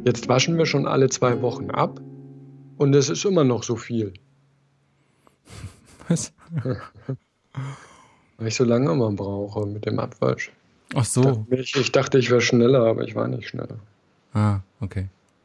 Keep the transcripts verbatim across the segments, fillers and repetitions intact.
Jetzt waschen wir schon alle zwei Wochen ab und es ist immer noch so viel. Was? Weil ich so lange immer brauche mit dem Abwasch. Ach so. Ich, ich dachte, ich wäre schneller, aber ich war nicht schneller. Ah, okay.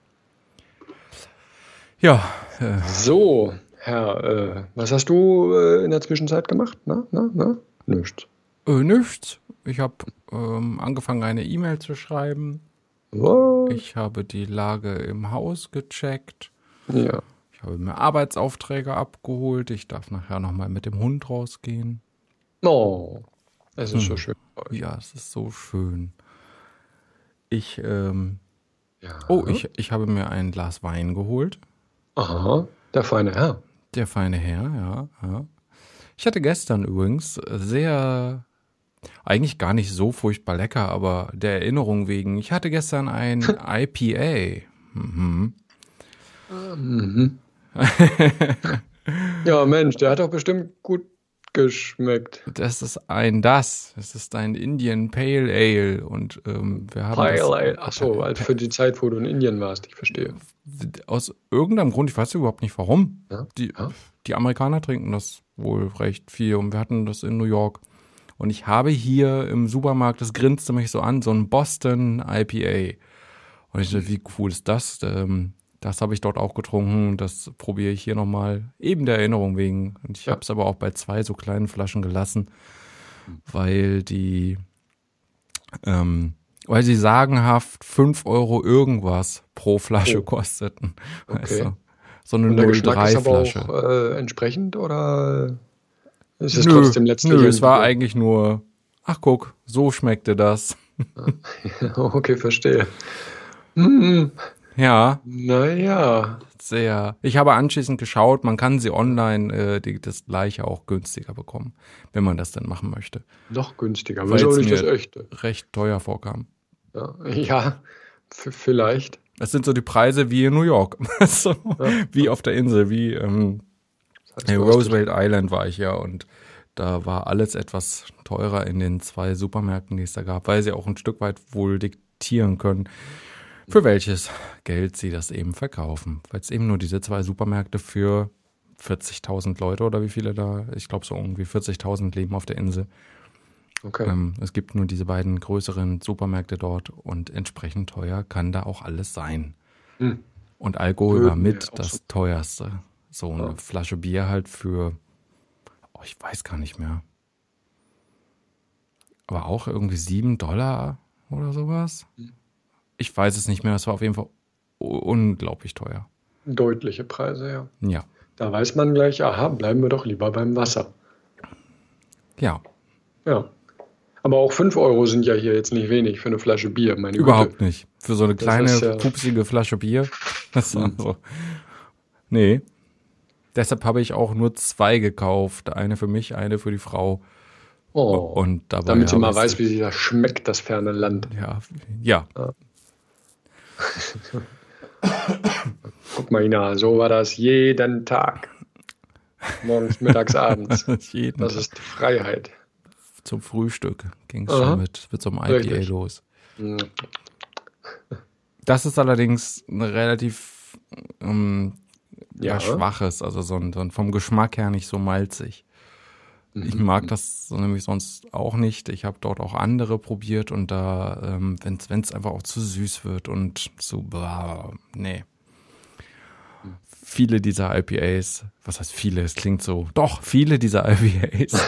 Ja. Äh. So, Herr, äh, was hast du äh, in der Zwischenzeit gemacht? Na, na, na? Nichts. Äh, nichts. Ich habe ähm, angefangen, eine E-Mail zu schreiben. Was? Ich habe die Lage im Haus gecheckt. Ja. Ich habe mir Arbeitsaufträge abgeholt. Ich darf nachher nochmal mit dem Hund rausgehen. Oh, es ist hm. so schön. Ja, es ist so schön. Ich, ähm, ja. oh, ich, ich habe mir ein Glas Wein geholt. Aha, der feine Herr. Der feine Herr, ja, ja. Ich hatte gestern übrigens sehr, eigentlich gar nicht so furchtbar lecker, aber der Erinnerung wegen, ich hatte gestern ein I P A. Mhm. Mhm. Ja, Mensch, der hat doch bestimmt gut geschmeckt. Das ist ein das. Das ist ein Indian Pale Ale und ähm, wir haben Pale das, Ale. Ach so, also für die Zeit, wo du in Indien warst, ich verstehe. Aus irgendeinem Grund, ich weiß überhaupt nicht warum. Ja? Die, Ja? die Amerikaner trinken das wohl recht viel und wir hatten das in New York. Und ich habe hier im Supermarkt, das grinste mich so an, so ein Boston I P A. Und ich dachte, wie cool ist das? Ähm, Das habe ich dort auch getrunken. Das probiere ich hier nochmal. Eben der Erinnerung wegen. Und ich Ja. habe es aber auch bei zwei so kleinen Flaschen gelassen, weil die, ähm, weil sie sagenhaft fünf Euro irgendwas pro Flasche Oh. kosteten. Okay. Weißt du? So eine Und der null Geschmack drei ist aber Flasche. auch äh, entsprechend oder ist es Nö, trotzdem letztlich? nö, es war ein- eigentlich nur, ach guck, so schmeckte das. Okay, verstehe. Hm, Ja, naja. sehr. Ich habe anschließend geschaut, man kann sie online äh, die, das gleiche auch günstiger bekommen, wenn man das denn machen möchte. Noch günstiger. Weil Wieso es nicht das mir- echte? Recht teuer vorkam. Ja, ja f- vielleicht. Das sind so die Preise wie in New York. so, Ja. Wie auf der Insel, wie ähm, Das heißt, in du hast Roosevelt Island war ich ja und da war alles etwas teurer in den zwei Supermärkten, die es da gab, weil sie auch ein Stück weit wohl diktieren können, für welches Geld sie das eben verkaufen. Weil es eben nur diese zwei Supermärkte für vierzigtausend Leute oder wie viele da, ich glaube so irgendwie vierzigtausend leben auf der Insel. Okay. Ähm, es gibt nur diese beiden größeren Supermärkte dort und entsprechend teuer kann da auch alles sein. Hm. Und Alkohol Würden war wir mit auch das so- teuerste. So eine Ja. Flasche Bier halt für, oh, ich weiß gar nicht mehr. Aber auch irgendwie sieben Dollar oder sowas. Ich weiß es nicht mehr, es war auf jeden Fall u- unglaublich teuer. Deutliche Preise, ja. Ja, Da weiß man gleich, aha, bleiben wir doch lieber beim Wasser. ja, Ja. Aber auch fünf Euro sind ja hier jetzt nicht wenig für eine Flasche Bier, meine überhaupt Güte. nicht. Für so eine Das kleine, ist ja- pupsige Flasche Bier. Das ist Mhm. so. Nee. Deshalb habe ich auch nur zwei gekauft. Eine für mich, eine für die Frau. Oh, Und dabei damit sie habe mal ich- weiß, wie sie das schmeckt, das ferne Land. Ja, ja. Guck mal, Ina, so war das jeden Tag. Morgens, mittags, abends. Jeden Das ist Freiheit. zum Frühstück ging es Aha. schon mit, mit so einem I P A Richtig. los. Hm. Das ist allerdings ein relativ ähm, ja. Ja. schwaches, also so ein, so ein vom Geschmack her nicht so malzig. Ich Mhm. mag das so nämlich sonst auch nicht. Ich habe dort auch andere probiert und da, ähm, wenn es einfach auch zu süß wird und zu, blah, nee. Viele dieser I P As, was heißt viele, es klingt so, doch, viele dieser I P As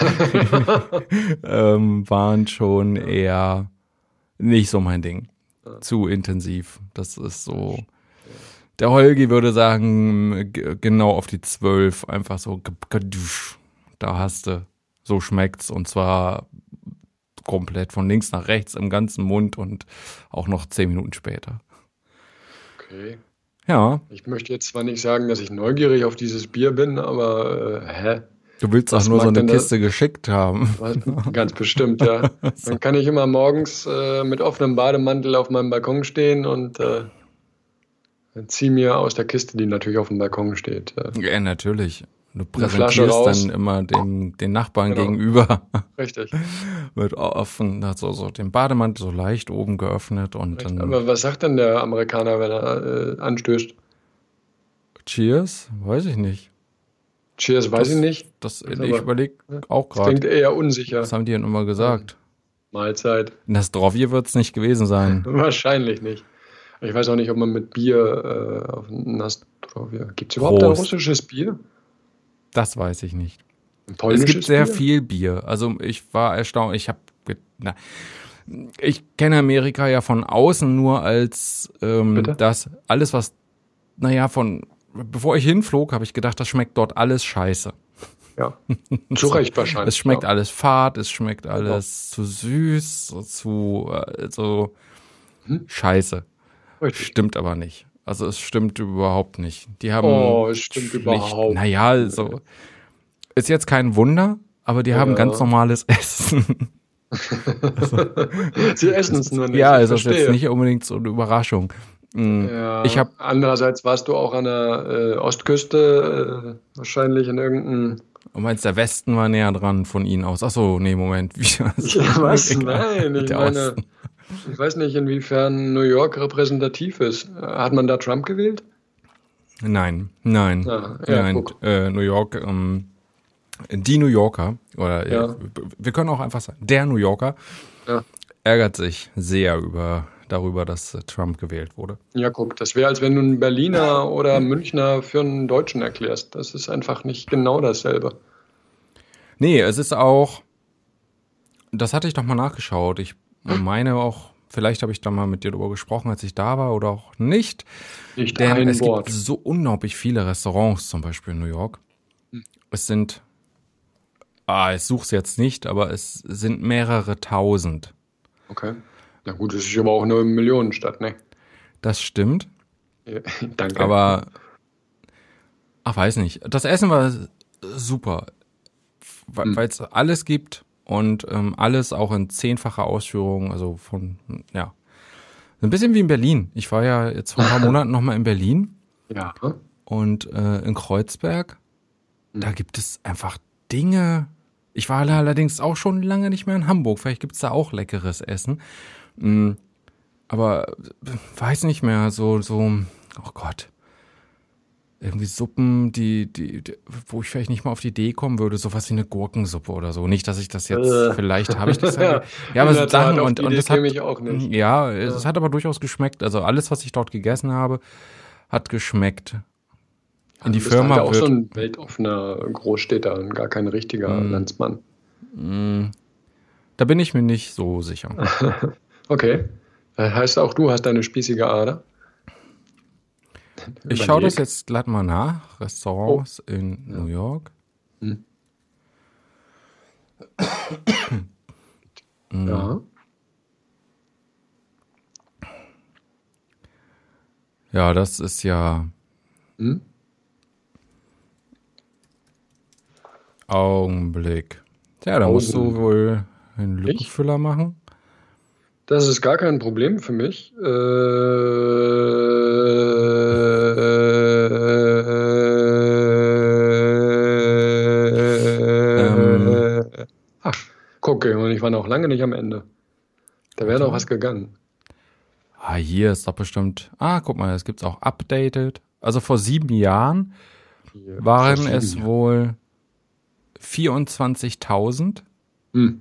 ähm, waren schon eher nicht so mein Ding. Zu intensiv. Das ist so, der Holgi würde sagen, g- genau auf die zwölf, einfach so, ge- gedusch. Da hast du, so schmeckt's und zwar komplett von links nach rechts im ganzen Mund und auch noch zehn Minuten später. Okay. Ja, Ich möchte jetzt zwar nicht sagen, dass ich neugierig auf dieses Bier bin, aber äh, hä? du willst Was auch nur mag so eine denn das? Kiste geschickt haben. Was? Ganz bestimmt, ja. Dann kann ich immer morgens äh, mit offenem Bademantel auf meinem Balkon stehen und äh, ziehe mir aus der Kiste, die natürlich auf dem Balkon steht. Äh, Ja, natürlich. Du Eine Flasche präsentierst raus. dann immer dem, den Nachbarn Genau. gegenüber Richtig. mit offen, hat so, so den Bademantel so leicht oben geöffnet und Richtig. dann Aber was sagt denn der Amerikaner, wenn er äh, anstößt? Cheers? Weiß ich nicht. Cheers, weiß Das- ich nicht. Das, Das ist ich aber- überlege auch Das klingt gerade. eher unsicher. Was haben die denn immer gesagt? Mahlzeit. Das Zdrowje wird es nicht gewesen sein. Wahrscheinlich nicht. Ich weiß auch nicht, ob man mit Bier äh, auf Nastrovia. Gibt es überhaupt ein Prost. russisches Bier? Das weiß ich nicht. Ein Es polnisches gibt sehr Bier? viel Bier. Also ich war erstaunt. Ich habe, ich kenne Amerika ja von außen nur als ähm, Bitte? das alles, was, naja, von bevor ich hinflog, habe ich gedacht, das schmeckt dort alles scheiße. Ja. Zu Recht wahrscheinlich. Es schmeckt ja. alles fad, es schmeckt alles zu süß, zu äh, so Hm? scheiße. Richtig. Stimmt aber nicht. Also es stimmt überhaupt nicht. Die haben Oh, es stimmt schlicht, überhaupt naja, so ist jetzt kein Wunder, aber die haben Ja. ganz normales Essen. Sie essen es nur nicht. ja, ich es ist jetzt verstehe. nicht unbedingt so eine Überraschung. Mm, Ja, Ich habe andererseits warst du auch an der äh, Ostküste, äh, wahrscheinlich in irgendeinem. Du meinst, der Westen war näher dran von ihnen aus. Ach so, nee, Moment. Wie, Ja, was? Nein, ich Der meine, Osten. ich weiß nicht, inwiefern New York repräsentativ ist. Hat man da Trump gewählt? Nein, nein, Ah, ja, nein. guck. Äh, New York, ähm, die New Yorker, oder Ja. äh, wir können auch einfach sagen, der New Yorker Ja. ärgert sich sehr über darüber, dass äh, Trump gewählt wurde. Ja, guck, das wäre, als wenn du einen Berliner oder Münchner für einen Deutschen erklärst. Das ist einfach nicht genau dasselbe. Nee, es ist auch, das hatte ich doch mal nachgeschaut. Ich meine auch, vielleicht habe ich da mal mit dir drüber gesprochen, als ich da war oder auch nicht. Nicht Denn ein es Wort. gibt so unglaublich viele Restaurants, zum Beispiel in New York. Es sind, ah, ich suche es jetzt nicht, aber es sind mehrere tausend. Okay. Na gut, das ist aber auch eine Millionenstadt, ne? Das stimmt, Ja, danke. aber, ach, weiß nicht. Das Essen war super, Hm. weil es alles gibt und ähm, alles auch in zehnfacher Ausführung, also von, ja. Ein bisschen wie in Berlin. Ich war ja jetzt vor ein paar Monaten nochmal in Berlin. Ja. Und äh, in Kreuzberg, Hm. da gibt es einfach Dinge. Ich war allerdings auch schon lange nicht mehr in Hamburg. Vielleicht gibt es da auch leckeres Essen. Mm, aber äh, weiß nicht mehr, so, so, oh Gott. Irgendwie Suppen, die, die, die, wo ich vielleicht nicht mal auf die Idee kommen würde, sowas wie eine Gurkensuppe oder so. Nicht, dass ich das jetzt, Äh. vielleicht habe ich das ja. Ja, Ja, aber in so der Tat, Sachen auf und, die und Idee das hat, käme ich auch nicht. ja, es hat aber durchaus geschmeckt. Also alles, was ich dort gegessen habe, hat geschmeckt. In die Du bist halt Firma auch wird, so ein weltoffener Großstädter und gar kein richtiger Hm. Landsmann. da bin ich mir nicht so sicher. Okay. Das heißt, auch du hast eine spießige Ader? Ich schaue das Überleg. jetzt glatt mal nach. Restaurants in New York. Hm. Mhm. Ja. Ja, das ist ja Hm? Augenblick. Ja, da musst du wohl einen Lückenfüller machen. Das ist gar kein Problem für mich. Äh, Ähm. Ach, gucke, und ich war noch lange nicht am Ende. Da wäre noch was gegangen. Ah, hier ist doch bestimmt. Ah, guck mal, das gibt's auch updated. Also vor sieben Jahren Hier, waren vor sieben es Jahren. wohl vierundzwanzigtausend. Hm.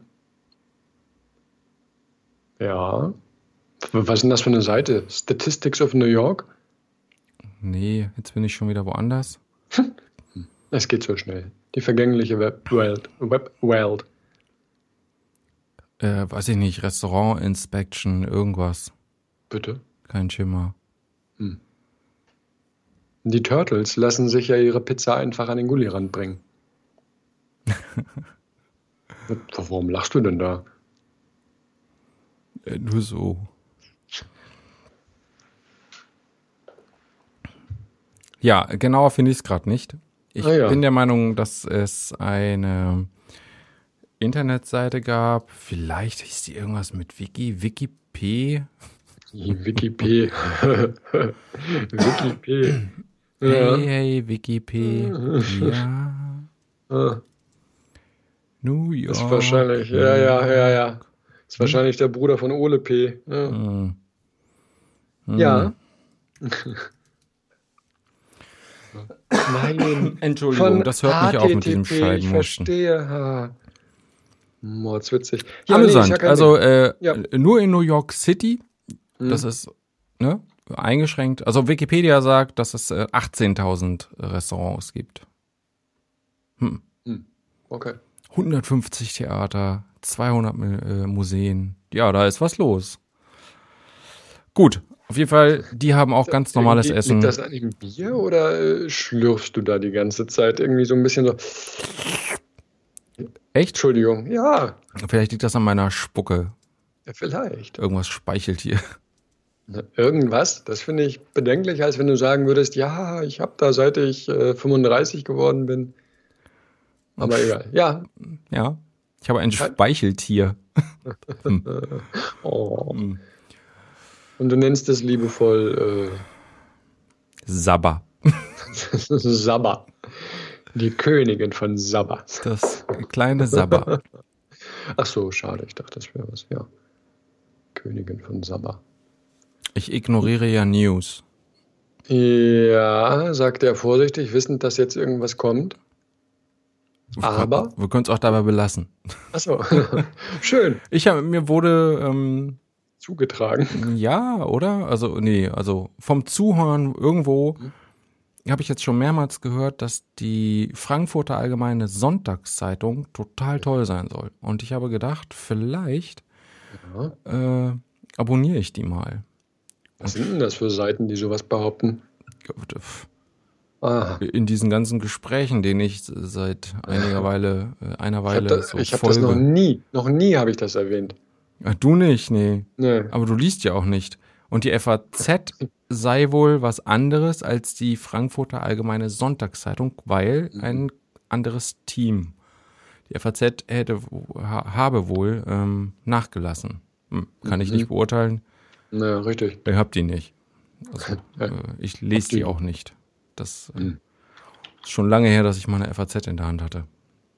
Ja. Was ist denn das für eine Seite? Statistics of New York? Nee, jetzt bin ich schon wieder woanders. Es geht so schnell. Die vergängliche Webwelt. Webwelt. Äh, weiß ich nicht, Restaurant Inspection, irgendwas. Bitte. Kein Schimmer. Die Turtles lassen sich ja ihre Pizza einfach an den Gullirand bringen. Warum lachst du denn da? Äh, nur so. Ja, genauer finde ich es gerade nicht. Ich Ah, ja. bin der Meinung, dass es eine Internetseite gab. Vielleicht hieß die irgendwas mit Wiki, Wikip. Die Wikip. Wikip. Hey, Ja. hey, Wikip. Ja. Ah, New York. ist wahrscheinlich, ja, ja, ja, ja. Ist wahrscheinlich der Bruder von Ole P. Ja. Hm. Ja. Nein. Entschuldigung, Von das hört nicht auf mit diesem H T T P, ich Scheibenmuschen. verstehe. Ha. Mordswitzig. Ja, Amüsant. nee, ist ja Also Ding. äh, Ja. nur in New York City, Hm. das ist ne, eingeschränkt. Also Wikipedia sagt, dass es äh, achtzehntausend Restaurants gibt. Hm. Okay. hundertfünfzig Theater, zweihundert äh, Museen. Ja, da ist was los. Gut, auf jeden Fall, die haben auch ganz normales Irgendwie, Essen. Liegt das an dem Bier oder äh, schlürfst du da die ganze Zeit irgendwie so ein bisschen so? Echt? Entschuldigung. Ja, Vielleicht liegt das an meiner Spucke. ja, vielleicht. Irgendwas speichelt hier. Na, irgendwas, das finde ich bedenklich, als wenn du sagen würdest, ja, ich habe da seit ich äh, fünfunddreißig geworden bin. Aber egal. Ja. Ja, ich habe ein Speicheltier. Oh. Hm. Und du nennst es liebevoll Sabba. äh, Sabba. Die Königin von Sabba. Das kleine Sabba. Ach so, schade, ich dachte, das wäre was, ja. Königin von Sabba. Ich ignoriere ja News. Ja, sagt er vorsichtig, wissend, dass jetzt irgendwas kommt. Aber? Wir können es auch dabei belassen. Ach so, schön. Ich habe mir wurde ähm, Zugetragen. ja, oder? Also nee, also vom Zuhören irgendwo habe ich jetzt schon mehrmals gehört, dass die Frankfurter Allgemeine Sonntagszeitung total toll sein soll. Und ich habe gedacht, vielleicht Ja. äh, abonniere ich die mal. Was sind denn das für Seiten, die sowas behaupten? Ah, In diesen ganzen Gesprächen, denen ich seit einiger Weile, äh, einer ich habe Weile da, so ich hab das noch folge. nie, noch nie habe ich das erwähnt. Ah, du nicht, nee. Nee. Aber du liest ja auch nicht. Und die F A Z sei wohl was anderes als die Frankfurter Allgemeine Sonntagszeitung, weil ein anderes Team. Die F A Z hätte, ha, habe wohl ähm, nachgelassen. Hm, kann ich nicht beurteilen. Naja, richtig. Ich hab die nicht. Also, äh, ich lese die die. auch nicht. Das äh, Mhm. ist schon lange her, dass ich meine F A Z in der Hand hatte.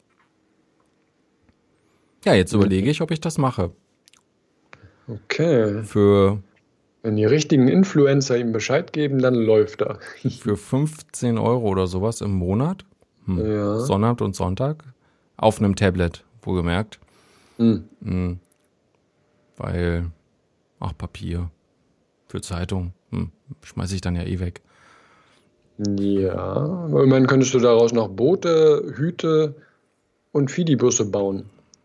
Ja, jetzt überlege ich, ob ich das mache. Okay. Für, Wenn die richtigen Influencer ihm Bescheid geben, dann läuft er. für fünfzehn Euro oder sowas im Monat. Hm. Ja. Sonnabend und Sonntag. Auf einem Tablet, wohlgemerkt. Mhm. Hm. Weil, ach, Papier für Zeitung, hm, schmeiße ich dann ja eh weg. Ja, aber immerhin könntest du daraus noch Boote, Hüte und Fidibusse bauen.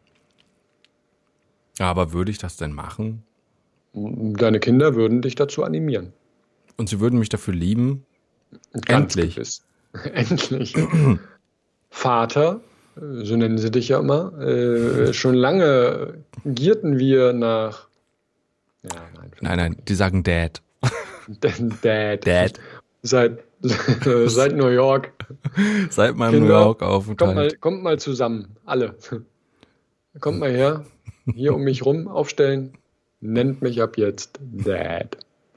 Ja, aber würde ich das denn machen? Deine Kinder würden dich dazu animieren. Und sie würden mich dafür lieben? Ganz Endlich. gewiss. Endlich. Vater, äh, so nennen sie dich ja immer, äh, schon lange gierten wir nach. Ja, nein. Nein, nein, die sagen Dad. Dad. Dad. Seit, seit New York. Seit meinem Kinder, New York Kommt mal, Aufenthalt. kommt mal zusammen, alle. Kommt mal her, hier um mich rum aufstellen, nennt mich ab jetzt Dad.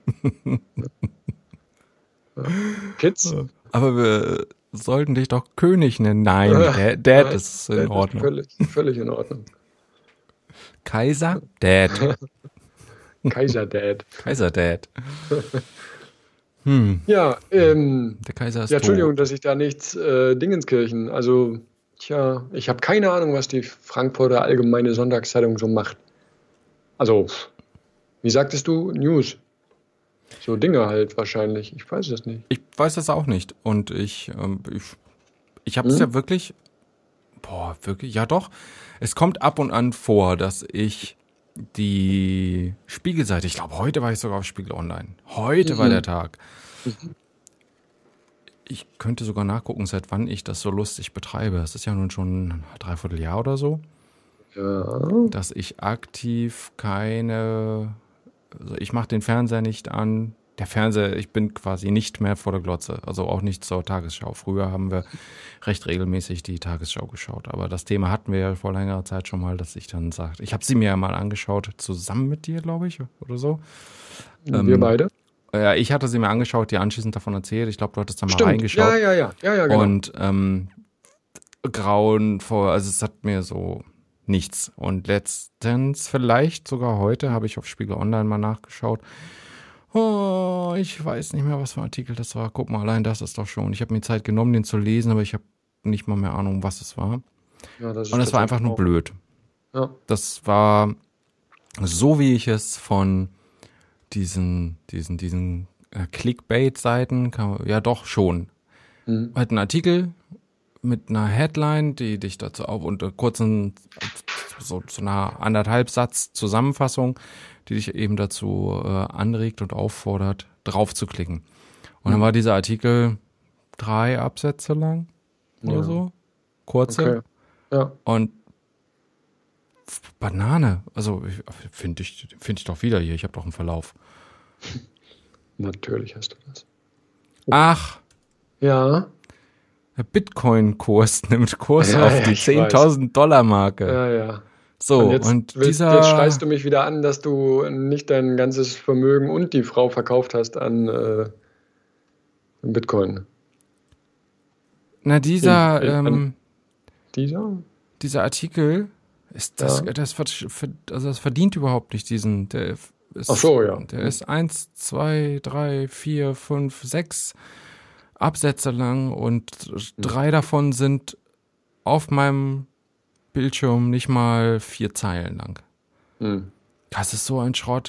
Kids? Aber wir sollten dich doch König nennen. Nein, Dad, Dad ist in Dad Ordnung. Völlig, völlig in Ordnung. Kaiser? Dad. Kaiser Dad. Kaiser Dad. Hm, Ja, ähm, der Kaiser ist ja, Entschuldigung, tot. dass ich da nichts äh, Dingenskirchen. Also, tja, ich habe keine Ahnung, was die Frankfurter Allgemeine Sonntagszeitung so macht. Also, wie sagtest du? News. So Dinge halt wahrscheinlich. Ich weiß es nicht. Ich weiß das auch nicht. Und ich, ähm, ich, ich habe es Hm? ja wirklich, boah, wirklich, ja doch. Es kommt ab und an vor, dass ich die Spiegelseite, ich glaube, heute war ich sogar auf Spiegel Online. Heute war Mhm. der Tag. Ich könnte sogar nachgucken, seit wann ich das so lustig betreibe. Es ist ja nun schon ein Dreivierteljahr oder so, Ja. dass ich aktiv keine, also ich mache den Fernseher nicht an. Der Fernseher, ich bin quasi nicht mehr vor der Glotze, also auch nicht zur Tagesschau. Früher haben wir recht regelmäßig die Tagesschau geschaut, aber das Thema hatten wir ja vor längerer Zeit schon mal, dass ich dann sagte, ich habe sie mir ja mal angeschaut, zusammen mit dir, glaube ich, oder so. Wir Ähm, beide? Ja, ich hatte sie mir angeschaut, dir anschließend davon erzählt. Ich glaube, du hattest da mal Stimmt. reingeschaut. Ja, ja, ja. Ja, ja, genau. Und ähm, grauenvoll, also es hat mir so nichts. Und letztens, vielleicht sogar heute, habe ich auf Spiegel Online mal nachgeschaut. Oh, ich weiß nicht mehr, was für ein Artikel das war. Guck mal, allein das ist doch schon. Ich habe mir Zeit genommen, den zu lesen, aber ich habe nicht mal mehr Ahnung, was es war. Ja, das ist Und es war einfach nur auch blöd. Ja. Das war so, wie ich es von diesen, diesen, diesen äh, Clickbait-Seiten, kann, ja doch schon. Mhm. Halt ein Artikel mit einer Headline, die dich dazu auf und einen kurzen, so, so einer anderthalb Satz Zusammenfassung, die dich eben dazu äh, anregt und auffordert, drauf zu klicken. Und dann war dieser Artikel drei Absätze lang oder Ja. so, kurze. Okay. Ja. Und Banane, also finde ich, finde ich doch wieder hier, ich habe doch einen Verlauf. Natürlich hast du das. Ach, Ja. der Bitcoin-Kurs nimmt Kurs Ja, auf ja, die ich zehntausend Dollar Marke. Ja, ja. So, Und jetzt, und willst, dieser... jetzt schreist du mich wieder an, dass du nicht dein ganzes Vermögen und die Frau verkauft hast an äh, Bitcoin. Na, dieser, In- in- ähm, Dieser? dieser Artikel, ist das, Ja. das, ver- ver- also das verdient überhaupt nicht diesen, der ist, Ach so, ja. der ist eins, zwei, drei, vier, fünf, sechs Absätze lang und drei davon sind auf meinem Bildschirm nicht mal vier Zeilen lang. Hm. Das ist so ein Schrott.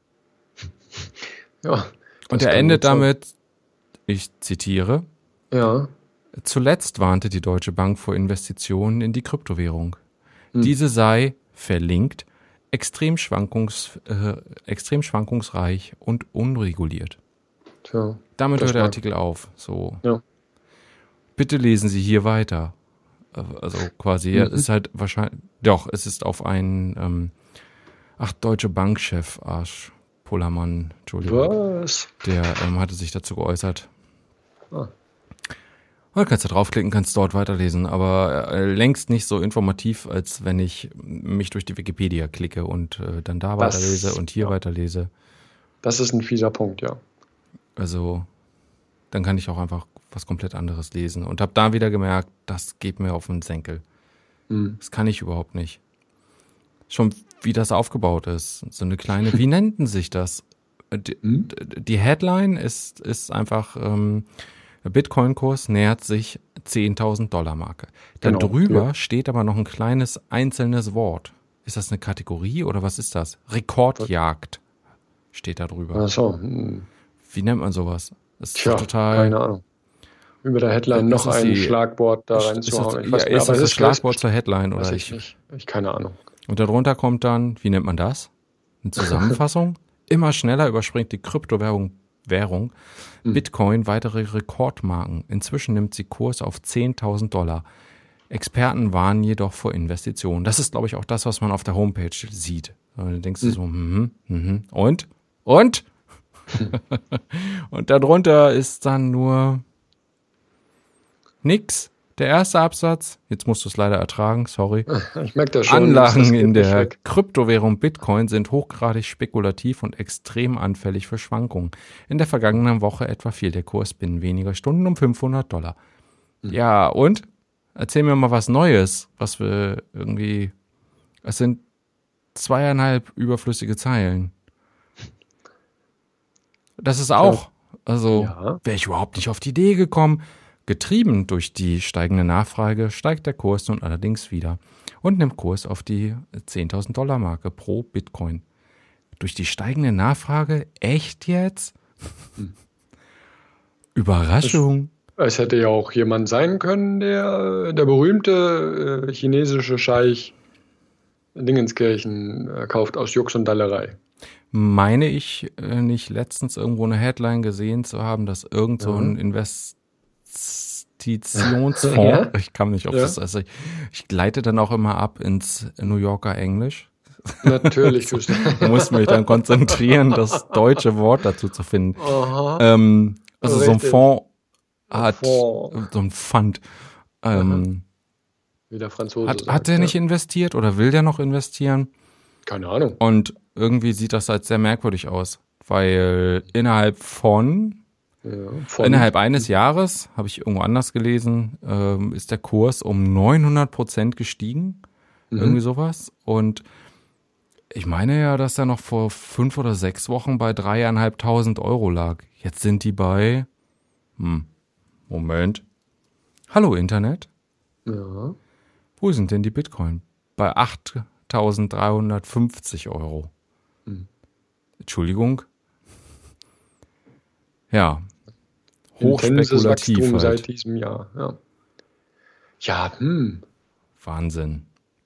Ja. das Und er kann endet gut sein. damit, ich zitiere, Ja. zuletzt warnte die Deutsche Bank vor Investitionen in die Kryptowährung. Hm. Diese sei, verlinkt, extrem, schwankungs, äh, extrem schwankungsreich und unreguliert. Tja. Damit Das hört der mag- Artikel auf. So. Ja. Bitte lesen Sie hier weiter. Äh, Also quasi, ja, Mhm. ist halt wahrscheinlich, doch, es ist auf einen, ähm, ach, Deutsche Bankchef, Arsch, Pullermann, Entschuldigung, Was? der ähm, hatte sich dazu geäußert. Ah. Und dann kannst du draufklicken, kannst dort weiterlesen, aber äh, längst nicht so informativ, als wenn ich mich durch die Wikipedia klicke und äh, dann da Das- weiterlese und hier ja. weiterlese. Das ist ein fieser Punkt, ja. Also dann kann ich auch einfach was komplett anderes lesen und habe da wieder gemerkt, das geht mir auf den Senkel. Hm. Das kann ich überhaupt nicht. Schon wie das aufgebaut ist, so eine kleine, wie nannten sich das? Die, Hm? die Headline ist, ist einfach, ähm, der Bitcoin-Kurs nähert sich zehntausend Dollar Marke. Da Genau, drüber ja. steht aber noch ein kleines einzelnes Wort. Ist das eine Kategorie oder was ist das? Rekordjagd steht da drüber. Ach so. Hm. Wie nennt man sowas? Das ist Tja, total. keine Ahnung. Über der Headline Ist noch das ein die- Schlagwort da Ist das, reinzuhauen. Ich ja, weiß nicht, ist aber das es das ist Schlagwort zur Headline weiß oder ich ich? nicht. Ich keine Ahnung. Und darunter kommt dann, wie nennt man das? Eine Zusammenfassung. Immer schneller überspringt die Kryptowährung Währung, Hm. Bitcoin weitere Rekordmarken. Inzwischen nimmt sie Kurs auf zehntausend Dollar. Experten warnen jedoch vor Investitionen. Das ist, glaube ich, auch das, was man auf der Homepage sieht. Und dann denkst du Hm. so, mhm, mhm. Und? Und? Und darunter ist dann nur nix. Der erste Absatz, jetzt musst du es leider ertragen, sorry. Ich merke das schon. Anlagen das geht in nicht der weg. Kryptowährung Bitcoin sind hochgradig spekulativ und extrem anfällig für Schwankungen. In der vergangenen Woche etwa fiel der Kurs binnen weniger Stunden um fünfhundert Dollar. Hm. Ja, und? Erzähl mir mal was Neues, was wir irgendwie, es sind zweieinhalb überflüssige Zeilen. Das ist auch, also Ja. wäre ich überhaupt nicht auf die Idee gekommen. Getrieben durch die steigende Nachfrage steigt der Kurs nun allerdings wieder und nimmt Kurs auf die zehntausend Dollar Marke pro Bitcoin. Durch die steigende Nachfrage? Echt jetzt? Hm. Überraschung. Es hätte ja auch jemand sein können, der, der berühmte äh, chinesische Scheich Dingenskirchen äh, kauft aus Jux und Dallerei. Meine ich äh, nicht letztens irgendwo eine Headline gesehen zu haben, dass irgend so ein Investitionsfonds, Ja. ich kann nicht auf Ja. das, also ich, ich gleite dann auch immer ab ins New Yorker Englisch. Natürlich tust du. Da muss mich dann konzentrieren, das deutsche Wort dazu zu finden. Aha. Ähm, also so ein Richtig. Fonds hat, Fonds. so ein Fund, ähm, Wie der Franzose hat, sagt. hat der ja. nicht investiert oder will der noch investieren? Keine Ahnung. Und irgendwie sieht das halt sehr merkwürdig aus, weil innerhalb von Ja, Innerhalb eines Jahres, habe ich irgendwo anders gelesen, ähm, ist der Kurs um neunhundert Prozent gestiegen. Mhm. Irgendwie sowas. Und ich meine ja, dass er noch vor fünf oder sechs Wochen bei dreieinhalbtausend Euro lag. Jetzt sind die bei, hm, Moment. Hallo Internet. Ja. Wo sind denn die Bitcoin? Bei achttausenddreihundertfünfzig Euro. Hm. Entschuldigung. Ja. Hochspekulativ halt. Seit diesem Jahr. Ja, ja hm. Wahnsinn.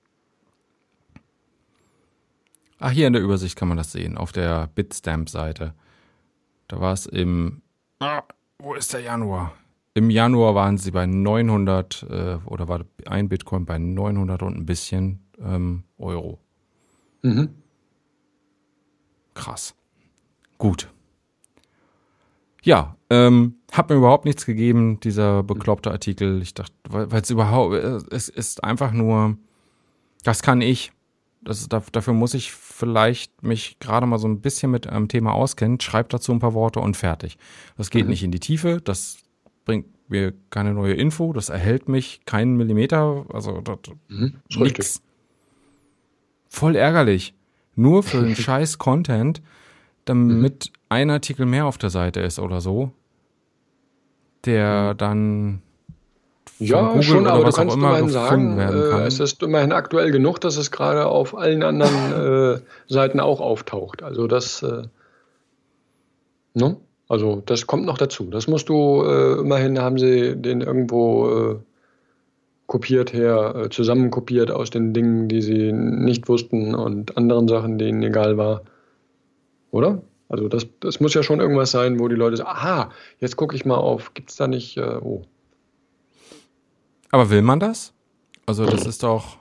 Ach, hier in der Übersicht kann man das sehen, auf der Bitstamp-Seite. Da war es im, ah, wo ist der Januar? Im Januar waren sie bei neunhundert, äh, oder war ein Bitcoin bei neunhundert und ein bisschen ähm, Euro. Mhm. Krass. Gut. Ja, ähm, hat mir überhaupt nichts gegeben, dieser bekloppte Artikel. Ich dachte, weil es überhaupt, es ist einfach nur, das kann ich. Das, dafür muss ich vielleicht mich gerade mal so ein bisschen mit einem Thema auskennen, schreibe dazu ein paar Worte und fertig. Das geht mhm. nicht in die Tiefe, das bringt mir keine neue Info, das erhält mich keinen Millimeter, also das, mhm. nix. Voll ärgerlich. Nur für den scheiß Content, damit mhm. ein Artikel mehr auf der Seite ist oder so, der mhm. dann ja, Google schon, aber du was kannst auch immer immerhin sagen, äh, es ist immerhin aktuell genug, dass es gerade auf allen anderen äh, Seiten auch auftaucht. Also das, äh, ne? Also das kommt noch dazu. Das musst du, äh, immerhin haben sie den irgendwo äh, kopiert her, äh, zusammenkopiert aus den Dingen, die sie nicht wussten und anderen Sachen, denen egal war. Oder? Also das, das muss ja schon irgendwas sein, wo die Leute sagen, aha, jetzt gucke ich mal auf, gibt's da nicht, äh, oh. Aber will man das? Also das ist doch...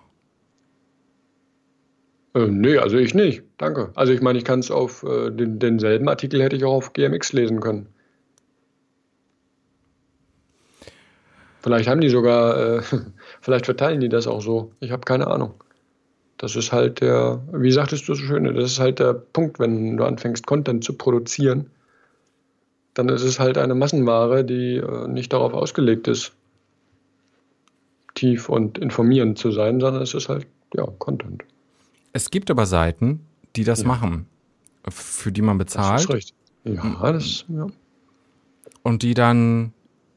Äh, nee, also ich nicht. Danke. Also ich meine, ich kann es auf äh, den, denselben Artikel hätte ich auch auf G M X lesen können. Vielleicht haben die sogar, äh, vielleicht verteilen die das auch so. Ich habe keine Ahnung. Das ist halt der, wie sagtest du so schön, das ist halt der Punkt, wenn du anfängst, Content zu produzieren, dann ist es halt eine Massenware, die äh, nicht darauf ausgelegt ist, tief und informierend zu sein, sondern es ist halt, ja, Content. Es gibt aber Seiten, die das ja. machen, für die man bezahlt. Das ist richtig. Ja, das, ja. Und die dann,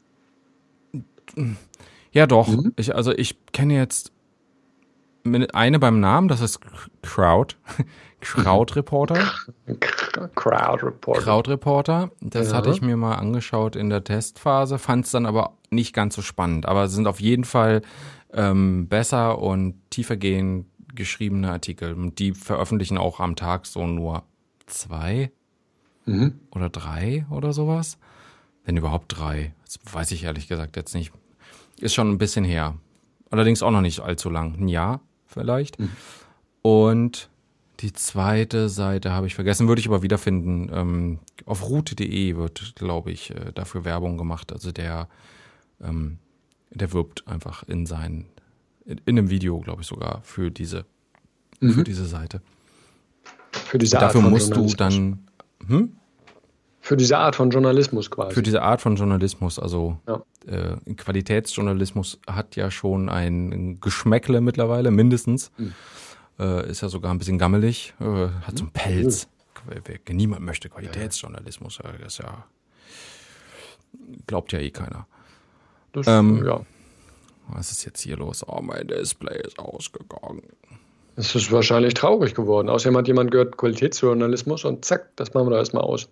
ja doch, mhm. ich, also ich kenne jetzt eine beim Namen, das ist Crowd, Crowd Reporter. Crowd Reporter. Crowd Reporter, das ja. hatte ich mir mal angeschaut in der Testphase, fand es dann aber nicht ganz so spannend, aber sind auf jeden Fall ähm, besser und tiefergehend geschriebene Artikel. Und die veröffentlichen auch am Tag so nur zwei mhm. oder drei oder sowas. Wenn überhaupt drei. Das weiß ich ehrlich gesagt jetzt nicht. Ist schon ein bisschen her. Allerdings auch noch nicht allzu lang. Ein Jahr vielleicht. Mhm. Und die zweite Seite habe ich vergessen, würde ich aber wiederfinden. Ähm, auf route punkt de wird, glaube ich, äh, dafür Werbung gemacht. Also der, ähm, der wirbt einfach in seinen, in, in einem Video, glaube ich sogar, für diese, mhm. für diese Seite. Für diese Und Art dafür von musst du dann, hm? Für diese Art von Journalismus quasi. Für diese Art von Journalismus, also ja. äh, Qualitätsjournalismus hat ja schon ein Geschmäckle mittlerweile, mindestens. Mhm. Äh, ist ja sogar ein bisschen gammelig, äh, hat so einen Pelz. Mhm. Niemand möchte Qualitätsjournalismus, ja. Das ist ja, glaubt ja eh keiner. Das, ähm, ja. Was ist jetzt hier los? Oh, mein Display ist ausgegangen. Es ist wahrscheinlich traurig geworden. Außerdem hat jemand gehört Qualitätsjournalismus und zack, das machen wir da erstmal aus.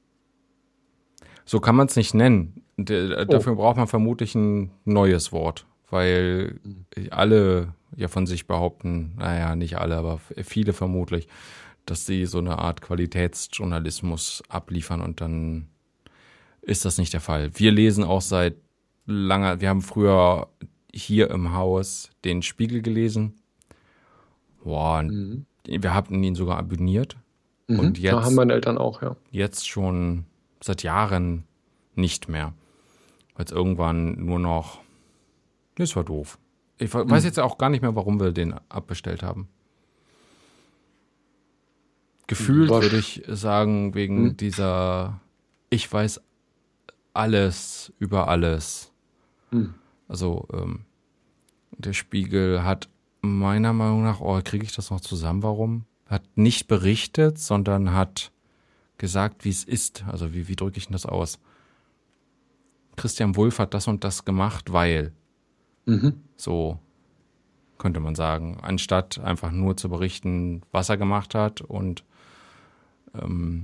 So kann man es nicht nennen. D- dafür oh. braucht man vermutlich ein neues Wort, weil mhm. alle ja von sich behaupten, naja, nicht alle, aber viele vermutlich, dass sie so eine Art Qualitätsjournalismus abliefern und dann ist das nicht der Fall. Wir lesen auch seit langer, wir haben früher hier im Haus den Spiegel gelesen. Boah, mhm. wir hatten ihn sogar abonniert. Mhm. Und jetzt, da haben meine Eltern auch, ja. Jetzt schon seit Jahren nicht mehr. Weil es irgendwann nur noch, das war doof. Ich weiß mhm. jetzt auch gar nicht mehr, warum wir den abbestellt haben. Gefühlt Was? würde ich sagen, wegen mhm. dieser, ich weiß alles über alles. Hm. Also ähm, der Spiegel hat meiner Meinung nach, oh, kriege ich das noch zusammen, warum? Hat nicht berichtet, sondern hat gesagt, wie es ist. Also wie, wie drücke ich denn das aus? Christian Wulff hat das und das gemacht, weil. Mhm. So könnte man sagen. Anstatt einfach nur zu berichten, was er gemacht hat und ähm,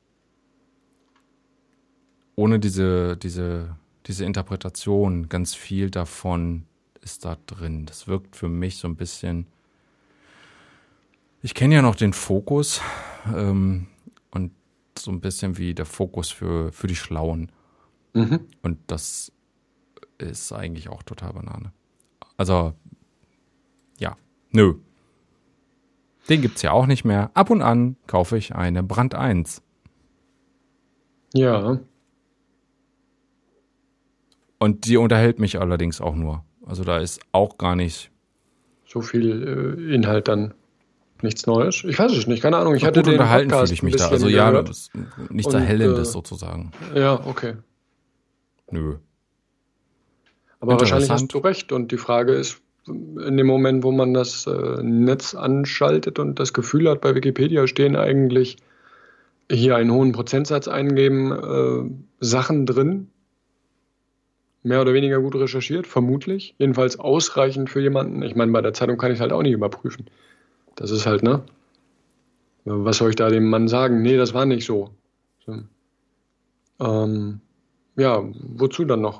ohne diese, diese, diese Interpretation, ganz viel davon ist da drin. Das wirkt für mich so ein bisschen. Ich kenne ja noch den Fokus ähm, und so ein bisschen wie der Fokus für, für die Schlauen. Mhm. Und das ist eigentlich auch total Banane. Also, ja, nö. Den gibt's ja auch nicht mehr. Ab und an kaufe ich eine Brand eins. Ja. Und die unterhält mich allerdings auch nur. Also da ist auch gar nicht So viel äh, Inhalt dann. Nichts Neues? Ich weiß es nicht, keine Ahnung. Ich Ach, hatte gut den unterhalten Podcast fühle ich mich ein da. bisschen Also ja, gehört. das ist nichts Und, Erhellendes äh, sozusagen. Ja, okay. Nö. Aber wahrscheinlich Interessant. hast du recht. Und die Frage ist, in dem Moment, wo man das äh, Netz anschaltet und das Gefühl hat, bei Wikipedia stehen eigentlich hier einen hohen Prozentsatz eingeben, äh, Sachen drin, mehr oder weniger gut recherchiert, vermutlich. Jedenfalls ausreichend für jemanden. Ich meine, bei der Zeitung kann ich halt auch nicht überprüfen. Das ist halt, ne? Was soll ich da dem Mann sagen? Nee, das war nicht so. so. Ähm, ja, wozu dann noch?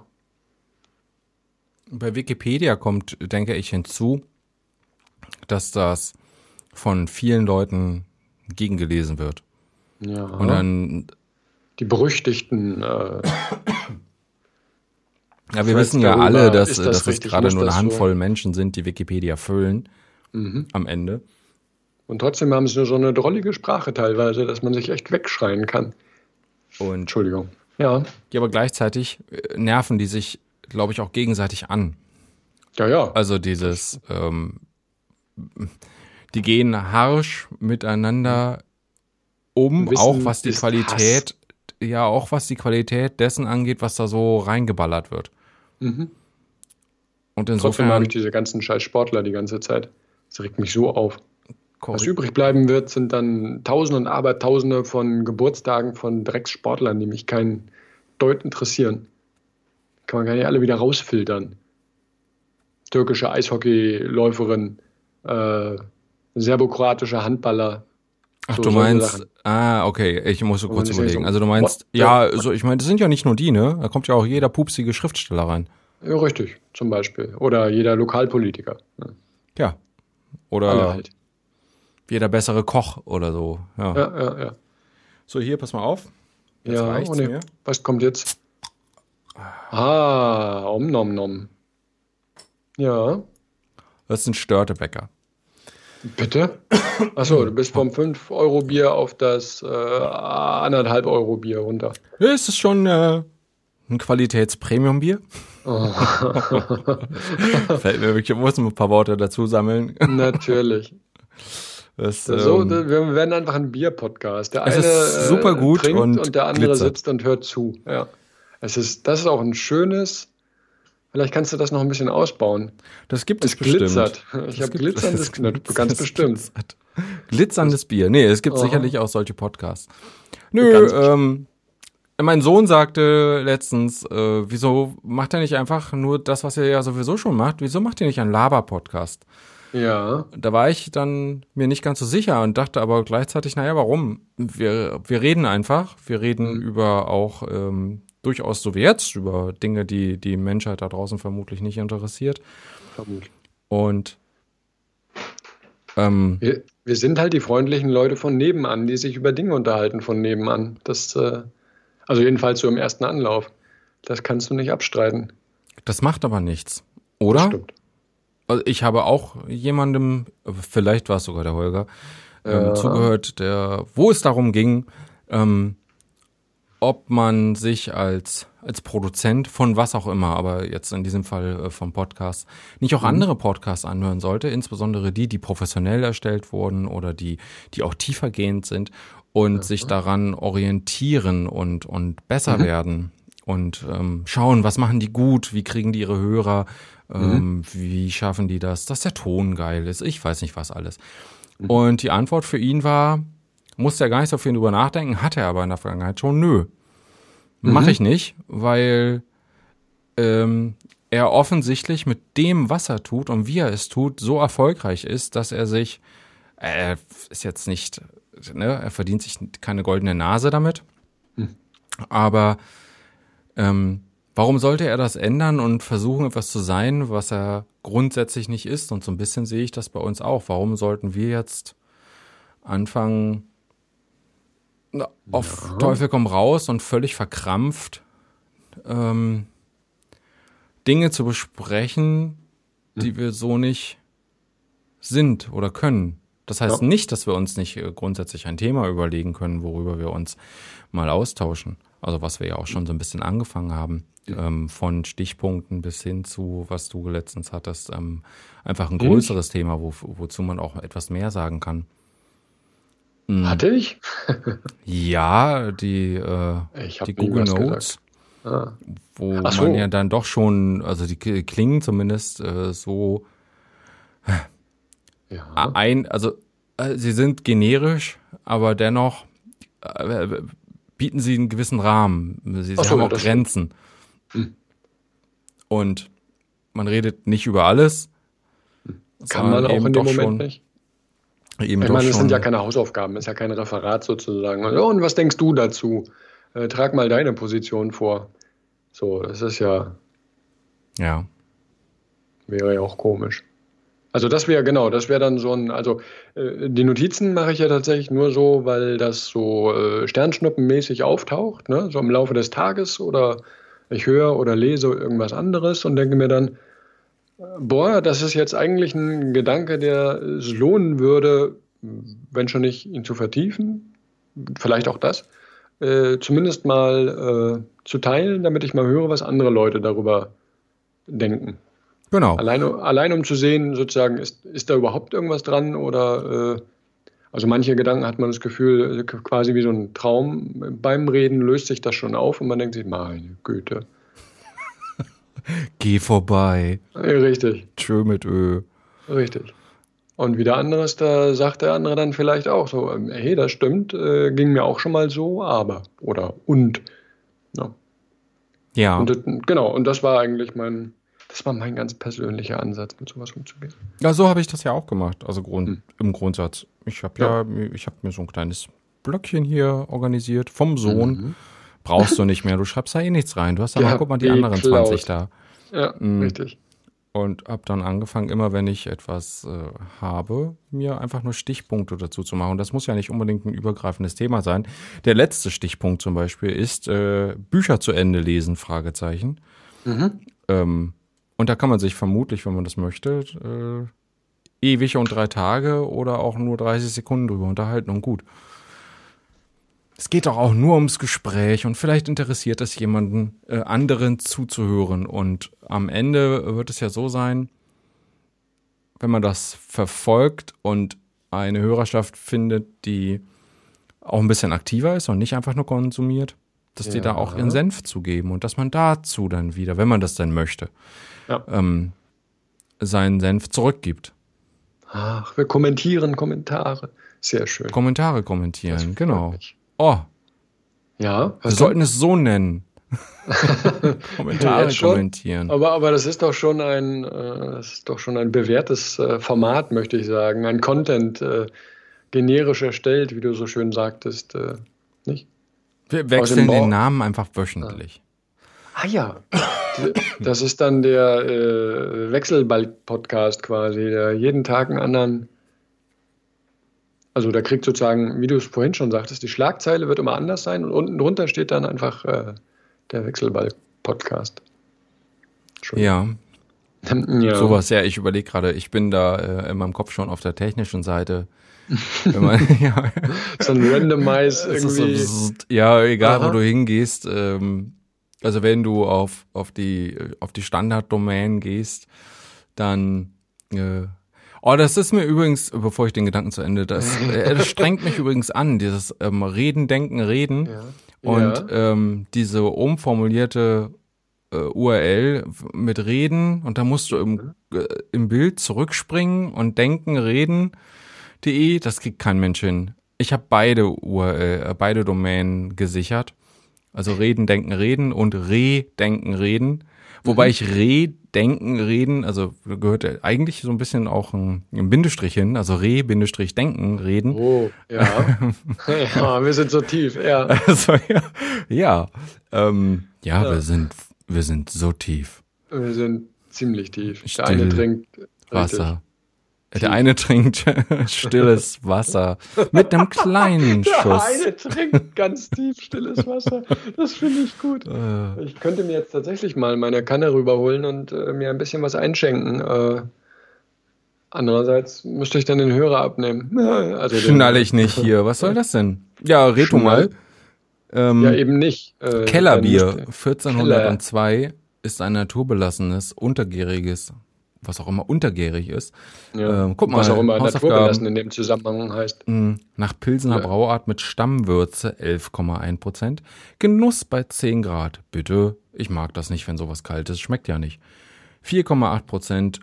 Bei Wikipedia kommt, denke ich, hinzu, dass das von vielen Leuten gegengelesen wird. Ja, Und dann, die berüchtigten äh, ja, wir Threads wissen ja darüber, alle, dass, ist das dass es richtig? gerade Muss nur eine das so? Handvoll Menschen sind, die Wikipedia füllen Mhm. am Ende. Und trotzdem haben sie so eine drollige Sprache teilweise, dass man sich echt wegschreien kann. Und Entschuldigung. Ja, ja, aber gleichzeitig äh, nerven die sich, glaube ich, auch gegenseitig an. ja, ja. Also dieses, ähm, die gehen harsch miteinander um, Wissen auch was die ist Qualität, ja, auch was die Qualität dessen angeht, was da so reingeballert wird. Mhm. Und Trotzdem insofern, habe ich diese ganzen scheiß Sportler die ganze Zeit. Das regt mich so auf. Was korrekt, übrig bleiben wird, sind dann Tausende und Abertausende von Geburtstagen von Dreckssportlern, die mich keinen Deut interessieren. Kann man gar nicht alle wieder rausfiltern. Türkische Eishockeyläuferin, äh, serbokroatische Handballer. ach, so du solche meinst, Sachen. ah, okay, ich muss so Wo man kurz sich überlegen. so, Also du meinst, what? ja, Ja. so, ich meine, das sind ja nicht nur die, ne? Da kommt ja auch jeder pupsige Schriftsteller rein. Ja, richtig, zum Beispiel. Oder jeder Lokalpolitiker. Ja. Ja. Alle Oder halt. jeder bessere Koch oder so. Ja. Ja, ja, ja. So, hier, pass mal auf. Jetzt Ja, reicht's und mir. was kommt jetzt? Ah, om nom nom. Ja, Das ist ein Störtebäcker. bitte? Achso, du bist vom fünf Euro Bier auf das äh, anderthalb Euro Bier runter. Ja, es ist schon äh, ein Qualitäts-Premium-Bier. Oh. Fällt mir wirklich, ich muss ein paar Worte dazu sammeln. Natürlich. Das, So, ähm, wir werden einfach ein Bier-Podcast. Der es eine ist super gut trinkt und und der andere glitzert. sitzt und hört zu. Ja. Es ist, das ist auch ein schönes. Vielleicht kannst du das noch ein bisschen ausbauen. das gibt es, Es bestimmt. glitzert. Ich Das habe gibt- glitzerndes, das na, gibt- ganz das bestimmt. glitzert. Glitzerndes Bier. Nee, es gibt Aha. sicherlich auch solche Podcasts. Nö, Ganz ähm, mein Sohn sagte letztens, äh, wieso macht er nicht einfach nur das, was er ja sowieso schon macht? Wieso macht ihr nicht einen Laber-Podcast? Ja, Da war ich dann mir nicht ganz so sicher und dachte aber gleichzeitig, naja, warum? Wir, wir reden einfach. Wir reden Mhm. über auch ähm, durchaus so wie jetzt, über Dinge, die die Menschheit da draußen vermutlich nicht interessiert. vermutlich. Und ähm, Wir, wir sind halt die freundlichen Leute von nebenan, die sich über Dinge unterhalten von nebenan. Das, äh, also jedenfalls so im ersten Anlauf. Das kannst du nicht abstreiten. das macht aber nichts, oder? Stimmt. Also ich habe auch jemandem, vielleicht war es sogar der Holger, ähm, Ja. zugehört, der, wo es darum ging, ähm, ob man sich als als Produzent von was auch immer, aber jetzt in diesem Fall äh, vom Podcast, nicht auch Mhm. andere Podcasts anhören sollte, insbesondere die, die professionell erstellt wurden oder die die auch tiefergehend sind und Ja. sich daran orientieren und und besser Mhm. werden und ähm, schauen, was machen die gut, wie kriegen die ihre Hörer, ähm, mhm. wie schaffen die das, dass der Ton geil ist, ich weiß nicht was alles. Mhm. Und die Antwort für ihn war, musste er gar nicht so viel drüber nachdenken, hatte er aber in der Vergangenheit schon, nö, mhm. mache ich nicht, weil ähm, er offensichtlich mit dem, was er tut und wie er es tut, so erfolgreich ist, dass er sich, er ist jetzt nicht, ne, er verdient sich keine goldene Nase damit, mhm. aber ähm, warum sollte er das ändern und versuchen, etwas zu sein, was er grundsätzlich nicht ist? Und so ein bisschen sehe ich das bei uns auch. Warum sollten wir jetzt anfangen, na, auf ja. Teufel komm raus und völlig verkrampft ähm, Dinge zu besprechen, die hm. wir so nicht sind oder können? Das heißt ja. nicht, dass wir uns nicht grundsätzlich ein Thema überlegen können, worüber wir uns mal austauschen. Also was wir ja auch schon so ein bisschen angefangen haben. Ähm, von Stichpunkten bis hin zu, was du letztens hattest, ähm, einfach ein größeres ich? Thema, wo, wozu man auch etwas mehr sagen kann. Mhm. Hatte ich? Ja, die, äh, die Google Notes, ah. wo so. man ja dann doch schon, also die klingen zumindest äh, so ja. ein, also äh, sie sind generisch, aber dennoch äh, bieten sie einen gewissen Rahmen. Sie, sie so, haben auch Grenzen. Hm. Und man redet nicht über alles. Kann man auch in dem Moment schon, nicht. Eben ich meine, es sind ja keine Hausaufgaben, es ist ja kein Referat sozusagen. Und was denkst du dazu? Äh, trag mal deine Position vor. So, das ist ja... Ja. Wäre ja auch komisch. Also das wäre, genau, das wäre dann so ein, also äh, die Notizen mache ich ja tatsächlich nur so, weil das so äh, sternschnuppenmäßig auftaucht, ne? So im Laufe des Tages oder ich höre oder lese irgendwas anderes und denke mir dann, boah, das ist jetzt eigentlich ein Gedanke, der es lohnen würde, wenn schon nicht ihn zu vertiefen, vielleicht auch das, äh, zumindest mal äh, zu teilen, damit ich mal höre, was andere Leute darüber denken. Genau. Allein, allein um zu sehen, sozusagen, ist, ist da überhaupt irgendwas dran oder, äh, also manche Gedanken hat man das Gefühl, quasi wie so ein Traum, beim Reden löst sich das schon auf und man denkt sich, meine Güte. Geh vorbei. Richtig. Tschö mit Ö. Richtig. Und wieder anderes, da sagt der andere dann vielleicht auch so, hey, das stimmt, äh, ging mir auch schon mal so, aber, oder und. Ja. Ja. Und das, genau, und das war eigentlich mein, das war mein ganz persönlicher Ansatz, mit sowas umzugehen. Ja, so habe ich das ja auch gemacht, also Grund, hm. im Grundsatz. Ich habe ja, ja, ich habe mir so ein kleines Blöckchen hier organisiert vom Sohn. Mhm. Brauchst du nicht mehr, du schreibst da eh nichts rein. Du hast aber, ja, guck mal, die anderen Cloud. zwanzig da. Ja, mhm. richtig. Und habe dann angefangen, immer wenn ich etwas äh, habe, mir einfach nur Stichpunkte dazu zu machen. Und das muss ja nicht unbedingt ein übergreifendes Thema sein. Der letzte Stichpunkt zum Beispiel ist äh, Bücher zu Ende lesen, Fragezeichen. Mhm. Ähm, und da kann man sich vermutlich, wenn man das möchte, äh, ewig und drei Tage oder auch nur dreißig Sekunden drüber unterhalten und gut. Es geht doch auch nur ums Gespräch und vielleicht interessiert es jemanden, äh, anderen zuzuhören. Und am Ende wird es ja so sein, wenn man das verfolgt und eine Hörerschaft findet, die auch ein bisschen aktiver ist und nicht einfach nur konsumiert, dass ja. die da auch ihren Senf zugeben und dass man dazu dann wieder, wenn man das denn möchte, ja. ähm, seinen Senf zurückgibt. Ach, wir kommentieren Kommentare. Sehr schön. Kommentare kommentieren, genau. Mich. Oh. Ja. Wir sollten es so nennen. Kommentare kommentieren. Aber, aber das ist doch schon ein, äh, das ist doch schon ein bewährtes äh, Format, möchte ich sagen. Ein Content, äh, generisch erstellt, wie du so schön sagtest, äh, nicht? Wir wechseln den Namen einfach wöchentlich. Ah ja, das ist dann der äh, Wechselbalg-Podcast quasi, der jeden Tag einen anderen. Also da kriegt sozusagen, wie du es vorhin schon sagtest, die Schlagzeile wird immer anders sein und unten drunter steht dann einfach äh, der Wechselball-Podcast. Ja. ja. Sowas, ja, ich überlege gerade, ich bin da äh, in meinem Kopf schon auf der technischen Seite. Wenn man, ja. So ein Randomize irgendwie. So, ja, egal Aha. wo du hingehst. Ähm, also wenn du auf, auf die, auf die Standarddomain gehst, dann äh, Oh, das ist mir übrigens, bevor ich den Gedanken zu Ende, das, äh, das strengt mich übrigens an, dieses ähm, Reden, Denken, Reden. Ja. Und Ja. ähm, diese umformulierte äh, U R L mit Reden und da musst du im, äh, im Bild zurückspringen und denken, reden, de, das kriegt kein Mensch hin. Ich habe beide U R L, äh, beide Domänen gesichert. Also Reden, Denken, Reden und Re-Denken, Reden. Wobei ich Re-Denken, Reden, also gehört ja eigentlich so ein bisschen auch ein, ein Bindestrich hin, also Re-Denken, Reden. Oh, ja. Ja, wir sind so tief, ja. Also ja, ja, ähm, ja, Ja. wir sind, wir sind so tief. Wir sind ziemlich tief. Der Still. eine trinkt Wasser. Der eine trinkt stilles Wasser mit einem kleinen Der Schuss. eine trinkt ganz tief stilles Wasser. Das finde ich gut. Äh, Ich könnte mir jetzt tatsächlich mal meine Kanne rüberholen und äh, mir ein bisschen was einschenken. Äh, andererseits müsste ich dann den Hörer abnehmen. Also den, Schnalle ich nicht hier. Was soll das denn? Ja, red du mal. Ähm, Ja, eben nicht. Äh, dann Kellerbier müsste- vierzehnhundertzwei ist ein naturbelassenes, untergäriges, was auch immer untergärig ist. Ja. Ähm, guck mal, was auch immer Hausaufgaben. naturbelassen in dem Zusammenhang heißt. Mh, Nach Pilsener Ja. Brauart mit Stammwürze elf Komma eins Prozent. Genuss bei zehn Grad. Bitte, ich mag das nicht, wenn sowas kalt ist. Schmeckt ja nicht. vier Komma acht Prozent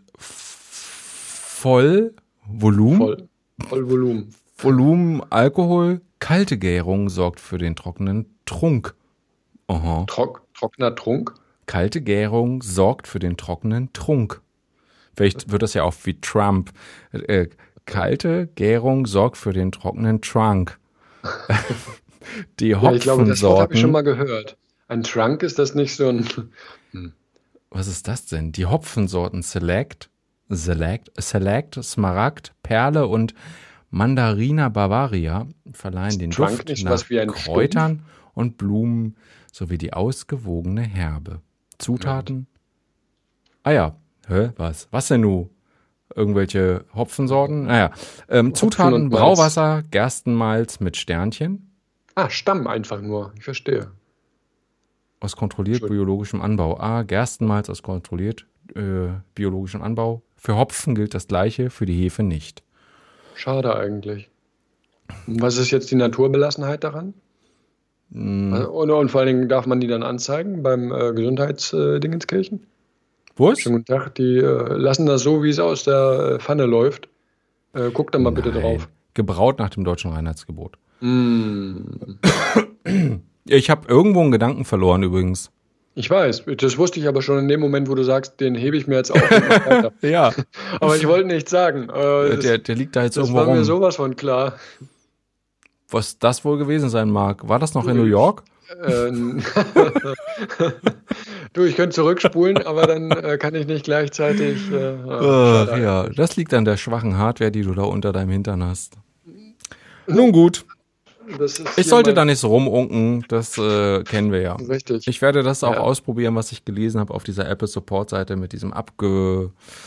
voll Volumen. Voll, voll Volumen. Volumen Alkohol. Kalte Gärung sorgt für den trockenen Trunk. Aha. Trock, trockener Trunk. Kalte Gärung sorgt für den trockenen Trunk. Vielleicht wird das ja auch wie Trump. Äh, kalte Gärung sorgt für den trockenen Trunk. Die Ja, ich glaube, das Wort habe ich schon Hopfensorten. mal gehört. Ein Trunk, ist das nicht so ein... Was ist das denn? Die Hopfensorten Select, Select, Select, Smaragd, Perle und Mandarina Bavaria verleihen den Trunk Duft nicht nach was wie ein Kräutern und Blumen sowie die ausgewogene Herbe. Zutaten? Ah ja, hä, was? Was denn nu? Irgendwelche Hopfensorten? Naja, ähm, Zutaten, und Malz. Brauwasser, Gerstenmalz mit Sternchen Ah, Stamm einfach nur. Ich verstehe. aus kontrolliert Entschuldigung. biologischem Anbau. Ah, Gerstenmalz aus kontrolliert äh, biologischem Anbau. Für Hopfen gilt das Gleiche, für die Hefe nicht. Schade eigentlich. Und was ist jetzt die Naturbelassenheit daran? Also, Und, und vor allen Dingen darf man die dann anzeigen beim äh, Gesundheitsdingenskirchen? Was? Schönen guten Tag. Die äh, lassen das so, wie es aus der äh, Pfanne läuft. Äh, guck da mal bitte Nein. drauf. Gebraut nach dem deutschen Reinheitsgebot. Mm, Ich habe irgendwo einen Gedanken verloren übrigens. ich weiß, das wusste ich aber schon in dem Moment, wo du sagst, den hebe ich mir jetzt auf und mach weiter. Ja. Aber ich wollte nichts sagen. Äh, das Der, der liegt da jetzt das irgendwo war mir rum. sowas von klar. Was das wohl gewesen sein mag. War das noch in New York? Ähm, du, ich könnte zurückspulen, aber dann äh, kann ich nicht gleichzeitig. Äh, Ach, schade. ja, das liegt an der schwachen Hardware, die du da unter deinem Hintern hast. Nun gut, Das ist ich hier sollte mein- da nicht so rumunken, das äh, kennen wir ja. Richtig. Ich werde das auch Ja. ausprobieren, was ich gelesen habe auf dieser Apple Support Seite mit diesem abge...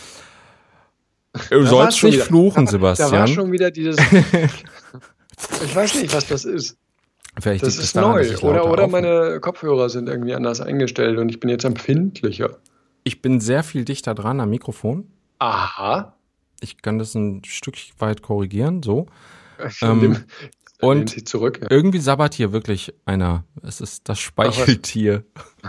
Du Da war's sollst schon nicht wieder. fluchen, Da war Sebastian. schon wieder dieses. Ich weiß nicht, was das ist. Vielleicht Das liegt es ist daran, neu. dass ich Oder, lauter oder aufnehme. meine Kopfhörer sind irgendwie anders eingestellt und ich bin jetzt empfindlicher. Ich bin sehr viel dichter dran am Mikrofon. Aha. Ich kann das ein Stück weit korrigieren, so. Ähm, Ähm, und- und sie zurück. Ja. Irgendwie sabbert hier wirklich einer. Es ist das Speicheltier.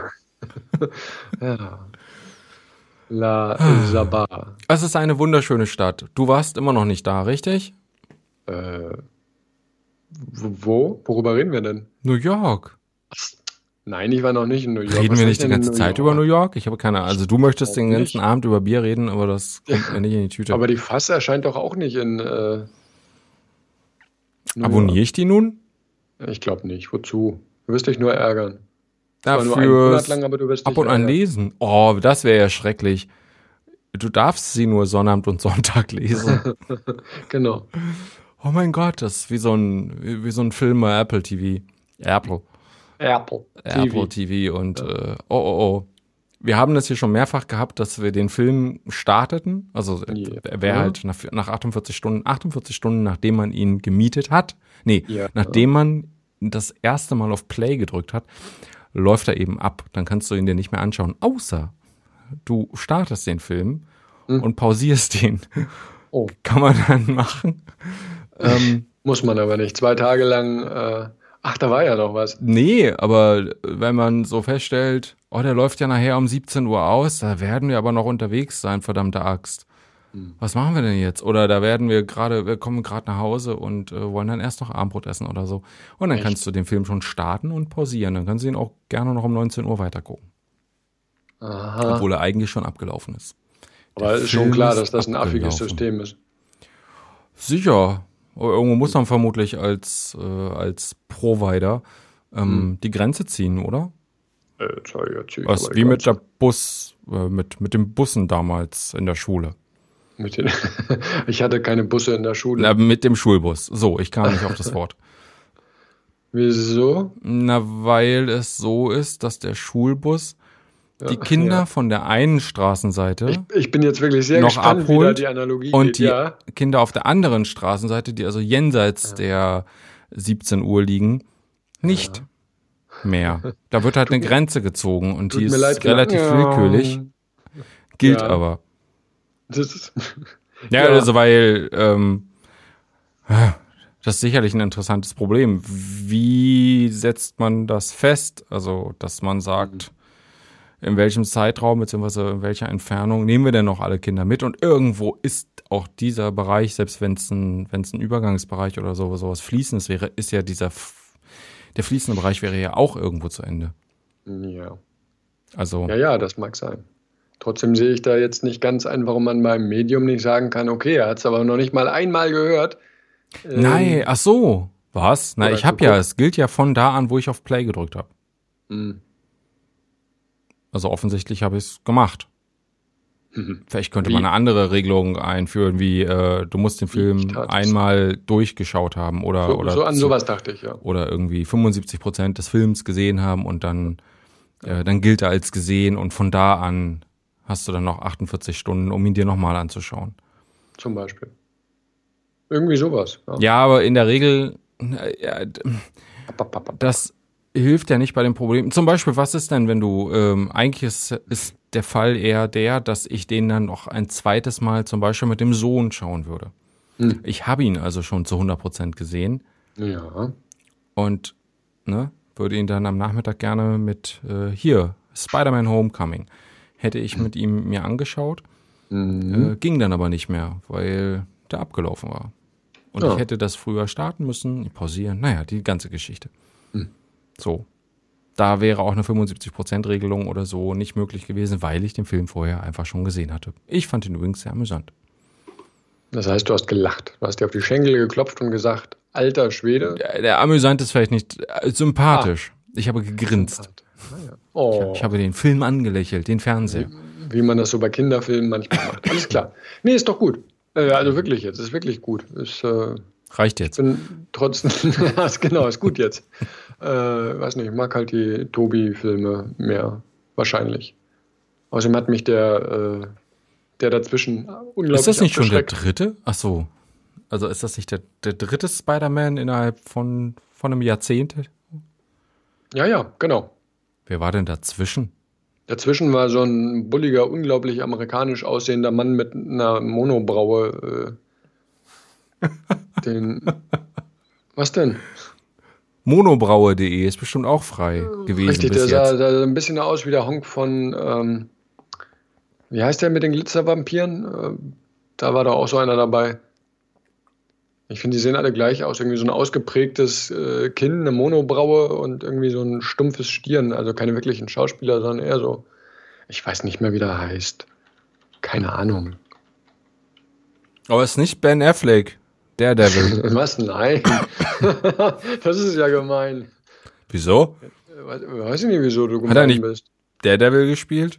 Ja. La Ah. Sabah. Es ist eine wunderschöne Stadt. Du warst immer noch nicht da, richtig? Äh, wo? Worüber reden wir denn? New York. Nein, ich war noch nicht in New York. Reden Was wir soll nicht ich die denn in ganze Zeit über New York? Ich habe keine Ahnung. Also du möchtest den glaub ganzen nicht. Abend über Bier reden, aber das kommt mir nicht in die Tüte. Aber die Fass erscheint doch auch nicht in. Äh, New Abonniere ich die nun? York. Ich glaube nicht. Wozu? Du wirst dich nur ärgern. Zwar nur einen Dafür Monat lang, aber du wirst ab dich und an ärgern. lesen. Oh, das wäre ja schrecklich. Du darfst sie nur Sonnabend und Sonntag lesen. Genau. Oh mein Gott, das ist wie so ein, wie wie so ein Film bei Apple T V. Apple. Apple. Apple T V und äh, oh oh oh. Wir haben das hier schon mehrfach gehabt, dass wir den Film starteten. Also äh, Ja. er wäre halt nach, nach achtundvierzig Stunden, achtundvierzig Stunden, nachdem man ihn gemietet hat. Nee, Ja. nachdem man das erste Mal auf Play gedrückt hat, läuft er eben ab. Dann kannst du ihn dir nicht mehr anschauen. Außer du startest den Film Mhm. und pausierst ihn. Oh. Kann man dann machen. ähm, Muss man aber nicht. Zwei Tage lang, äh, ach, da war ja noch was. Nee, aber wenn man so feststellt, oh, der läuft ja nachher um siebzehn Uhr aus, da werden wir aber noch unterwegs sein, verdammte Axt. Hm. Was machen wir denn jetzt? Oder da werden wir gerade, wir kommen gerade nach Hause und äh, wollen dann erst noch Abendbrot essen oder so. Und dann Echt? kannst du den Film schon starten und pausieren. Dann kannst du ihn auch gerne noch um neunzehn Uhr weitergucken. Aha. Obwohl er eigentlich schon abgelaufen ist. Aber es ist schon klar, dass das ein affiges System ist. Sicher. Irgendwo muss man vermutlich als, äh, als Provider ähm, hm. die Grenze ziehen, oder? Äh, sorry, ja, zieh ich Was wie mit der Bus, äh, mit, mit den Bussen damals in der Schule. Mit den ich hatte keine Busse in der Schule. Na, mit dem Schulbus. So, ich kam nicht auf das Wort. Wieso? Na, weil es so ist, dass der Schulbus ja, die Kinder ja. von der einen Straßenseite ich, ich bin jetzt wirklich sehr noch gespannt, abholt wie da die Analogie und geht, die ja. Kinder auf der anderen Straßenseite, die also jenseits ja. der siebzehn Uhr liegen, nicht ja. mehr. Da wird halt tut eine mir, Grenze gezogen und die ist leid, relativ ja. willkürlich, gilt ja. aber. Das ist, ja, ja, also weil ähm, das ist sicherlich ein interessantes Problem. Wie setzt man das fest? Also, dass man sagt, in welchem Zeitraum bzw. in welcher Entfernung nehmen wir denn noch alle Kinder mit? Und irgendwo ist auch dieser Bereich, selbst wenn es ein, wenn es ein Übergangsbereich oder so sowas Fließendes wäre, ist ja dieser der fließende Bereich wäre ja auch irgendwo zu Ende. Ja. Also. Ja, ja, das mag sein. Trotzdem sehe ich da jetzt nicht ganz ein, warum man beim Medium nicht sagen kann, okay, er hat es aber noch nicht mal einmal gehört. Ähm, Nein, ach so. Was? Na, ich habe ja, es gilt ja von da an, wo ich auf Play gedrückt habe. Mhm. Also offensichtlich habe ich es gemacht. Mhm. Vielleicht könnte wie? man eine andere Regelung einführen, wie äh, du musst den Film einmal durchgeschaut haben oder so, oder so an zu, sowas dachte ich, ja. Oder irgendwie fünfundsiebzig Prozent des Films gesehen haben und dann äh, dann gilt er als gesehen und von da an hast du dann noch achtundvierzig Stunden, um ihn dir nochmal anzuschauen. Zum Beispiel. Irgendwie sowas. Ja, ja aber in der Regel ja, das hilft ja nicht bei dem Problem. Zum Beispiel, was ist denn, wenn du, ähm, eigentlich ist, ist der Fall eher der, dass ich den dann noch ein zweites Mal zum Beispiel mit dem Sohn schauen würde. Hm. Ich habe ihn also schon zu hundert Prozent gesehen. Ja. Und, ne, würde ihn dann am Nachmittag gerne mit, äh, hier, Spider-Man Homecoming, hätte ich hm. mit ihm mir angeschaut, mhm. äh, ging dann aber nicht mehr, weil der abgelaufen war. Und ja. ich hätte das früher starten müssen, pausieren, naja, die ganze Geschichte. Hm. So. Da wäre auch eine fünfundsiebzig Prozent Regelung oder so nicht möglich gewesen, weil ich den Film vorher einfach schon gesehen hatte. Ich fand ihn übrigens sehr amüsant. Das heißt, du hast gelacht. Du hast dir auf die Schenkel geklopft und gesagt, alter Schwede. Der, der amüsant ist vielleicht nicht äh, sympathisch. Ah. Ich habe gegrinst. Ah, ja. oh. ich, ich habe den Film angelächelt, den Fernseher. Wie, wie man das so bei Kinderfilmen manchmal macht. Alles klar. Nee, ist doch gut. Äh, also wirklich jetzt. Ist wirklich gut. Ist, äh, Reicht jetzt. Ich bin trotzdem, genau, ist gut jetzt. Äh, weiß nicht, ich mag halt die Tobi-Filme mehr, wahrscheinlich. Außerdem hat mich der, äh, der dazwischen unglaublich Ist das nicht schon der dritte? Ach so. Also ist das nicht der, der dritte Spider-Man innerhalb von, von einem Jahrzehnt? Ja, ja, genau. Wer war denn dazwischen? Dazwischen war so ein bulliger, unglaublich amerikanisch aussehender Mann mit einer Monobraue. Äh, den. Was denn? Monobraue punkt de ist bestimmt auch frei gewesen. Richtig, bis der jetzt. sah, sah ein bisschen aus wie der Honk von, ähm, wie heißt der mit den Glitzervampiren? Äh, da war doch auch so einer dabei. Ich finde, die sehen alle gleich aus. Irgendwie so ein ausgeprägtes äh, Kinn, eine Monobraue und irgendwie so ein stumpfes Stirn. Also keine wirklichen Schauspieler, sondern eher so, ich weiß nicht mehr, wie der heißt. Keine Ahnung. Aber es ist nicht Ben Affleck. Daredevil. Was? Nein. Das ist ja gemein. Wieso? Weiß ich nicht, wieso du gemein Hat er nicht bist. Daredevil gespielt?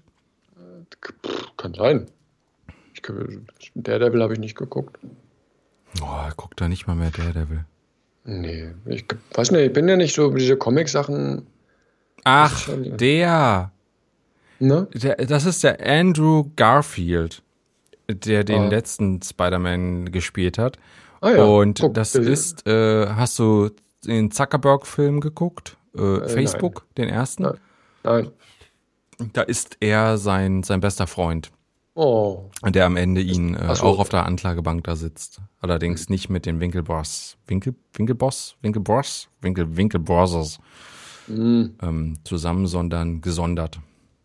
Kann sein. Ich, Daredevil habe ich nicht geguckt. Oh, guck da nicht mal mehr Daredevil. Nee, ich weiß nicht, ich bin ja nicht so diese Comic-Sachen. Ach, schon, der. Ne? der. Das ist der Andrew Garfield, der den ah. letzten Spider-Man gespielt hat. Ah, ja. Und Guck, das ist, äh, hast du den Zuckerberg-Film geguckt? Äh, äh, Facebook, nein. den ersten? Nein. nein. Da ist er sein, sein bester Freund. Oh. Und der am Ende ihn äh, Ach so. auch auf der Anklagebank da sitzt. Allerdings nicht mit den Winkelboss. Winkel, Winkelboss? Winkelboss? Winkel, Winkelbosses Mhm. ähm, zusammen, sondern gesondert.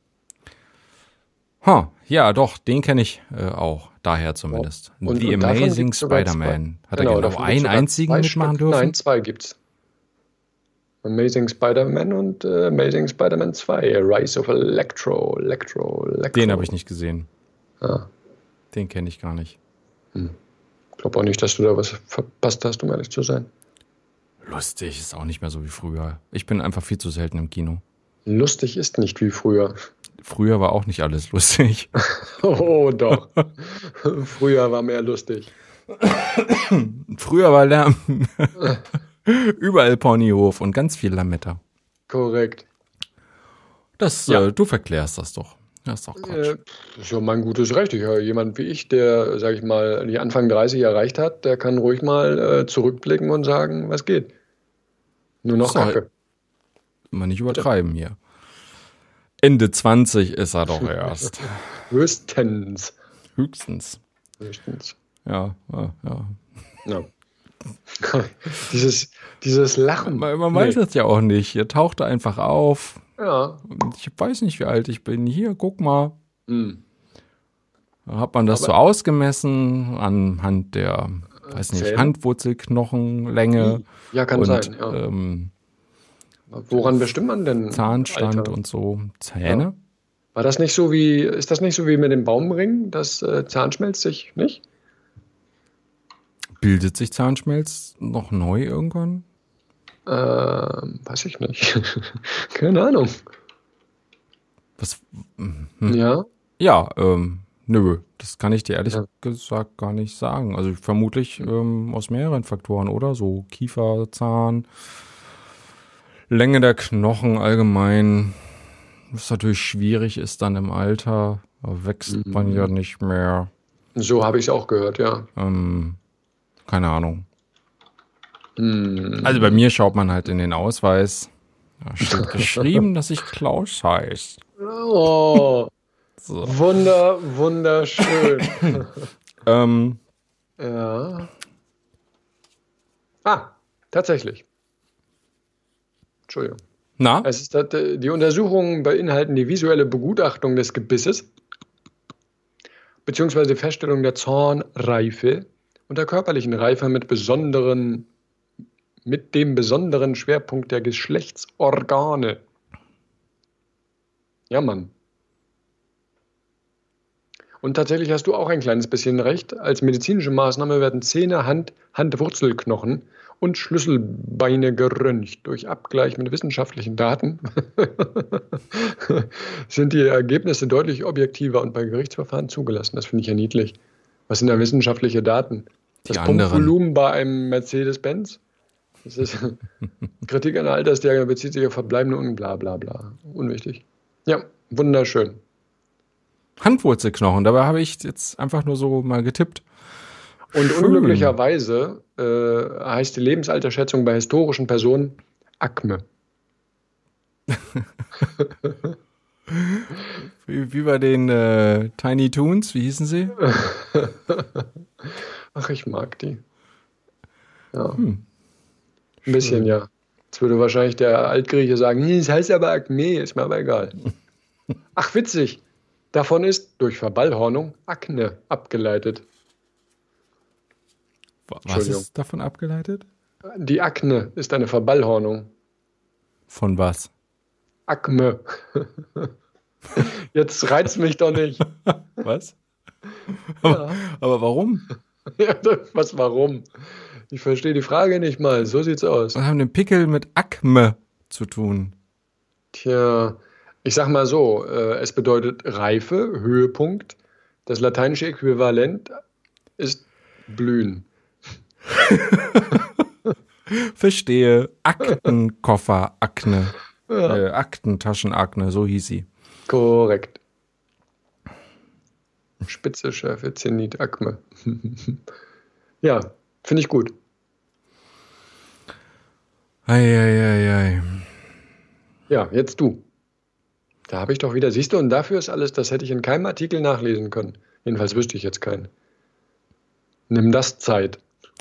Ha, ja, doch, den kenne ich äh, auch. Daher zumindest. Und- The und davon Amazing gibt's sogar Spider-Man. Hat Genau, er genau davon einen gibt's sogar einzigen zwei mitmachen Stück. dürfen? Nein, zwei gibt's. Amazing Spider-Man und äh, Amazing Spider-Man zwei. Rise of Electro. Electro, Electro. Den habe ich nicht gesehen. Ja. Den kenne ich gar nicht. Ich glaube auch nicht, dass du da was verpasst hast, um ehrlich zu sein. Lustig, ist auch nicht mehr so wie früher. Ich bin einfach viel zu selten im Kino. Lustig ist nicht wie früher. Früher war auch nicht alles lustig. Oh, doch. Früher war mehr lustig. Früher war Lärm. Überall Ponyhof und ganz viel Lametta. Korrekt. Das, Ja. äh, du verklärst das doch. Das ist doch Quatsch. Äh, das ist ja mein gutes Recht. Ich, ja, jemand wie ich, der, sag ich mal, die Anfang dreißig erreicht hat, der kann ruhig mal äh, zurückblicken und sagen, was geht. Nur noch So, Kacke. Immer nicht übertreiben hier. Ende zwanzig ist er doch erst. Höchstens. Höchstens. Höchstens. Ja, ja, ja. Ja. dieses, dieses Lachen. Man, man weiß Nee. das ja auch nicht. Ihr taucht da einfach auf. Ja. Und ich weiß nicht, wie alt ich bin. Hier, guck mal. Hm. Da hat man das Aber- so ausgemessen anhand der, weiß nicht, Zähne? Handwurzelknochenlänge Ja, kann und sein. Ja. ähm, Woran bestimmt man denn Zahnstand Alter? und so. Zähne? War das nicht so wie, ist das nicht so wie mit dem Baumring, dass äh, Zahnschmelz sich nicht? Bildet sich Zahnschmelz noch neu irgendwann? Ähm, weiß ich nicht. Keine Ahnung. Was? Hm. Ja. Ja, ähm, nö, das kann ich dir ehrlich Ja. gesagt gar nicht sagen. Also vermutlich ähm, aus mehreren Faktoren, oder? So Kiefer, Zahn, Länge der Knochen allgemein. Was natürlich schwierig ist dann im Alter. Da wächst Mhm. man ja nicht mehr. So habe ich es auch gehört, ja. Ähm, keine Ahnung. Hm. Also bei mir schaut man halt in den Ausweis. Da steht geschrieben, dass ich Klaus heißt. Oh, So. wunder, wunderschön. Ähm, Ja. Ah, tatsächlich. Entschuldigung. na? Es ist, dat- die Untersuchungen beinhalten die visuelle Begutachtung des Gebisses beziehungsweise die Feststellung der Zahnreife und der körperlichen Reife mit besonderen, mit dem besonderen Schwerpunkt der Geschlechtsorgane. Ja, Mann. Und tatsächlich hast du auch ein kleines bisschen recht. Als medizinische Maßnahme werden Zähne, Hand, Handwurzelknochen und Schlüsselbeine geröntgt. Durch Abgleich mit wissenschaftlichen Daten sind die Ergebnisse deutlich objektiver und bei Gerichtsverfahren zugelassen. Das finde ich ja niedlich. Was sind da wissenschaftliche Daten? Die Das anderen. Pumpvolumen bei einem Mercedes-Benz? Das ist Kritik an der Altersdiagnose bezieht sich auf verbleibende und bla bla bla. Unwichtig. Ja, wunderschön. Handwurzelknochen, dabei habe ich jetzt einfach nur so mal getippt. Und Schön. unglücklicherweise äh, heißt die Lebensalterschätzung bei historischen Personen Akme. Wie, wie bei den äh, Tiny Toons, wie hießen sie? Ach, ich mag die. Ja. Hm. Ein bisschen, ja. Jetzt würde wahrscheinlich der Altgrieche sagen, "Hm, das heißt aber Akme, ist mir aber egal. Ach, witzig. Davon ist durch Verballhornung Akne abgeleitet. Was Entschuldigung. ist davon abgeleitet? Die Akne ist eine Verballhornung. Von was? Akme. Jetzt reizt mich doch nicht. Was? Ja. Aber warum? Ja, was, warum? Ich verstehe die Frage nicht mal. So sieht's aus. Was haben den Pickel mit Akme zu tun? Tja, ich sag mal so, äh, es bedeutet Reife, Höhepunkt. Das lateinische Äquivalent ist blühen. Verstehe. Aktenkoffer, Akne. Ja. Äh, Aktentaschenakne, so hieß sie. Korrekt. Spitze, Schärfe, Zenit, Akme. Ja, finde ich gut. Eieiei. Ja, jetzt du. Da habe ich doch wieder, siehst du, und dafür ist alles, das hätte ich in keinem Artikel nachlesen können. Jedenfalls wüsste ich jetzt keinen. Nimm das Zeit.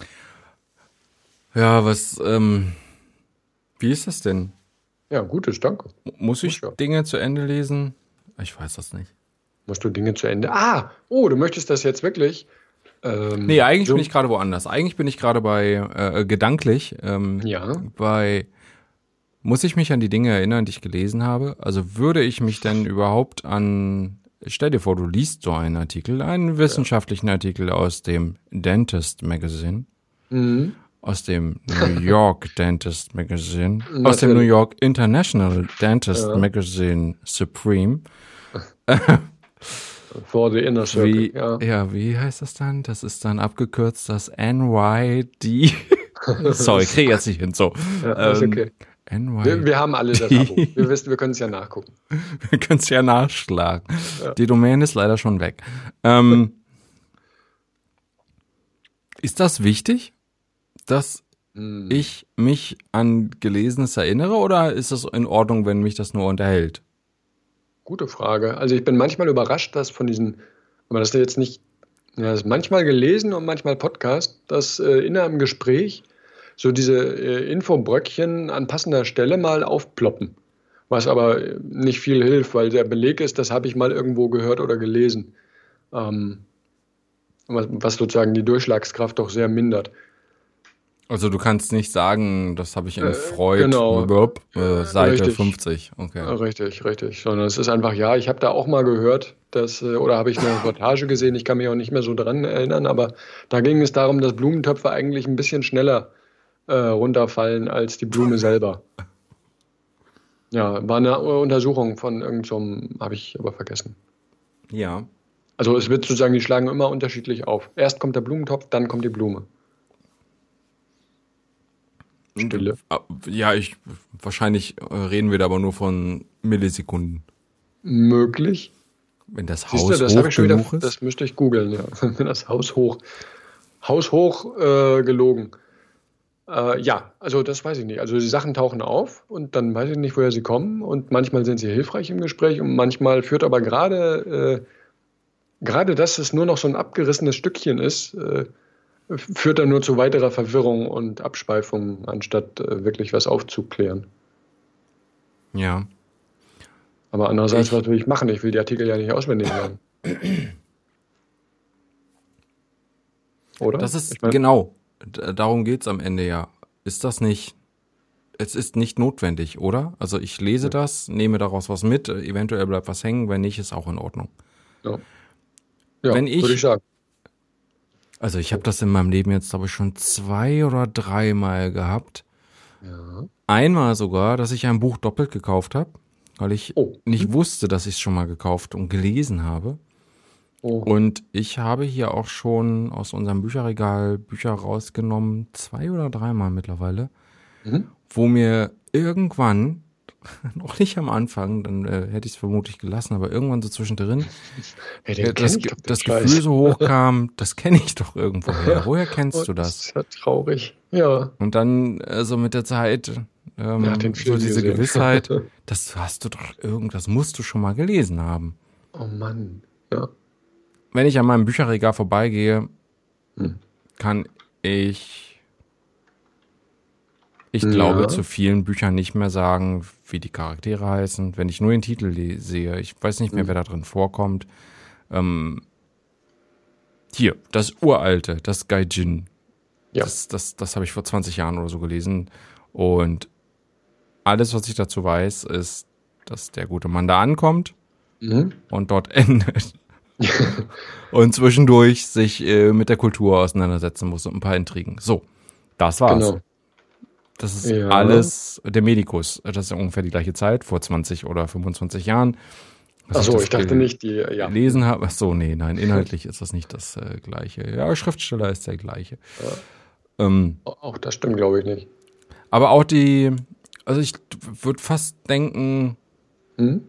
Ja, was, ähm, wie ist das denn? Ja, gutes, danke. Muss ich Muss ja. Dinge zu Ende lesen? Ich weiß das nicht. Musst du Dinge zu Ende? Ah, oh, du möchtest das jetzt wirklich? Ähm, Nee, eigentlich so, bin ich gerade woanders. Eigentlich bin ich gerade bei, äh, gedanklich, ähm, Ja, bei, muss ich mich an die Dinge erinnern, die ich gelesen habe? Also würde ich mich denn überhaupt an, stell dir vor, du liest so einen Artikel, einen wissenschaftlichen Artikel aus dem Dentist Magazine, mhm. aus dem New York Dentist Magazine, aus dem New Natürlich. York International Dentist Ja. Magazine Supreme. For the inner circle. Wie, Ja. ja, wie heißt das dann? Das ist dann abgekürzt das N Y D. Sorry, krieg jetzt nicht hin. So. Ja, ist Ähm, okay. N Y D. Wir, wir haben alle das Abo. Wir wissen, wir können es ja nachgucken. Wir können es ja nachschlagen. Ja. Die Domain ist leider schon weg. Ähm, ist das wichtig, dass Hm. ich mich an Gelesenes erinnere, oder ist es in Ordnung, wenn mich das nur unterhält? Gute Frage. Also ich bin manchmal überrascht, dass von diesen, aber das ist jetzt nicht, ja, das ist manchmal gelesen und manchmal Podcast, dass äh, in einem Gespräch so diese äh, Infobröckchen an passender Stelle mal aufploppen. Was aber äh, nicht viel hilft, weil der Beleg ist, das habe ich mal irgendwo gehört oder gelesen. Ähm, was, was sozusagen die Durchschlagskraft doch sehr mindert. Also du kannst nicht sagen, das habe ich in Äh, Freud, genau. blub, äh, Seite Richtig. fünfzig. Okay. Richtig, richtig. Sondern es ist einfach, ja, ich habe da auch mal gehört, dass, äh, oder habe ich eine Reportage gesehen, ich kann mich auch nicht mehr so dran erinnern, aber da ging es darum, dass Blumentöpfe eigentlich ein bisschen schneller äh, runterfallen als die Blume selber. Ja, war eine Untersuchung von irgend so einem, habe ich aber vergessen. Ja. Also es wird sozusagen, die schlagen immer unterschiedlich auf. Erst kommt der Blumentopf, dann kommt die Blume. Stille. Ja, ich, wahrscheinlich äh, reden wir da aber nur von Millisekunden. Möglich. Wenn das Siehst Haus du, das hoch habe ich schon wieder, genug ist. das müsste ich googeln, ja. Wenn das Haus hoch, Haus hoch äh, gelogen. Äh, ja, also das weiß ich nicht. Also die Sachen tauchen auf und dann weiß ich nicht, woher sie kommen und manchmal sind sie hilfreich im Gespräch und manchmal führt aber gerade, äh, gerade dass es nur noch so ein abgerissenes Stückchen ist, äh, führt dann nur zu weiterer Verwirrung und Abschweifung, anstatt äh, wirklich was aufzuklären. Ja. Aber andererseits, Ich- was will ich machen? Ich will die Artikel ja nicht auswendig lernen. Oder? Das ist, Ich mein, genau, d- darum geht's am Ende ja. Ist das nicht, es ist nicht notwendig, oder? Also ich lese das, nehme daraus was mit, äh, eventuell bleibt was hängen, wenn nicht, ist auch in Ordnung. ja, ja wenn ich- würde ich sagen. Also ich habe das in meinem Leben jetzt, glaube ich, schon zwei oder dreimal gehabt. Ja. Einmal sogar, dass ich ein Buch doppelt gekauft habe, weil ich Oh. nicht wusste, dass ich es schon mal gekauft und gelesen habe. Oh. Und ich habe hier auch schon aus unserem Bücherregal Bücher rausgenommen, zwei oder dreimal mittlerweile, Mhm. wo mir irgendwann, noch nicht am Anfang, dann äh, hätte ich es vermutlich gelassen, aber irgendwann so zwischendrin, Hey, den äh, kenn das, ich Ge- doch, den das Scheiß. Gefühl so hochkam, das kenne ich doch irgendwoher. Woher kennst Oh, du Das das? ist ja traurig. Ja. Und dann äh, so mit der Zeit, ähm, Ja, den so Film diese gesehen. Gewissheit, das hast du doch irgend, das musst du schon mal gelesen haben. Oh Mann. Ja. Wenn ich an meinem Bücherregal vorbeigehe, Hm. kann ich, ich Ja. glaube, zu vielen Büchern nicht mehr sagen, wie die Charaktere heißen. Wenn ich nur den Titel le- sehe, ich weiß nicht mehr, Hm. wer da drin vorkommt. Ähm, hier, das uralte, das Gaijin. Ja. Das, das, das habe ich vor zwanzig Jahren oder so gelesen. Und alles, was ich dazu weiß, ist, dass der gute Mann da ankommt Mhm. und dort endet. Und zwischendurch sich äh, mit der Kultur auseinandersetzen muss und ein paar Intrigen. So, das war's. Genau. Das ist Ja. alles der Medikus. Das ist ja ungefähr die gleiche Zeit, vor zwanzig oder fünfundzwanzig Jahren. dass Achso, das ich dachte gel- nicht, die, ja. gelesen habe. Ach so, nee, nein, inhaltlich ist das nicht das äh, Gleiche. Ja, Schriftsteller ist der gleiche. Ähm, Auch das stimmt, glaube ich nicht. aber auch die, also ich würde fast denken, Hm?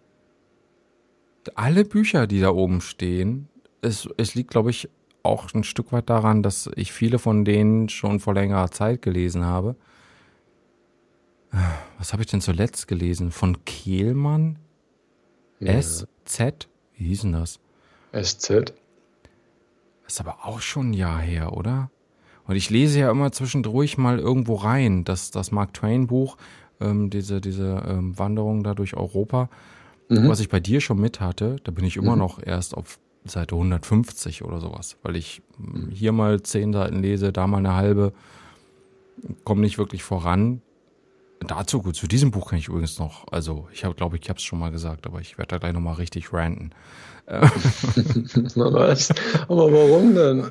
alle Bücher, die da oben stehen, es, es liegt, glaube ich, auch ein Stück weit daran, dass ich viele von denen schon vor längerer Zeit gelesen habe. Was habe ich denn zuletzt gelesen? Von Kehlmann? Ja. S Z? Wie hieß denn das? S Z? Ist aber auch schon ein Jahr her, oder? Und ich lese ja immer zwischendurch mal irgendwo rein, das, das Mark Twain Buch, ähm, diese, diese ähm, Wanderung da durch Europa, mhm. was ich bei dir schon mit hatte, da bin ich immer mhm. noch erst auf Seite hundertfünfzig oder sowas, weil ich mhm. hier mal zehn Seiten lese, da mal eine halbe, komme nicht wirklich voran. Dazu, gut, zu diesem Buch kann ich übrigens noch, also ich habe, glaube ich, ich habe es schon mal gesagt, aber ich werde da gleich nochmal richtig ranten. Was? Aber warum denn?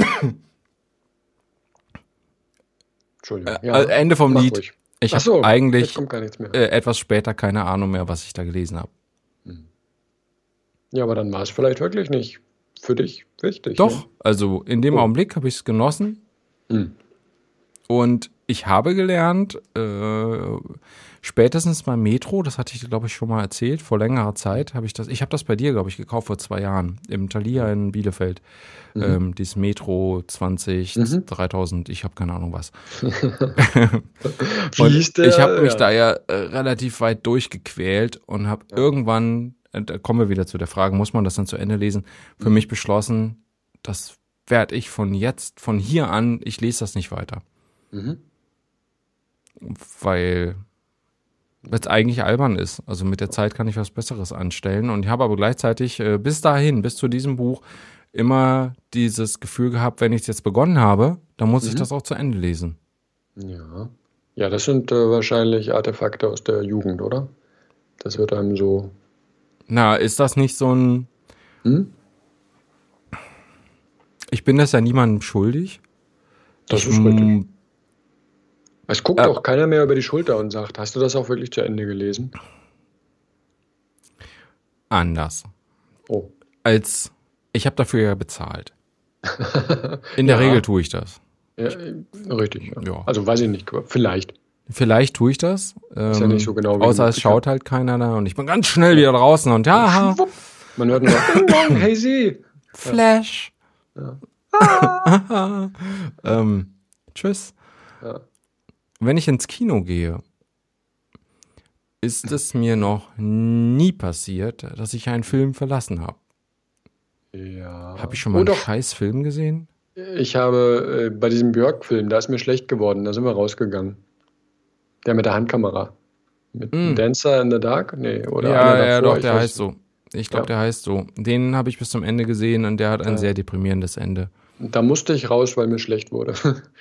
Entschuldigung. Ja, äh, Ende vom Lied. Ruhig. Ich habe so, eigentlich äh, etwas später keine Ahnung mehr, was ich da gelesen habe. Ja, aber dann war es vielleicht wirklich nicht für dich wichtig. Doch, ne? Also in dem oh. Augenblick habe ich es genossen. Hm. Und ich habe gelernt, äh, spätestens beim Metro, das hatte ich, glaube ich, schon mal erzählt, vor längerer Zeit habe ich das, ich habe das bei dir, glaube ich, gekauft vor zwei Jahren, im Thalia in Bielefeld, mhm. ähm, dieses Metro zwanzig, mhm. dreitausend, ich habe keine Ahnung was. Wie hieß der? Ich habe mich ja. da ja äh, relativ weit durchgequält und habe ja. irgendwann, äh, da kommen wir wieder zu der Frage, muss man das dann zu Ende lesen, für mhm. mich beschlossen, das werde ich von jetzt, von hier an, ich lese das nicht weiter. Mhm. Weil es eigentlich albern ist. Also mit der Zeit kann ich was Besseres anstellen. Und ich habe aber gleichzeitig äh, bis dahin, bis zu diesem Buch, immer dieses Gefühl gehabt, wenn ich es jetzt begonnen habe, dann muss mhm. ich das auch zu Ende lesen. Ja, ja, das sind äh, wahrscheinlich Artefakte aus der Jugend, oder? Das wird einem so... Na, ist das nicht so ein... Hm? Ich bin das ja niemandem schuldig. Das ich, ist richtig. Es guckt äh, auch keiner mehr über die Schulter und sagt, hast du das auch wirklich zu Ende gelesen? Anders. Oh. Als, ich habe dafür ja bezahlt. In der ja. Regel tue ich das. Ja, richtig. Ja. Ja. Also weiß ich nicht, vielleicht. Vielleicht tue ich das. Ähm, ist ja nicht so genau. Wie außer es schaut halt keiner da und ich bin ganz schnell wieder draußen und ja. Man hört nur, hey sie. Flash. Ja. Ah. ähm, tschüss. Ja. Wenn ich ins Kino gehe, ist es mir noch nie passiert, dass ich einen Film verlassen habe. Ja. Habe ich schon mal oh, einen doch. scheiß Film gesehen? Ich habe äh, bei diesem Björk-Film, da ist mir schlecht geworden, da sind wir rausgegangen. Der mit der Handkamera. Mit mm. Dancer in the Dark? Nee, oder ja, einer davor, ja, doch, der weiß heißt so. Ich glaube, ja. der heißt so. Den habe ich bis zum Ende gesehen und der hat ein ja. sehr deprimierendes Ende. Da musste ich raus, weil mir schlecht wurde.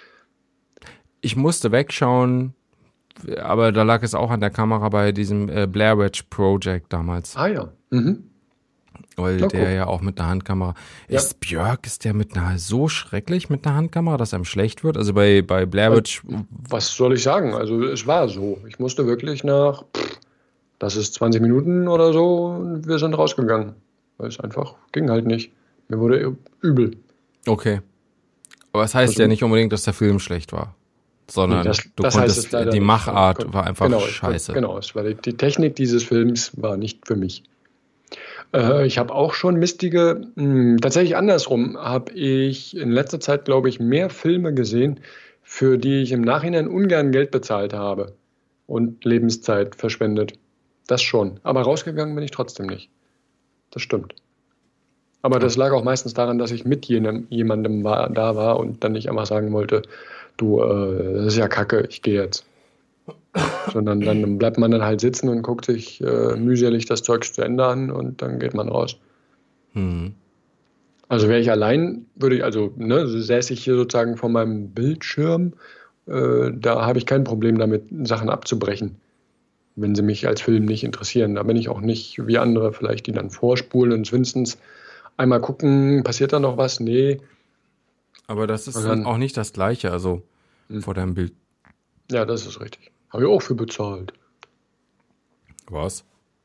Ich musste wegschauen, aber da lag es auch an der Kamera bei diesem äh, Blair Witch Project damals. Ah ja. Mhm. Weil Na, der guck. ja auch mit einer Handkamera. Ja. Ist Björk, ist der mit einer so schrecklich mit einer Handkamera, dass einem schlecht wird? Also bei, bei Blair Witch. Was soll ich sagen? Also es war so. Ich musste wirklich nach, pff, das ist zwanzig Minuten oder so, und wir sind rausgegangen. Weil es einfach ging halt nicht. Mir wurde übel. Okay. Aber es das heißt also, ja nicht unbedingt, dass der Film schlecht war. Sondern nee, das, du das konntest, heißt die nicht. Machart war einfach genau, scheiße. Genau, es war die, die Technik dieses Films war nicht für mich. Äh, ich habe auch schon mistige, mh, tatsächlich andersrum, habe ich in letzter Zeit, glaube ich, mehr Filme gesehen, für die ich im Nachhinein ungern Geld bezahlt habe und Lebenszeit verschwendet. Das schon. Aber rausgegangen bin ich trotzdem nicht. Das stimmt. Aber das lag auch meistens daran, dass ich mit jenem, jemandem war, da war und dann nicht einfach sagen wollte, du, äh, das ist ja Kacke, ich gehe jetzt. Sondern dann bleibt man dann halt sitzen und guckt sich äh, mühselig das Zeugs zu Ende an und dann geht man raus. Mhm. Also wäre ich allein, würde ich, also ne, säße ich hier sozusagen vor meinem Bildschirm, äh, da habe ich kein Problem damit, Sachen abzubrechen, wenn sie mich als Film nicht interessieren. Da bin ich auch nicht wie andere vielleicht, die dann vorspulen und wenigstens einmal gucken, passiert da noch was? Nee. Aber das ist dann, auch nicht das Gleiche, also hm. vor deinem Bild. Ja, das ist richtig. Habe ich auch für bezahlt. Was?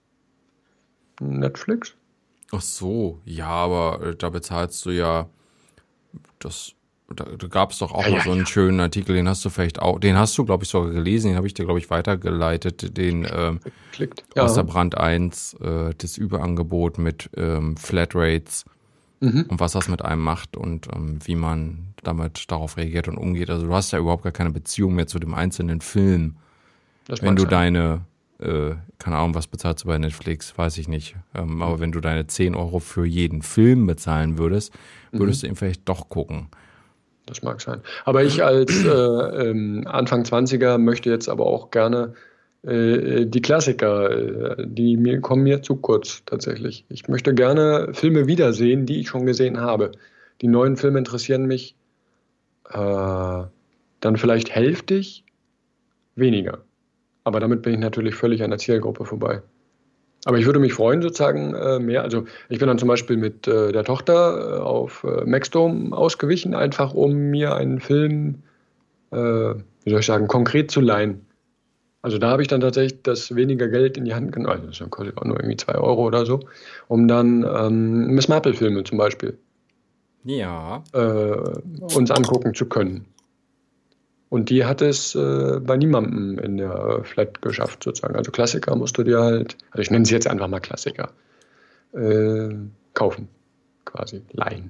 Netflix? Ach so, ja, aber äh, da bezahlst du ja, das, da, da gab es doch auch ja, mal ja, so einen ja. schönen Artikel, den hast du vielleicht auch, den hast du, glaube ich, sogar gelesen, den habe ich dir, glaube ich, weitergeleitet, den ähm, ja. aus der Brand eins, äh, das Überangebot mit ähm, Flatrates mhm. und was das mit einem macht und ähm, wie man damit darauf reagiert und umgeht. Also du hast ja überhaupt gar keine Beziehung mehr zu dem einzelnen Film. Das wenn du sein. deine äh, keine Ahnung, was bezahlst du bei Netflix, weiß ich nicht. Ähm, aber wenn du deine zehn Euro für jeden Film bezahlen würdest, würdest mhm. du ihn vielleicht doch gucken. Das mag sein. Aber ich als äh, ähm, Anfang zwanziger möchte jetzt aber auch gerne äh, die Klassiker, äh, die mir, kommen mir zu kurz tatsächlich. Ich möchte gerne Filme wiedersehen, die ich schon gesehen habe. Die neuen Filme interessieren mich äh, dann vielleicht hälftig weniger. Aber damit bin ich natürlich völlig an der Zielgruppe vorbei. Aber ich würde mich freuen, sozusagen äh, mehr. Also ich bin dann zum Beispiel mit äh, der Tochter äh, auf äh, Maxdome ausgewichen, einfach um mir einen Film, äh, wie soll ich sagen, konkret zu leihen. Also da habe ich dann tatsächlich das weniger Geld in die Hand genommen, also das kostet auch nur irgendwie zwei Euro oder so, um dann ähm, Miss Marple-Filme zum Beispiel ja. äh, uns angucken zu können. Und die hat es äh, bei niemandem in der äh, Flat geschafft, sozusagen. Also Klassiker musst du dir halt, also ich nenne sie jetzt einfach mal Klassiker, äh, kaufen, quasi, leihen.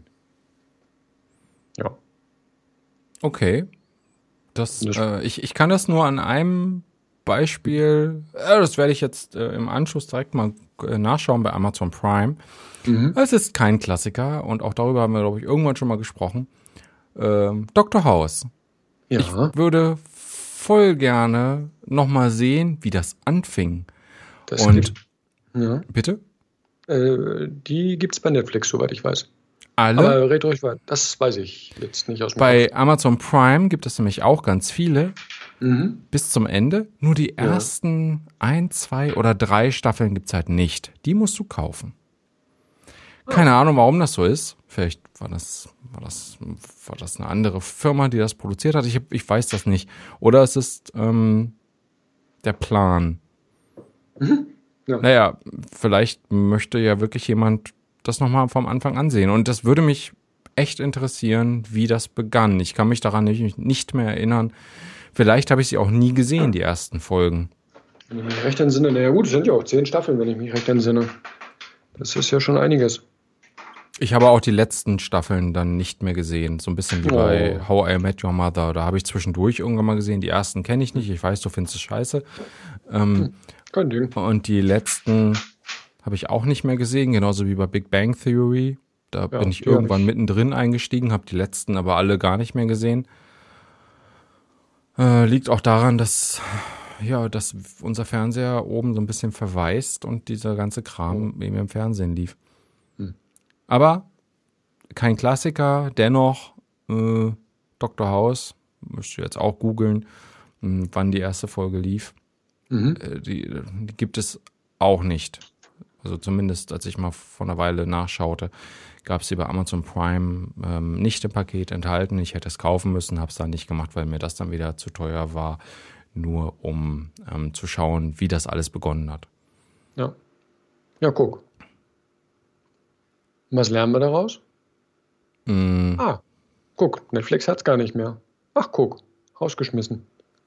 Ja. Okay. Das, das äh, ich, ich kann das nur an einem Beispiel, äh, das werde ich jetzt äh, im Anschluss direkt mal äh, nachschauen bei Amazon Prime. Mhm. Es ist kein Klassiker und auch darüber haben wir, glaube ich, irgendwann schon mal gesprochen. Ähm, Doktor House. Ja. Ich würde voll gerne nochmal sehen, wie das anfing. Das Und gibt, ja. Bitte? Äh, die gibt es bei Netflix, soweit ich weiß. Alle? Aber red ruhig weiter. Das weiß ich jetzt nicht aus dem Bei Kopf. Amazon Prime gibt es nämlich auch ganz viele. Mhm. Bis zum Ende. Nur die ersten ja. ein, zwei oder drei Staffeln gibt es halt nicht. Die musst du kaufen. Keine ah. Ahnung, warum das so ist. Vielleicht war das, war das, war das eine andere Firma, die das produziert hat. Ich, ich weiß das nicht. Oder es ist ähm, der Plan. Mhm. Ja. Naja, vielleicht möchte ja wirklich jemand das nochmal vom Anfang ansehen. Und das würde mich echt interessieren, wie das begann. Ich kann mich daran nicht, nicht mehr erinnern. Vielleicht habe ich sie auch nie gesehen, die ersten Folgen. Wenn ich mich recht entsinne, naja gut, es sind ja auch zehn Staffeln, wenn ich mich recht entsinne. Das ist ja schon einiges. Ich habe auch die letzten Staffeln dann nicht mehr gesehen. So ein bisschen wie oh. bei How I Met Your Mother. Da habe ich zwischendurch irgendwann mal gesehen. Die ersten kenne ich nicht. Ich weiß, du findest es scheiße. Ähm, Kein Ding. Und die letzten habe ich auch nicht mehr gesehen. Genauso wie bei Big Bang Theory. Da ja, bin ich irgendwann ich. mittendrin eingestiegen, habe die letzten aber alle gar nicht mehr gesehen. Äh, liegt auch daran, dass, ja, dass unser Fernseher oben so ein bisschen verwaist und dieser ganze Kram oh. eben im Fernsehen lief. Aber kein Klassiker, dennoch äh, Doktor House, müsst ihr jetzt auch googeln, mh, wann die erste Folge lief. Mhm. Äh, die, die gibt es auch nicht. Also zumindest, als ich mal vor einer Weile nachschaute, gab es sie bei Amazon Prime ähm, nicht im Paket enthalten. Ich hätte es kaufen müssen, habe es dann nicht gemacht, weil mir das dann wieder zu teuer war, nur um ähm, zu schauen, wie das alles begonnen hat. Ja, ja, guck. Was lernen wir daraus? Mm. Ah, guck, Netflix hat's gar nicht mehr. Ach, guck, rausgeschmissen.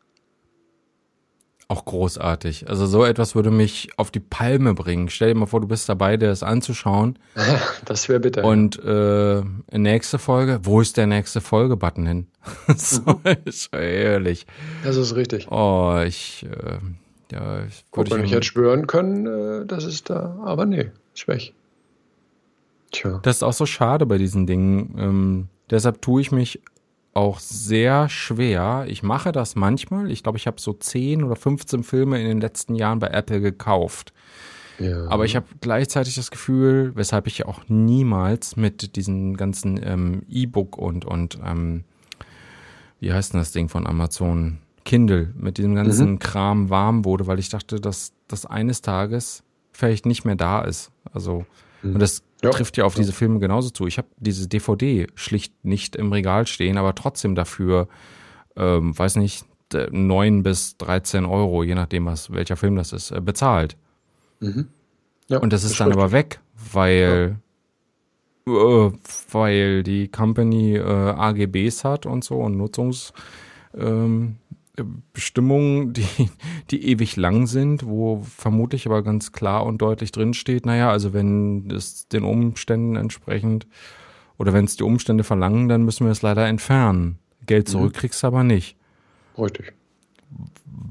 Auch großartig. Also so etwas würde mich auf die Palme bringen. Stell dir mal vor, du bist dabei, dir das anzuschauen. Das wäre bitter. Und äh, nächste Folge, wo ist der nächste Folge-Button hin? So ist ehrlich. Das ist richtig. Oh, ich, äh, ja, ich Guck, wenn ich jetzt schwören können, äh, das ist da, aber nee, ist weg. Tja. Das ist auch so schade bei diesen Dingen. Ähm, deshalb tue ich mich auch sehr schwer. Ich mache das manchmal. Ich glaube, ich habe so zehn oder fünfzehn Filme in den letzten Jahren bei Apple gekauft. Ja. Aber ich habe gleichzeitig das Gefühl, weshalb ich ja auch niemals mit diesen ganzen ähm, E-Book und, und ähm, wie heißt denn das Ding von Amazon? Kindle, mit diesem ganzen mhm. Kram warm wurde, weil ich dachte, dass das eines Tages vielleicht nicht mehr da ist. Also, mhm. und das ja. trifft ja auf diese Filme genauso zu. Ich habe diese D V D schlicht nicht im Regal stehen, aber trotzdem dafür, ähm, weiß nicht, neun bis dreizehn Euro, je nachdem, was welcher Film das ist, äh, bezahlt. Mhm. Ja, und das ist das dann aber weg, weil ja. äh, weil die Company äh, A G Bs hat und so und Nutzungsbestimmungen, ähm, die, die ewig lang sind, wo vermutlich aber ganz klar und deutlich drin steht, naja, also wenn es den Umständen entsprechend oder wenn es die Umstände verlangen, dann müssen wir es leider entfernen. Geld zurück kriegst du aber nicht. Richtig.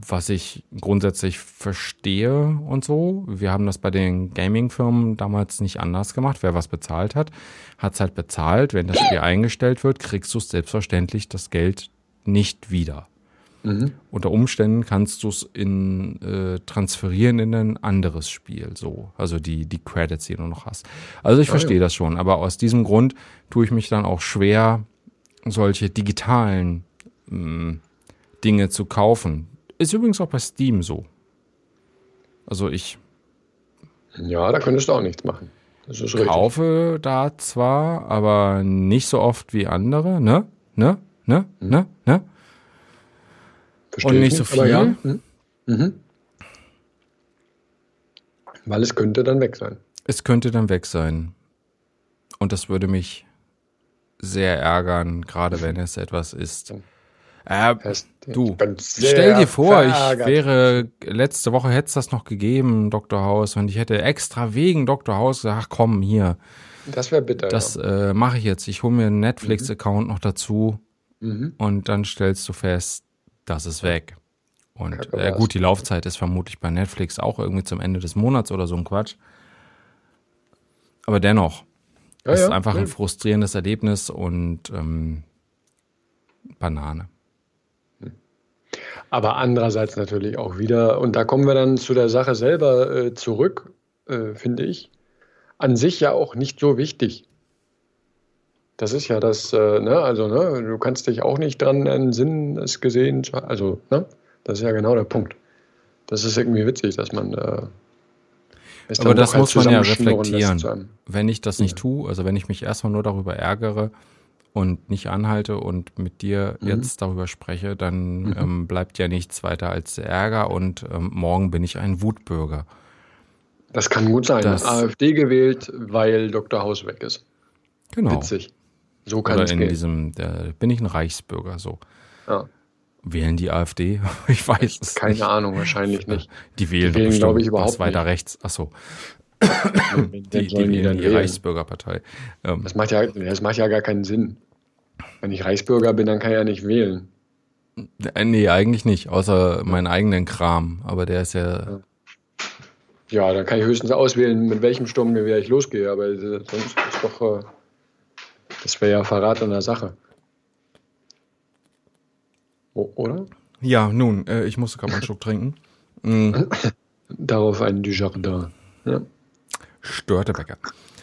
was ich grundsätzlich verstehe und so. Wir haben das bei den Gaming-Firmen damals nicht anders gemacht. Wer was bezahlt hat, hat es halt bezahlt. Wenn das Spiel eingestellt wird, kriegst du selbstverständlich das Geld nicht wieder. Mhm. Unter Umständen kannst du es in äh, transferieren in ein anderes Spiel, so, also die die Credits, die du noch hast. Also ich ah, verstehe ja. das schon, aber aus diesem Grund tue ich mich dann auch schwer, solche digitalen mh, Dinge zu kaufen. Ist übrigens auch bei Steam so. Also ich ja, da könntest du auch nichts machen. Das ist kaufe richtig. Da zwar, aber nicht so oft wie andere, ne, ne, ne, mhm. ne, ne. Verstehe und nicht so viel. Ja. Mhm. Mhm. Weil es könnte dann weg sein. Es könnte dann weg sein. Und das würde mich sehr ärgern, gerade wenn es etwas ist. Äh, du, stell dir vor, verärgert. Ich wäre, letzte Woche hätte es das noch gegeben, Doktor House, und ich hätte extra wegen Doktor House gesagt, ach komm, hier. Das wäre bitter. Das ja. äh, mache ich jetzt. Ich hole mir einen Netflix-Account mhm. noch dazu mhm. und dann stellst du fest, das ist weg. Und äh, gut, die Laufzeit ist vermutlich bei Netflix auch irgendwie zum Ende des Monats oder so ein Quatsch. Aber dennoch, ja, es ja, ist einfach ja. ein frustrierendes Erlebnis und ähm, Banane. Aber andererseits natürlich auch wieder, und da kommen wir dann zu der Sache selber äh, zurück, äh, finde ich, an sich ja auch nicht so wichtig. Das ist ja das, äh, ne, also, ne, du kannst dich auch nicht dran entsinnen, es gesehen, also, ne, das ist ja genau der Punkt. Das ist irgendwie witzig, dass man äh, es Aber das halt muss man ja reflektieren. Wenn ich das nicht ja. tue, also wenn ich mich erstmal nur darüber ärgere und nicht anhalte und mit dir mhm. jetzt darüber spreche, dann mhm. ähm, bleibt ja nichts weiter als Ärger und ähm, morgen bin ich ein Wutbürger. Das kann gut sein. Das AfD gewählt, weil Doktor House weg ist. Genau. Witzig. So kann Oder es in gehen. diesem, der, bin ich ein Reichsbürger, so. Ja. Wählen die AfD? Ich weiß ich, es keine nicht. Keine Ahnung, wahrscheinlich nicht. Die wählen, die wählen glaube ich, überhaupt was weiter nicht. rechts. Achso. die, die, die wählen die, die Reichsbürgerpartei. Ähm. Das, macht ja, das macht ja gar keinen Sinn. Wenn ich Reichsbürger bin, dann kann ich ja nicht wählen. Nee, eigentlich nicht, außer meinen eigenen Kram. Aber der ist ja... Ja, ja dann kann ich höchstens auswählen, mit welchem Sturmgewehr ich losgehe. Aber sonst ist doch... Das wäre ja Verrat an der Sache. Oh, oder? Ja, nun, äh, ich musste gerade mal einen Schluck trinken. Mhm. Darauf ein Dujardin. Ja. Störtebecker.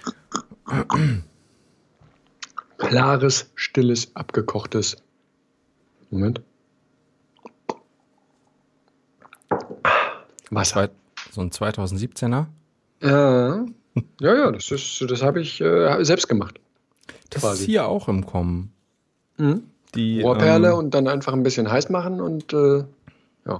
Klares, stilles, abgekochtes. Moment. Wasser. So ein zweitausendsiebzehner? Ja, ja, ja, das ist, das habe ich äh, selbst gemacht. Das quasi. Ist hier auch im Kommen. Mhm. Die Rohrperle ähm, und dann einfach ein bisschen heiß machen und äh, ja.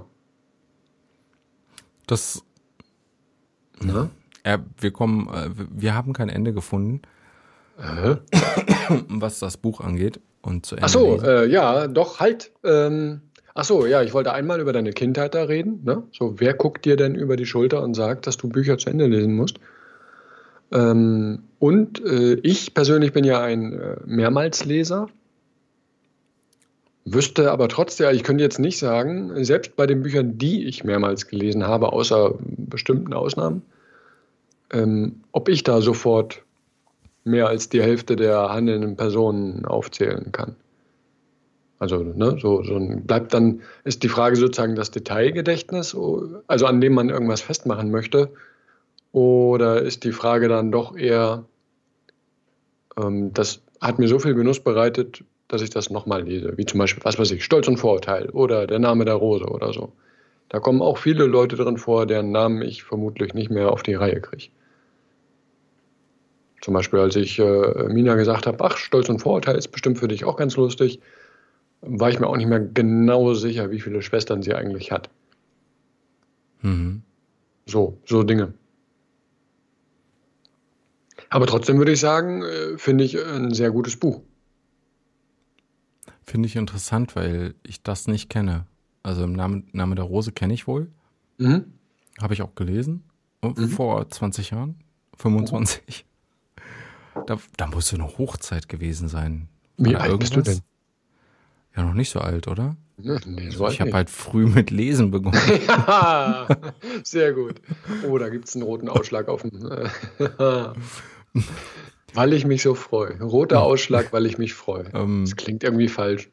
Das. Na? Ja, wir kommen, äh, wir haben kein Ende gefunden, äh? was das Buch angeht und zu Ende Ach so, äh, ja, doch halt. Ähm, ach so, ja, ich wollte einmal über deine Kindheit da reden. Ne? So, wer guckt dir denn über die Schulter und sagt, dass du Bücher zu Ende lesen musst? Ähm, und äh, ich persönlich bin ja ein äh, Mehrmalsleser. Wüsste aber trotzdem, ich könnte jetzt nicht sagen, selbst bei den Büchern, die ich mehrmals gelesen habe, außer bestimmten Ausnahmen, ähm, ob ich da sofort mehr als die Hälfte der handelnden Personen aufzählen kann. Also, ne, so, so bleibt dann, ist die Frage sozusagen das Detailgedächtnis, also an dem man irgendwas festmachen möchte, oder ist die Frage dann doch eher, ähm, das hat mir so viel Genuss bereitet, dass ich das nochmal lese, wie zum Beispiel, was weiß ich, Stolz und Vorurteil oder Der Name der Rose oder so. Da kommen auch viele Leute drin vor, deren Namen ich vermutlich nicht mehr auf die Reihe kriege. Zum Beispiel, als ich äh, Mina gesagt habe, ach, Stolz und Vorurteil ist bestimmt für dich auch ganz lustig, war ich mir auch nicht mehr genau sicher, wie viele Schwestern sie eigentlich hat. Mhm. So, so Dinge. Aber trotzdem würde ich sagen, äh, finde ich ein sehr gutes Buch. Finde ich interessant, weil ich das nicht kenne. Also im Namen, Name der Rose kenne ich wohl. Mhm. Habe ich auch gelesen. Mhm. Vor zwanzig Jahren. fünfundzwanzig. Oh. Da, da muss so eine Hochzeit gewesen sein. Wie alt bist du denn? Ja, noch nicht so alt, oder? Nee, so also ich habe halt früh mit Lesen begonnen. Ja, sehr gut. Oh, da gibt es einen roten Ausschlag auf dem... weil ich mich so freue. Roter Ausschlag, weil ich mich freue. Ähm, das klingt irgendwie falsch.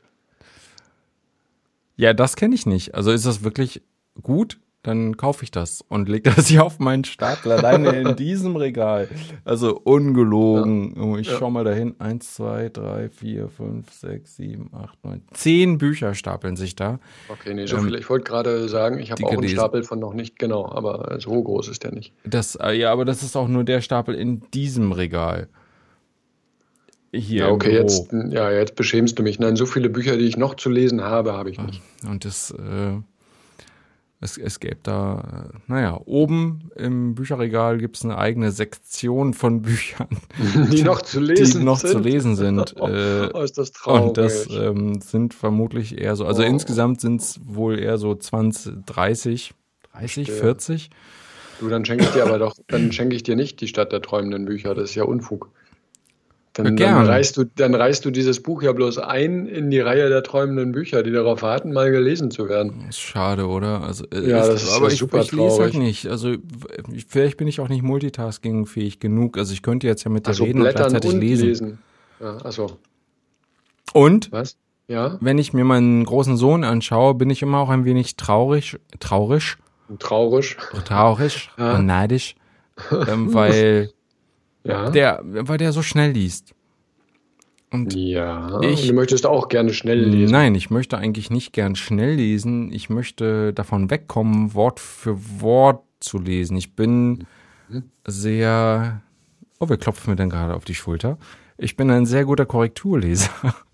Ja, das kenne ich nicht. Also ist das wirklich gut? Dann kaufe ich das und lege das hier auf meinen Stapel alleine in diesem Regal. Also ungelogen. Ja. Ich ja. schau mal dahin. Eins, zwei, drei, vier, fünf, sechs, sieben, acht, neun. Zehn Bücher stapeln sich da. Okay, nee, so ähm, viel. Ich wollte gerade sagen, ich habe auch gelesen. einen Stapel von noch nicht, genau, aber so groß ist der nicht. Das, ja, aber das ist auch nur der Stapel in diesem Regal. Hier ja, okay, jetzt, ja, jetzt beschämst du mich. Nein, so viele Bücher, die ich noch zu lesen habe, habe ich nicht. Und das, äh, es, es gäbe da, äh, naja, oben im Bücherregal gibt es eine eigene Sektion von Büchern, die noch zu lesen die noch sind. zu lesen sind. Äh, oh, ist das traurig. Und das ähm, sind vermutlich eher so, also oh. insgesamt sind es wohl eher so zwanzig, dreißig, dreißig, Verstehe. vierzig. Du, dann schenke ich dir aber doch, dann schenke ich dir nicht die Stadt der träumenden Bücher, das ist ja Unfug. Dann, dann, reißt du, dann reißt du dieses Buch ja bloß ein in die Reihe der träumenden Bücher, die darauf warten, mal gelesen zu werden. Das ist schade, oder? Also, ja, ist, das ist aber ja ich, super ich lese traurig. halt nicht. Also vielleicht bin ich auch nicht multitaskingfähig genug. Also ich könnte jetzt ja mit dir also reden und gleichzeitig und lesen. lesen. Ja, achso. Und? Was? Ja? Wenn ich mir meinen großen Sohn anschaue, bin ich immer auch ein wenig traurig, traurig, traurig, traurig ja. und neidisch, ähm, weil ja. der, weil der so schnell liest. Und ja, ich, du möchtest auch gerne schnell lesen. Nein, ich möchte eigentlich nicht gern schnell lesen. Ich möchte davon wegkommen, Wort für Wort zu lesen. Ich bin mhm. sehr... Oh, wir klopfen mir dann gerade auf die Schulter. Ich bin ein sehr guter Korrekturleser.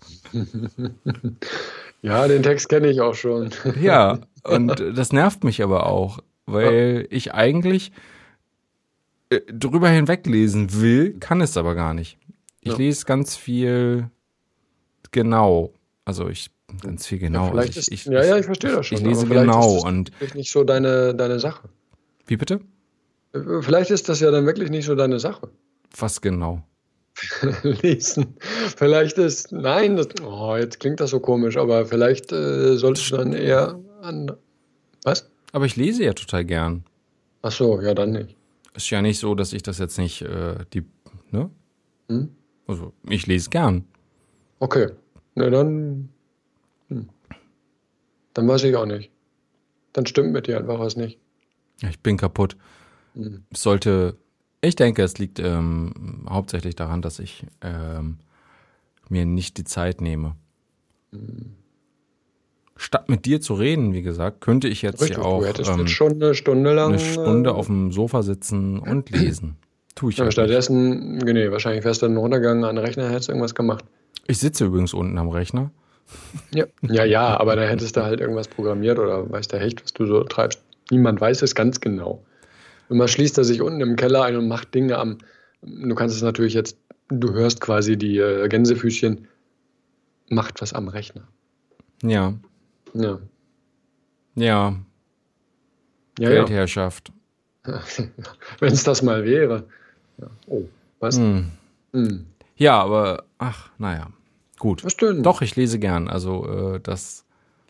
Ja, den Text kenne ich auch schon. Ja, und das nervt mich aber auch, weil ja. ich eigentlich drüber hinweglesen will, kann es aber gar nicht. Ich ja. lese ganz viel genau. Also ich ganz viel genau. Ja, vielleicht also ich, ist, ich, ja, ja, ich verstehe das schon. Ich lese genau ist das und wirklich nicht so deine, deine Sache. Wie bitte? Vielleicht ist das ja dann wirklich nicht so deine Sache. Was genau? Lesen. Vielleicht ist, nein, das, oh, jetzt klingt das so komisch, aber vielleicht äh, solltest du dann eher an, was? Aber ich lese ja total gern. Ach so, ja, dann nicht. Ist ja nicht so, dass ich das jetzt nicht, äh, die, ne? Hm? Also, ich lese gern. Okay, na dann, hm. dann weiß ich auch nicht. Dann stimmt mit dir einfach was nicht. Ja, ich bin kaputt. Hm. Es sollte, ich denke, es liegt ähm, hauptsächlich daran, dass ich ähm, mir nicht die Zeit nehme. Hm. Statt mit dir zu reden, wie gesagt, könnte ich jetzt Richtig, ja auch du hättest ähm, jetzt schon eine Stunde lang eine Stunde auf dem Sofa sitzen und lesen. Tue ich ja, halt stattdessen, nee, wahrscheinlich wärst du dann runtergegangen an den Rechner, hättest irgendwas gemacht. Ich sitze übrigens unten am Rechner. Ja, ja, ja, aber da hättest du halt irgendwas programmiert oder weiß der Hecht, was du so treibst. Niemand weiß es ganz genau. Und man schließt er sich unten im Keller ein und macht Dinge am, du kannst es natürlich jetzt, du hörst quasi die äh, Gänsefüßchen, macht was am Rechner. Ja. Ja. Ja. ja Weltherrschaft. Ja. Wenn es das mal wäre. Ja. Oh, was? Hm. Hm. Ja, aber, ach, naja. Gut. Was denn? Doch, ich lese gern. Also, äh, das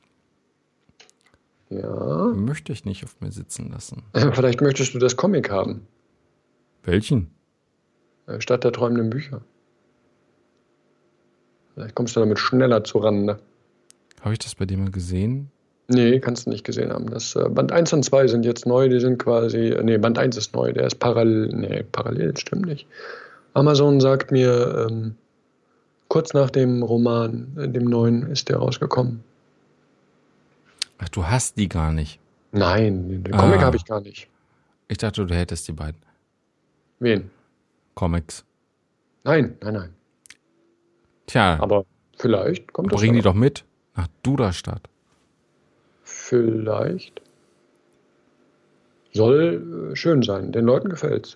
ja. möchte ich nicht auf mir sitzen lassen. Vielleicht möchtest du das Comic haben. Welchen? Stadt der träumenden Bücher. Vielleicht kommst du damit schneller zu Rande. Habe ich das bei dir mal gesehen? Nee, kannst du nicht gesehen haben. Das äh, Band eins und zwei sind jetzt neu, die sind quasi, nee, Band eins ist neu, der ist parallel, nee, parallel, stimmt nicht. Amazon sagt mir, ähm, kurz nach dem Roman, äh, dem neuen, ist der rausgekommen. Ach, du hast die gar nicht? Nein, den Comic ah. habe ich gar nicht. Ich dachte, du hättest die beiden. Wen? Comics. Nein, nein, nein. Tja. Aber vielleicht kommt das bring die doch mit nach Duderstadt. Vielleicht. Soll äh, schön sein. Den Leuten gefällt's.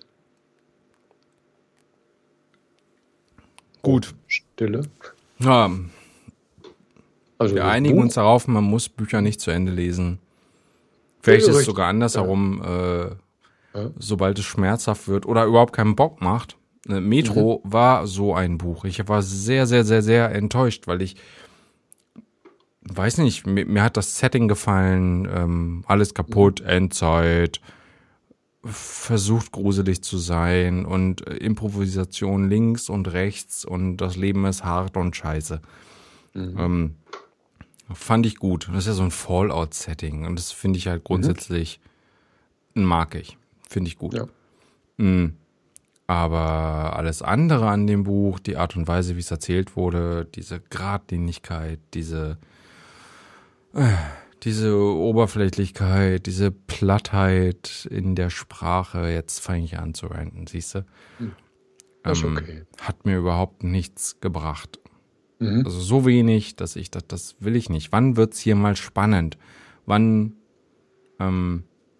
Gut. Oh, Stille. Ja. Also wir einigen Buch? uns darauf, man muss Bücher nicht zu Ende lesen. Vielleicht ja, ist es richtig. sogar andersherum, äh, ja. sobald es schmerzhaft wird oder überhaupt keinen Bock macht. Metro mhm. war so ein Buch. Ich war sehr, sehr, sehr, sehr enttäuscht, weil ich weiß nicht, mir, mir hat das Setting gefallen, ähm, alles kaputt, mhm. Endzeit, versucht gruselig zu sein und äh, Improvisation links und rechts und das Leben ist hart und scheiße. Mhm. Ähm, fand ich gut. Das ist ja so ein Fallout-Setting und das finde ich halt grundsätzlich, mhm. mag ich. Finde ich gut. Ja. Mhm. Aber alles andere an dem Buch, die Art und Weise, wie es erzählt wurde, diese Geradlinigkeit, diese äh, diese Oberflächlichkeit, diese Plattheit in der Sprache, jetzt fange ich an zu ranten, siehst du? Hm. Das ist ähm, okay. Hat mir überhaupt nichts gebracht. Mhm. Also so wenig, dass ich das, das will ich nicht. Wann wird's hier mal spannend? Wann, ähm,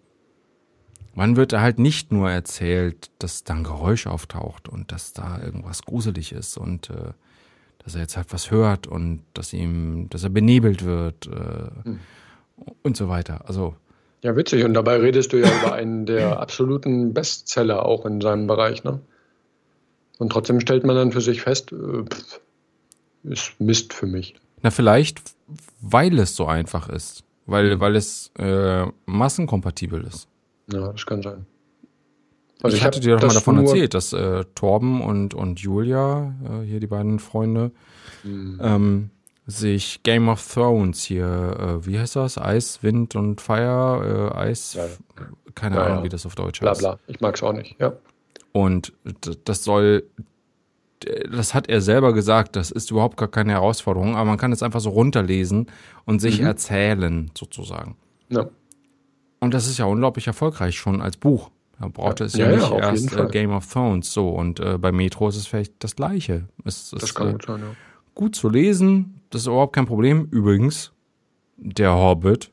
wann wird da halt nicht nur erzählt, dass da ein Geräusch auftaucht und dass da irgendwas gruselig ist und äh, dass er jetzt halt was hört und dass ihm, dass er benebelt wird äh, mhm. und so weiter. Also ja, witzig. Und dabei redest du ja über einen der absoluten Bestseller auch in seinem Bereich, ne? Und trotzdem stellt man dann für sich fest, äh, pff, ist Mist für mich. Na, vielleicht, weil es so einfach ist. Weil, mhm. weil es äh, massenkompatibel ist. Ja, das kann sein. Also ich, ich hatte dir doch mal davon erzählt, dass äh, Torben und, und Julia, äh, hier die beiden Freunde, mhm. ähm, sich Game of Thrones hier, äh, wie heißt das? Eis, Wind und Fire, äh, Eis, ja. keine ja, Ahnung, ja. wie das auf Deutsch heißt. Bla bla, ich mag's auch nicht, ja. Und das soll, das hat er selber gesagt, das ist überhaupt gar keine Herausforderung, aber man kann es einfach so runterlesen und sich mhm. erzählen, sozusagen. Ja. Und das ist ja unglaublich erfolgreich schon als Buch. Da brauchte ja. es ja, ja nicht ja, erst äh, Game of Thrones so. Und äh, bei Metro ist es vielleicht das Gleiche. Es, das ist, kann äh, gut sein, ja. Gut zu lesen, das ist überhaupt kein Problem. Übrigens, der Hobbit,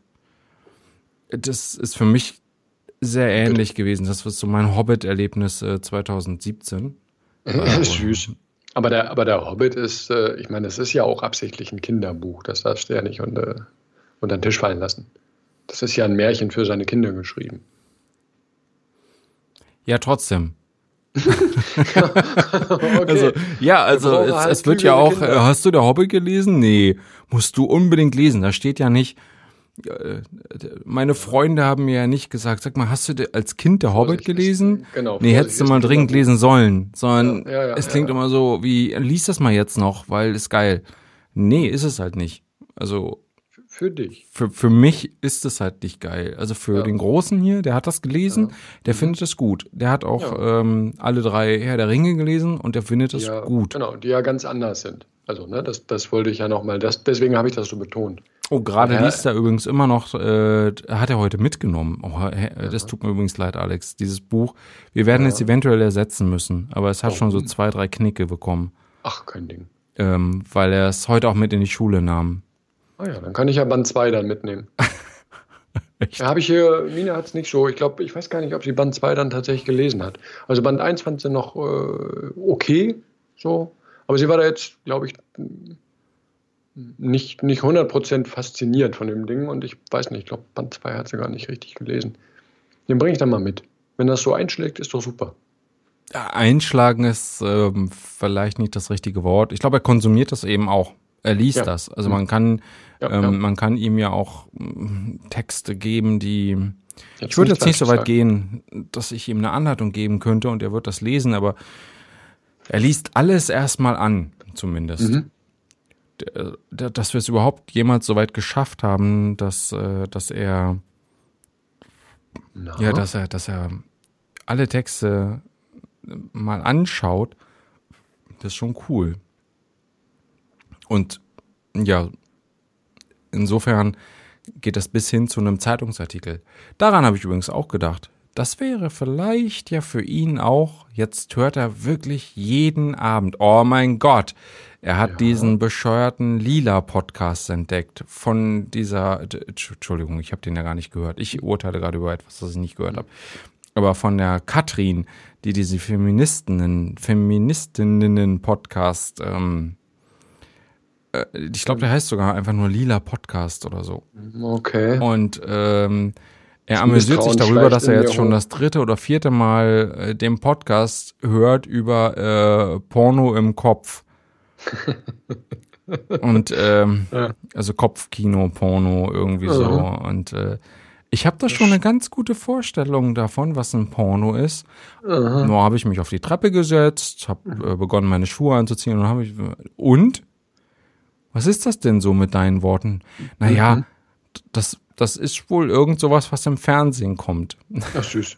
das ist für mich sehr ähnlich Bitte? gewesen. Das war so mein Hobbit-Erlebnis äh, zwanzig siebzehn. Das ist süß. Aber der, aber der Hobbit ist, äh, ich meine, das ist ja auch absichtlich ein Kinderbuch. Das darfst du ja nicht unter, unter den Tisch fallen lassen. Das ist ja ein Märchen für seine Kinder geschrieben. Ja, trotzdem. okay. Also, ja, also es, halt es wird ja auch, Kinder. Hast du der Hobbit gelesen? Nee, musst du unbedingt lesen. Da steht ja nicht, äh, meine Freunde haben mir ja nicht gesagt, sag mal, hast du als Kind der Hobbit gelesen? Genau. Nee, hättest du mal dringend lesen sollen. Sondern ja, ja, ja, es klingt ja. immer so wie, lies das mal jetzt noch, weil ist geil. Nee, ist es halt nicht. Also für dich. Für, für mich ist es halt nicht geil. Also für ja. den Großen hier, der hat das gelesen, ja. der mhm. findet es gut. Der hat auch ja. ähm, alle drei Herr der Ringe gelesen und der findet es ja, gut. Genau, die ja ganz anders sind. Also, ne, das, das wollte ich ja nochmal, deswegen habe ich das so betont. Oh, gerade liest er übrigens immer noch, äh, hat er heute mitgenommen. Oh, äh, das tut mir übrigens leid, Alex, dieses Buch. Wir werden ja. es eventuell ersetzen müssen, aber es hat oh. schon so zwei, drei Knicke bekommen. Ach, kein Ding. Ähm, weil er es heute auch mit in die Schule nahm. Ah ja, dann kann ich ja Band zwei dann mitnehmen. Da habe ich hier, Mina hat es nicht so, ich glaube, ich weiß gar nicht, ob sie Band zwei dann tatsächlich gelesen hat. Also Band eins fand sie noch äh, okay, so, aber sie war da jetzt, glaube ich, nicht, nicht hundert Prozent fasziniert von dem Ding und ich weiß nicht, ich glaube, Band zwei hat sie gar nicht richtig gelesen. Den bringe ich dann mal mit. Wenn das so einschlägt, ist doch super. Ja, einschlagen ist ähm, vielleicht nicht das richtige Wort. Ich glaube, er konsumiert das eben auch. Er liest ja. das. Also man kann, ja, ähm, ja. man kann ihm ja auch ähm, Texte geben, die jetzt ich würde jetzt nicht so weit sagen. gehen, dass ich ihm eine Anleitung geben könnte und er wird das lesen, aber er liest alles erstmal an, zumindest. Mhm. D- d- dass wir es überhaupt jemals so weit geschafft haben, dass, äh, dass er Na? ja, dass er, dass er alle Texte mal anschaut, das ist schon cool. Und ja, insofern geht das bis hin zu einem Zeitungsartikel. Daran habe ich übrigens auch gedacht. Das wäre vielleicht ja für ihn auch, jetzt hört er wirklich jeden Abend, oh mein Gott, er hat ja. diesen bescheuerten Lila-Podcast entdeckt von dieser, Entschuldigung, ich habe den ja gar nicht gehört. Ich urteile gerade über etwas, das ich nicht gehört habe. Aber von der Katrin, die diese Feministinnen, Feministinnen-Podcast ähm, ich glaube, der heißt sogar einfach nur Lila Podcast oder so. Okay. Und ähm, er amüsiert sich darüber, dass er jetzt schon das dritte oder vierte Mal äh, den Podcast hört über äh, Porno im Kopf. Und ähm, Ja. also Kopfkino, Porno, irgendwie so. Mhm. Und äh, ich habe da schon eine ganz gute Vorstellung davon, was ein Porno ist. Aha. Nur habe ich mich auf die Treppe gesetzt, habe äh, begonnen, meine Schuhe anzuziehen und habe ich und was ist das denn so mit deinen Worten? Naja, Mhm. das das ist wohl irgend sowas, was im Fernsehen kommt. Ach süß.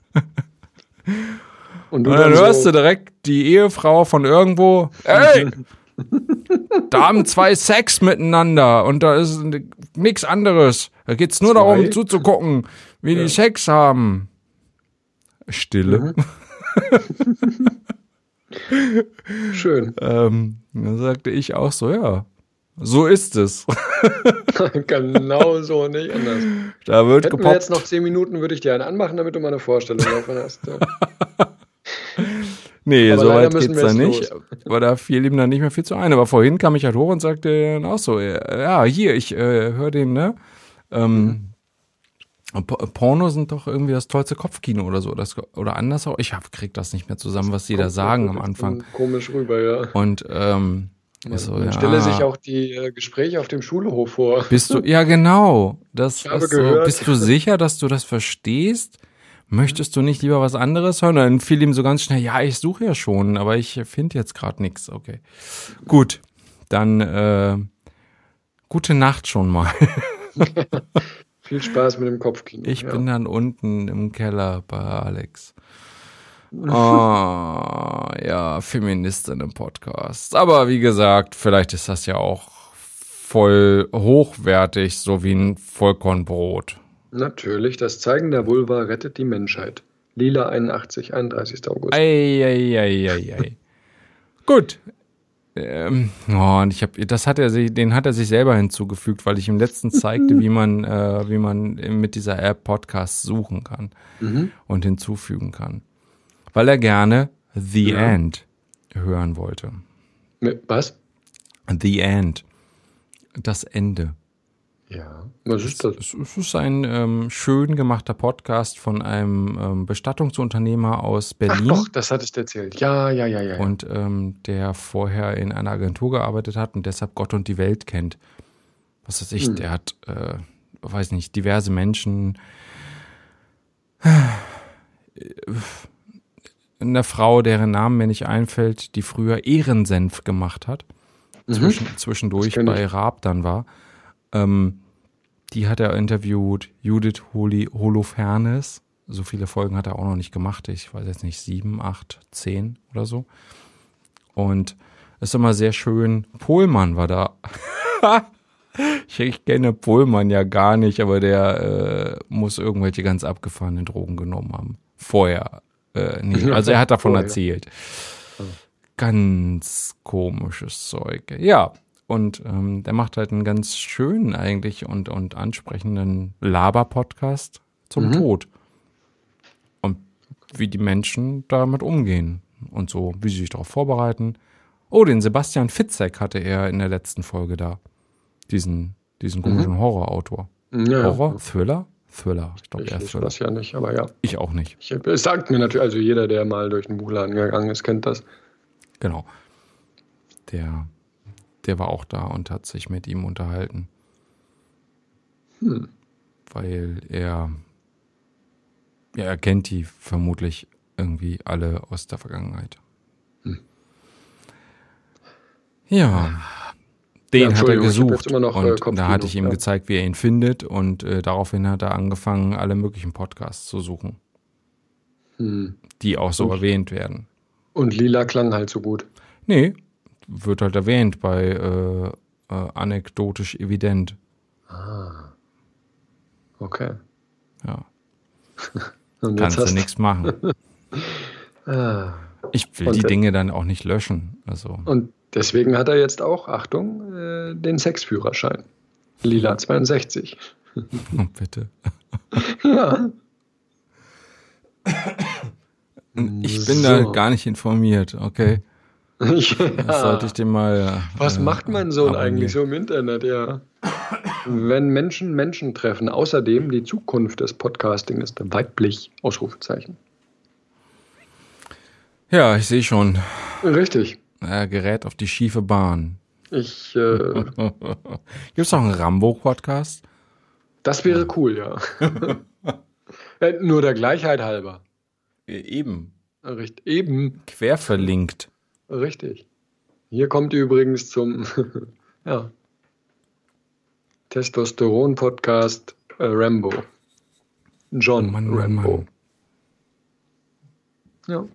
Und Und du dann dann hörst so, du direkt die Ehefrau von irgendwo, ey, da haben zwei Sex miteinander und da ist nichts anderes. Da geht's nur Zwei? darum zuzugucken, wie die Sex haben. Stille. schön. Ähm, dann sagte ich auch so, ja, so ist es. Genau so, nicht anders. Da wird Hätten wir gepoppt. jetzt noch zehn Minuten, würde ich dir einen anmachen, damit du mal eine Vorstellung davon hast. Ja. Nee, Aber so leider weit müssen geht's wir da jetzt nicht. los. Aber da fiel ihm dann nicht mehr viel zu ein. Aber vorhin kam ich halt hoch und sagte dann auch so, ja, hier, ich äh, höre den, ne? Ähm, P- Porno sind doch irgendwie das tollste Kopfkino oder so. Das, oder anders auch. Ich hab, krieg das nicht mehr zusammen, was die da Kommt sagen am wirklich Anfang. Komisch rüber, ja. Und ähm, Man, so, man ja, stelle sich auch die äh, Gespräche auf dem Schulhof vor. bist du, ja genau. Das Ich habe ist so, gehört. bist du sicher, dass du das verstehst? Möchtest du nicht lieber was anderes hören? Dann fiel ihm so ganz schnell, ja, ich suche ja schon, aber ich finde jetzt gerade nichts. Okay, gut, dann äh, gute Nacht schon mal. Viel Spaß mit dem Kopfkino. Ich ja. bin dann unten im Keller bei Alex. Ah, ja, Feministin im Podcast. Aber wie gesagt, vielleicht ist das ja auch voll hochwertig, so wie ein Vollkornbrot. Natürlich, das Zeigen der Vulva rettet die Menschheit. Lila einundachtzig, einunddreißigster August. Eieieiei. Gut. Ähm, oh, und ich hab, das hat er sich, den hat er sich selber hinzugefügt, weil ich ihm letztens zeigte, wie man, äh, wie man mit dieser App Podcasts suchen kann Mhm. und hinzufügen kann. Weil er gerne The Ja. End hören wollte. Mit, was? The End. Das Ende. Ja. Was ist das? Es, es ist ein ähm, schön gemachter Podcast von einem ähm, Bestattungsunternehmer aus Ach Berlin. doch, das hattest du erzählt. Ja, ja, ja, ja. ja. Und ähm, der vorher in einer Agentur gearbeitet hat und deshalb Gott und die Welt kennt. Was weiß ich, Hm. der hat, äh, weiß nicht, diverse Menschen, eine Frau, deren Namen mir nicht einfällt, die früher Ehrensenf gemacht hat, zwischen, zwischendurch Das kenn ich. bei Raab dann war. Ähm, die hat er interviewt, Judith Holi- Holofernes. So viele Folgen hat er auch noch nicht gemacht. Ich weiß jetzt nicht, sieben, acht, zehn oder so. Und es ist immer sehr schön. Pohlmann war da. ich, ich kenne Pohlmann ja gar nicht, aber der äh, muss irgendwelche ganz abgefahrenen Drogen genommen haben. Vorher. Äh, nie. Also er hat davon Vorher. erzählt. Ganz komisches Zeug. Ja, und ähm, der macht halt einen ganz schönen eigentlich und, und ansprechenden Laber-Podcast zum Mhm. Tod. Und wie die Menschen damit umgehen und so, wie sie sich darauf vorbereiten. Oh, den Sebastian Fitzek hatte er in der letzten Folge da. Diesen, diesen komischen Horrorautor. Ja, Horror? Thriller? Thriller. Ich glaube, Ich er ist wusste Thriller. das ja nicht, aber ja. Ich auch nicht. Ich, es sagt mir natürlich, also jeder, der mal durch den Buchladen gegangen ist, kennt das. Genau. Der, der war auch da und hat sich mit ihm unterhalten. Hm. Weil er, ja, er kennt die vermutlich irgendwie alle aus der Vergangenheit. Hm. Ja, den Ja, hat er Entschuldigung, ich hab gesucht jetzt immer noch, äh, und Kopfkino, da hatte ich ihm ja. gezeigt, wie er ihn findet und äh, daraufhin hat er angefangen, alle möglichen Podcasts zu suchen, Hm. die auch so Und- erwähnt werden. Und Lila klang halt so gut. Nee, wird halt erwähnt bei äh, äh, anekdotisch evident. Ah. Okay. Ja, Und kannst du hast- nichts machen. Ah. Ich will Und die der- Dinge dann auch nicht löschen. Also, Und deswegen hat er jetzt auch, Achtung, äh, den Sexführerschein. Lila zweiundsechzig. oh, bitte. Ja. Ich bin da So. gar nicht informiert, okay? Das Ja. sollte ich dir mal. Was äh, macht mein Sohn abonnieren. eigentlich so im Internet, ja? Wenn Menschen Menschen treffen, außerdem die Zukunft des Podcasting ist weiblich, Ausrufezeichen. Ja, ich sehe schon. Richtig. Er gerät auf die schiefe Bahn. Ich, äh, Gibt es auch einen Rambo-Podcast? Das wäre cool, ja. Äh, Nur der Gleichheit halber. Eben. Richtig, eben. Quer verlinkt. Richtig. Hier kommt übrigens zum ja, Testosteron-Podcast äh, Rambo. John Oh Mann, Mann, Rambo. Mann. Ja.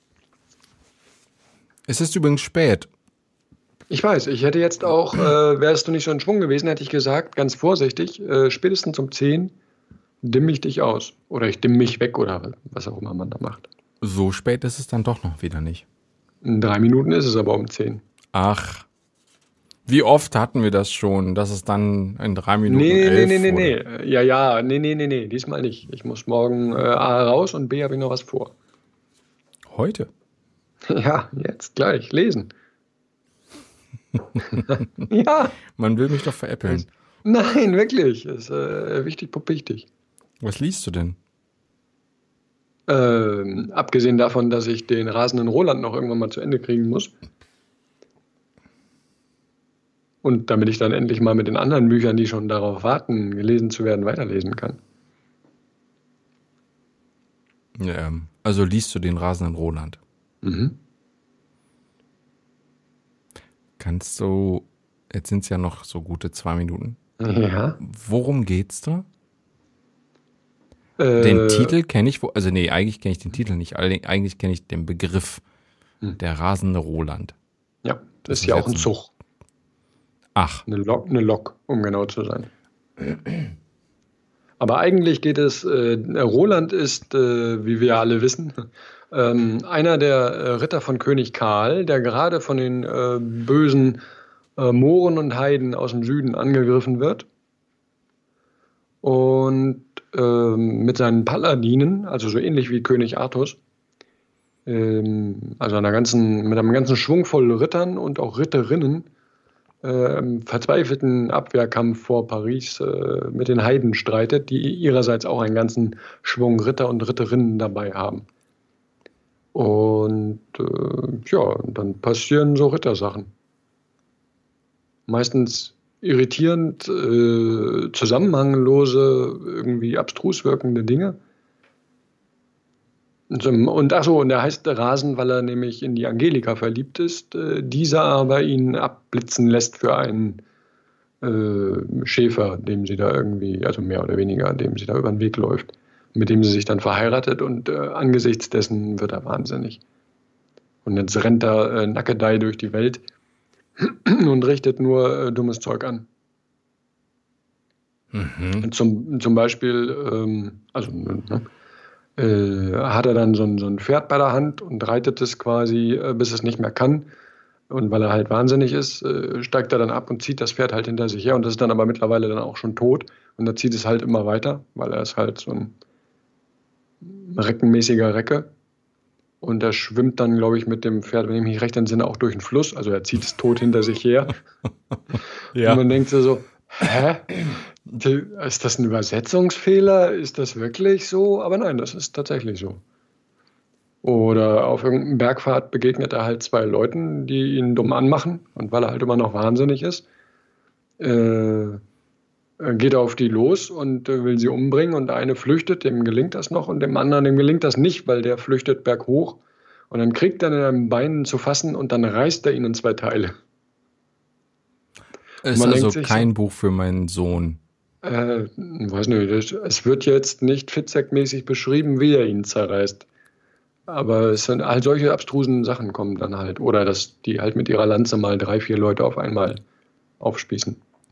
Es ist übrigens spät. Ich weiß, ich hätte jetzt auch, äh, wärst du nicht so in Schwung gewesen, hätte ich gesagt, ganz vorsichtig, äh, spätestens um zehn dimme ich dich aus. Oder ich dimme mich weg oder was auch immer man da macht. So spät ist es dann doch noch wieder nicht. In drei Minuten ist es aber um zehn. Ach, wie oft hatten wir das schon, dass es dann in drei Minuten Nee, nee, elf nee, nee, wurde? nee. Ja, ja, nee, nee, nee, nee, diesmal nicht. Ich muss morgen äh, A raus und B habe ich noch was vor. Heute? Ja, jetzt gleich, lesen. Ja, Man will mich doch veräppeln. nein, wirklich. Ist äh, wichtig, wichtig. Was liest du denn? Ähm, abgesehen davon, dass ich den rasenden Roland noch irgendwann mal zu Ende kriegen muss. Und damit ich dann endlich mal mit den anderen Büchern, die schon darauf warten, gelesen zu werden, weiterlesen kann. Ja, also liest du den rasenden Roland? Mhm. Kannst du, jetzt sind es ja noch so gute zwei Minuten. Ja. Worum geht's da? Äh, Den Titel kenne ich, wo- also nee, eigentlich kenne ich den Titel nicht, allerdings- eigentlich kenne ich den Begriff, Hm. der rasende Roland. Ja, Das das ist ist ja auch jetzt ein ein- Zug. Ach, Eine Lok, eine Lok, um genau zu sein. Aber eigentlich geht es, äh, Roland ist, äh, wie wir alle wissen, ähm, einer der äh, Ritter von König Karl, der gerade von den äh, bösen äh, Mohren und Heiden aus dem Süden angegriffen wird. Und ähm, mit seinen Paladinen, also so ähnlich wie König Artus, ähm, also einer ganzen, mit einem ganzen Schwung voll Rittern und auch Ritterinnen, äh, im verzweifelten Abwehrkampf vor Paris äh, mit den Heiden streitet, die ihrerseits auch einen ganzen Schwung Ritter und Ritterinnen dabei haben. Und äh, ja, dann passieren so Rittersachen. Meistens irritierend, äh, zusammenhanglose, irgendwie abstrus wirkende Dinge. Und, ähm, und ach so, und er heißt Rasen, weil er nämlich in die Angelika verliebt ist, äh, dieser aber ihn abblitzen lässt für einen äh, Schäfer, dem sie da irgendwie, also mehr oder weniger, dem sie da über den Weg läuft, mit dem sie sich dann verheiratet und äh, angesichts dessen wird er wahnsinnig. Und jetzt rennt er äh, nackedei durch die Welt und richtet nur äh, dummes Zeug an. mhm. Zum, zum Beispiel, ähm, also ne, äh, hat er dann so ein, so ein Pferd bei der Hand und reitet es quasi, äh, bis es nicht mehr kann. Und weil er halt wahnsinnig ist, äh, steigt er dann ab und zieht das Pferd halt hinter sich her. Und das ist dann aber mittlerweile dann auch schon tot. Und er zieht es halt immer weiter, weil er ist halt so ein reckenmäßiger Recke. Und er schwimmt dann, glaube ich, mit dem Pferd, wenn ich mich recht entsinne, auch durch den Fluss. Also er zieht es tot hinter sich her. Ja. Und man denkt sich so, hä? Ist das ein Übersetzungsfehler? Ist das wirklich so? Aber nein, das ist tatsächlich so. Oder auf irgendeinem Bergfahrt begegnet er halt zwei Leuten, die ihn dumm anmachen. Und weil er halt immer noch wahnsinnig ist, äh, geht er auf die los und äh, will sie umbringen. Und der eine flüchtet, dem gelingt das noch. Und dem anderen, dem gelingt das nicht, weil der flüchtet berghoch. Und dann kriegt er ihn an den Beinen zu fassen und dann reißt er ihn in zwei Teile. Ist Man also denkt sich kein so, Buch für meinen Sohn. Äh, weiß nicht, das, es wird jetzt nicht Fitzek-mäßig beschrieben, wie er ihn zerreißt. Aber es sind halt solche abstrusen Sachen kommen dann halt. Oder dass die halt mit ihrer Lanze mal drei, vier Leute auf einmal aufspießen.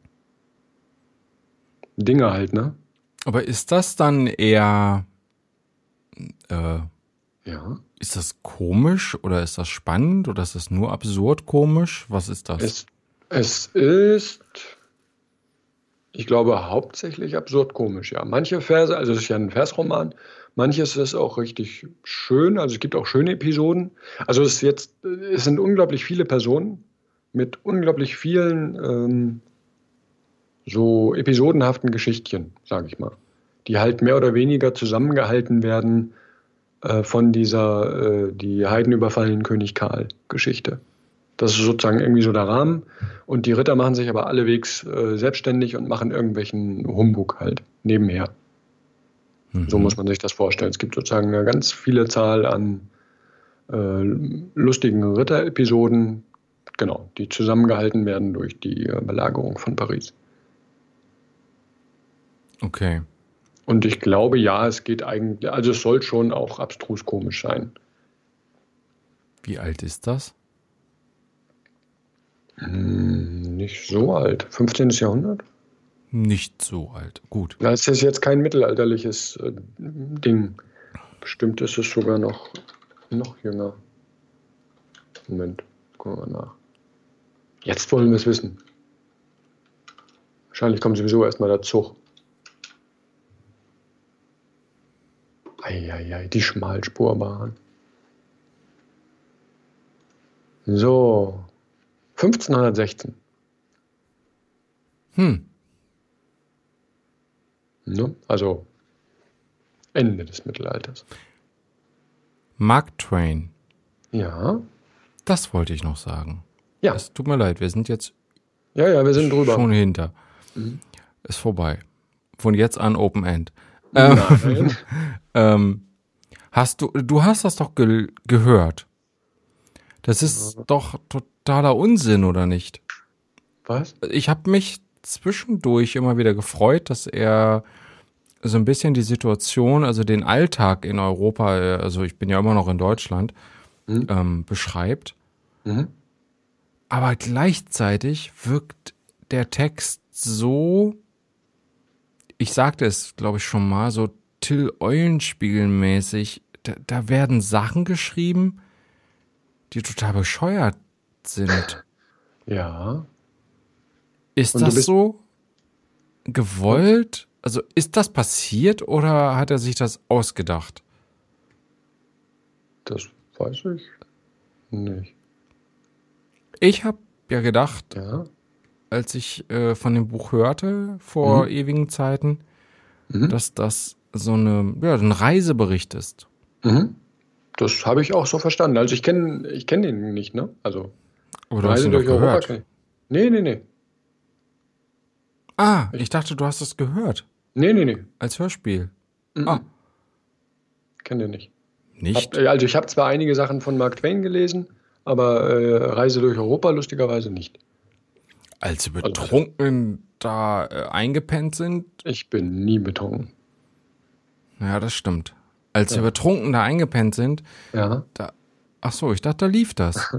Dinge halt, ne? Aber ist das dann eher, äh, Ja. ist das komisch oder ist das spannend oder ist das nur absurd komisch? Was ist das? Es, es ist, ich glaube, hauptsächlich absurd komisch, ja. Manche Verse, also es ist ja ein Versroman, manches ist auch richtig schön, also es gibt auch schöne Episoden. Also es ist jetzt, es sind unglaublich viele Personen mit unglaublich vielen ähm, so episodenhaften Geschichtchen, sage ich mal, die halt mehr oder weniger zusammengehalten werden äh, von dieser äh, die Heiden überfallen König Karl Geschichte. Das ist sozusagen irgendwie so der Rahmen. Und die Ritter machen sich aber allewegs äh, selbstständig und machen irgendwelchen Humbug halt nebenher. Mhm. So muss man sich das vorstellen. Es gibt sozusagen eine ganz viele Zahl an äh, lustigen Ritter-Episoden, genau, die zusammengehalten werden durch die äh, Belagerung von Paris. Okay. Und ich glaube, ja, es geht eigentlich, also es soll schon auch abstrus komisch sein. Wie alt ist das? Hm, nicht so alt. fünfzehntes. Jahrhundert? Nicht so alt. Gut. Das ist jetzt kein mittelalterliches äh, Ding. Bestimmt ist es sogar noch, noch jünger. Moment, gucken wir mal nach. Jetzt wollen wir es wissen. Wahrscheinlich kommt sowieso erstmal der Zug. Eieiei, die Schmalspurbahn. So, fünfzehnhundertsechzehn. Hm. Ne? Also Ende des Mittelalters. Mark Twain. Ja. Das wollte ich noch sagen. Ja. Es tut mir leid, wir sind jetzt Ja, ja, wir sind drüber. schon hinter. Mhm. Ist vorbei. Von jetzt an Open End. Nein. ähm, hast du, du hast das doch ge- gehört. Das ist ja. doch totaler Unsinn, oder nicht? Was? Ich habe mich zwischendurch immer wieder gefreut, dass er so ein bisschen die Situation, also den Alltag in Europa, also ich bin ja immer noch in Deutschland, mhm. ähm, beschreibt. Mhm. Aber gleichzeitig wirkt der Text so, ich sagte es, glaube ich, schon mal, so Till Eulenspiegel-mäßig. Da, da werden Sachen geschrieben, die total bescheuert sind. Ja. Ist das so gewollt? Also ist das passiert oder hat er sich das ausgedacht? Das weiß ich nicht. Ich habe ja gedacht, ja. als ich äh, von dem Buch hörte, vor mhm. ewigen Zeiten, mhm. dass das so eine, ja, ein Reisebericht ist. Mhm. Das habe ich auch so verstanden. Also ich kenne ich kenn den nicht, ne? Also Aber du hast ihn doch gehört. Europa. Nee, nee, nee. Ah, ich dachte, du hast das gehört. Nee, nee, nee. Als Hörspiel. Mhm. Ah. Kenn den nicht. Nicht? Hab, also ich habe zwar einige Sachen von Mark Twain gelesen, aber äh, Reise durch Europa lustigerweise nicht. Als sie betrunken also, da äh, eingepennt sind? Ich bin nie betrunken. Ja, das stimmt. Als ja. sie betrunken da eingepennt sind, ja. da, ach so, ich dachte, da lief das.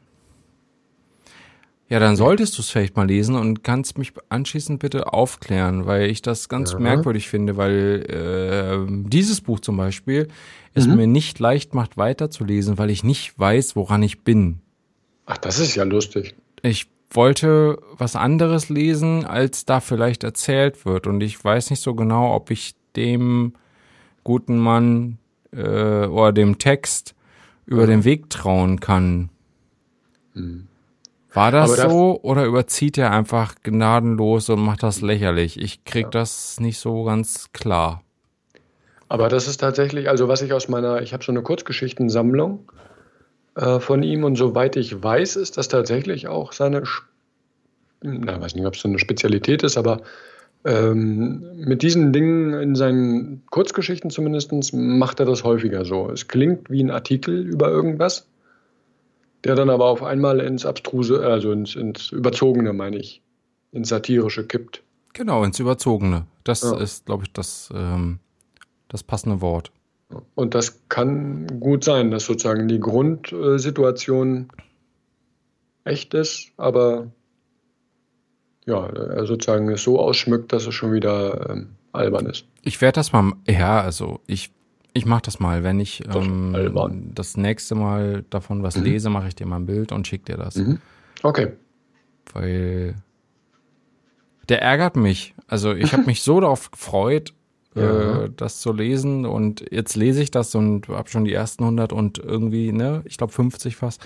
Ja, dann solltest du es vielleicht mal lesen und kannst mich anschließend bitte aufklären, weil ich das ganz ja. merkwürdig finde, weil äh, dieses Buch zum Beispiel es mhm. mir nicht leicht macht, weiterzulesen, weil ich nicht weiß, woran ich bin. Ach, das ist ja lustig. Ich wollte was anderes lesen, als da vielleicht erzählt wird und ich weiß nicht so genau, ob ich dem guten Mann äh, oder dem Text über mhm. den Weg trauen kann. Mhm. War das so oder überzieht er einfach gnadenlos und macht das lächerlich? Ich krieg ja. das nicht so ganz klar. Aber das ist tatsächlich, also was ich aus meiner, ich habe so eine Kurzgeschichtensammlung äh, von ihm und soweit ich weiß, ist das tatsächlich auch seine, na, weiß nicht, ob es so eine Spezialität ist, aber ähm, mit diesen Dingen in seinen Kurzgeschichten zumindest macht er das häufiger so. Es klingt wie ein Artikel über irgendwas, der dann aber auf einmal ins Abstruse, also ins, ins Überzogene, meine ich, ins Satirische kippt. Genau, ins Überzogene. Das ja. ist, glaube ich, das, ähm, das passende Wort. Und das kann gut sein, dass sozusagen die Grundsituation echt ist, aber ja, er sozusagen es so ausschmückt, dass es schon wieder ähm, albern ist. Ich werde das mal, ja, also ich Ich mache das mal, wenn ich ähm, das nächste Mal davon was mhm. lese, mache ich dir mal ein Bild und schicke dir das. Mhm. Okay. Weil der ärgert mich. Also ich habe mich so darauf gefreut, ja. äh, das zu lesen und jetzt lese ich das und habe schon die ersten hundert und irgendwie, ne, ich glaube fünfzig fast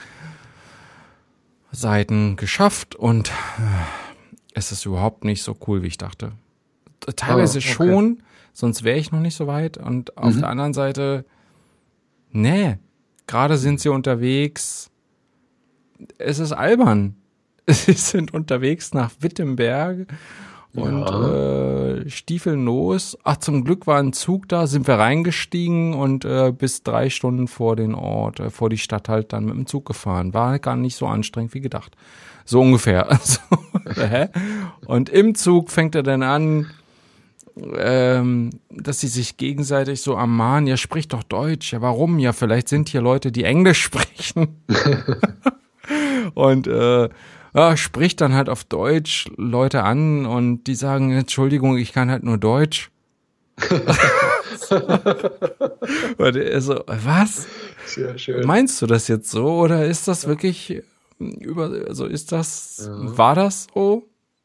Seiten geschafft und äh, es ist überhaupt nicht so cool, wie ich dachte. Teilweise oh, okay. schon, sonst wäre ich noch nicht so weit. Und auf mhm. der anderen Seite, nee, gerade sind sie unterwegs, es ist albern. Sie sind unterwegs nach Wittenberg und Ja. äh, stiefellos. Ach, zum Glück war ein Zug da, sind wir reingestiegen und äh, bis drei Stunden vor den Ort, äh, vor die Stadt halt dann mit dem Zug gefahren. War gar nicht so anstrengend wie gedacht. So ungefähr. Also, hä? Und im Zug fängt er dann an, ähm, dass sie sich gegenseitig so ermahnen, ja, sprich doch Deutsch. Ja, warum? Ja, vielleicht sind hier Leute, die Englisch sprechen. Und äh, ja, spricht dann halt auf Deutsch Leute an und die sagen, Entschuldigung, ich kann halt nur Deutsch. Und er so, was? Sehr schön. Meinst du das jetzt so oder ist das wirklich über, also ist das, Ja. war das so?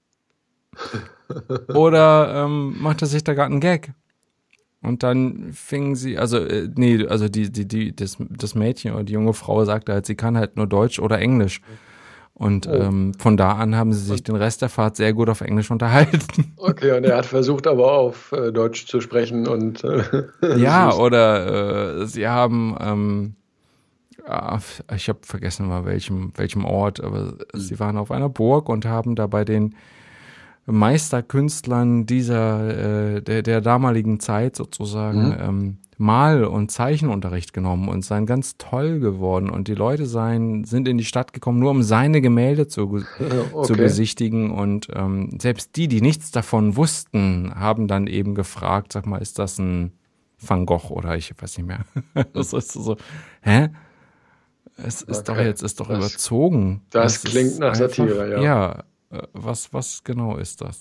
Oder ähm, macht er sich da gerade einen Gag? Und dann fingen sie, also äh, nee, also die die die das das Mädchen oder die junge Frau sagte halt, sie kann halt nur Deutsch oder Englisch. Und Oh. ähm, von da an haben sie sich den Rest der Fahrt sehr gut auf Englisch unterhalten. Okay, und er hat versucht aber auf äh, Deutsch zu sprechen und äh, Ja, süß. oder äh, sie haben, ähm, ah, ich habe vergessen mal welchem welchem Ort, aber sie waren auf einer Burg und haben da bei den Meisterkünstlern dieser äh, der der damaligen Zeit sozusagen Mhm. ähm, Mal- und Zeichenunterricht genommen und seien ganz toll geworden und die Leute seien sind in die Stadt gekommen, nur um seine Gemälde zu Okay. zu besichtigen und ähm, selbst die, die nichts davon wussten, haben dann eben gefragt, sag mal, ist das ein Van Gogh oder ich weiß nicht mehr. Das ist so, hä? Es ist doch Okay. jetzt, ist doch Das- überzogen. das Es ist klingt nach Satire, ja. Ja, äh, was, was genau ist das?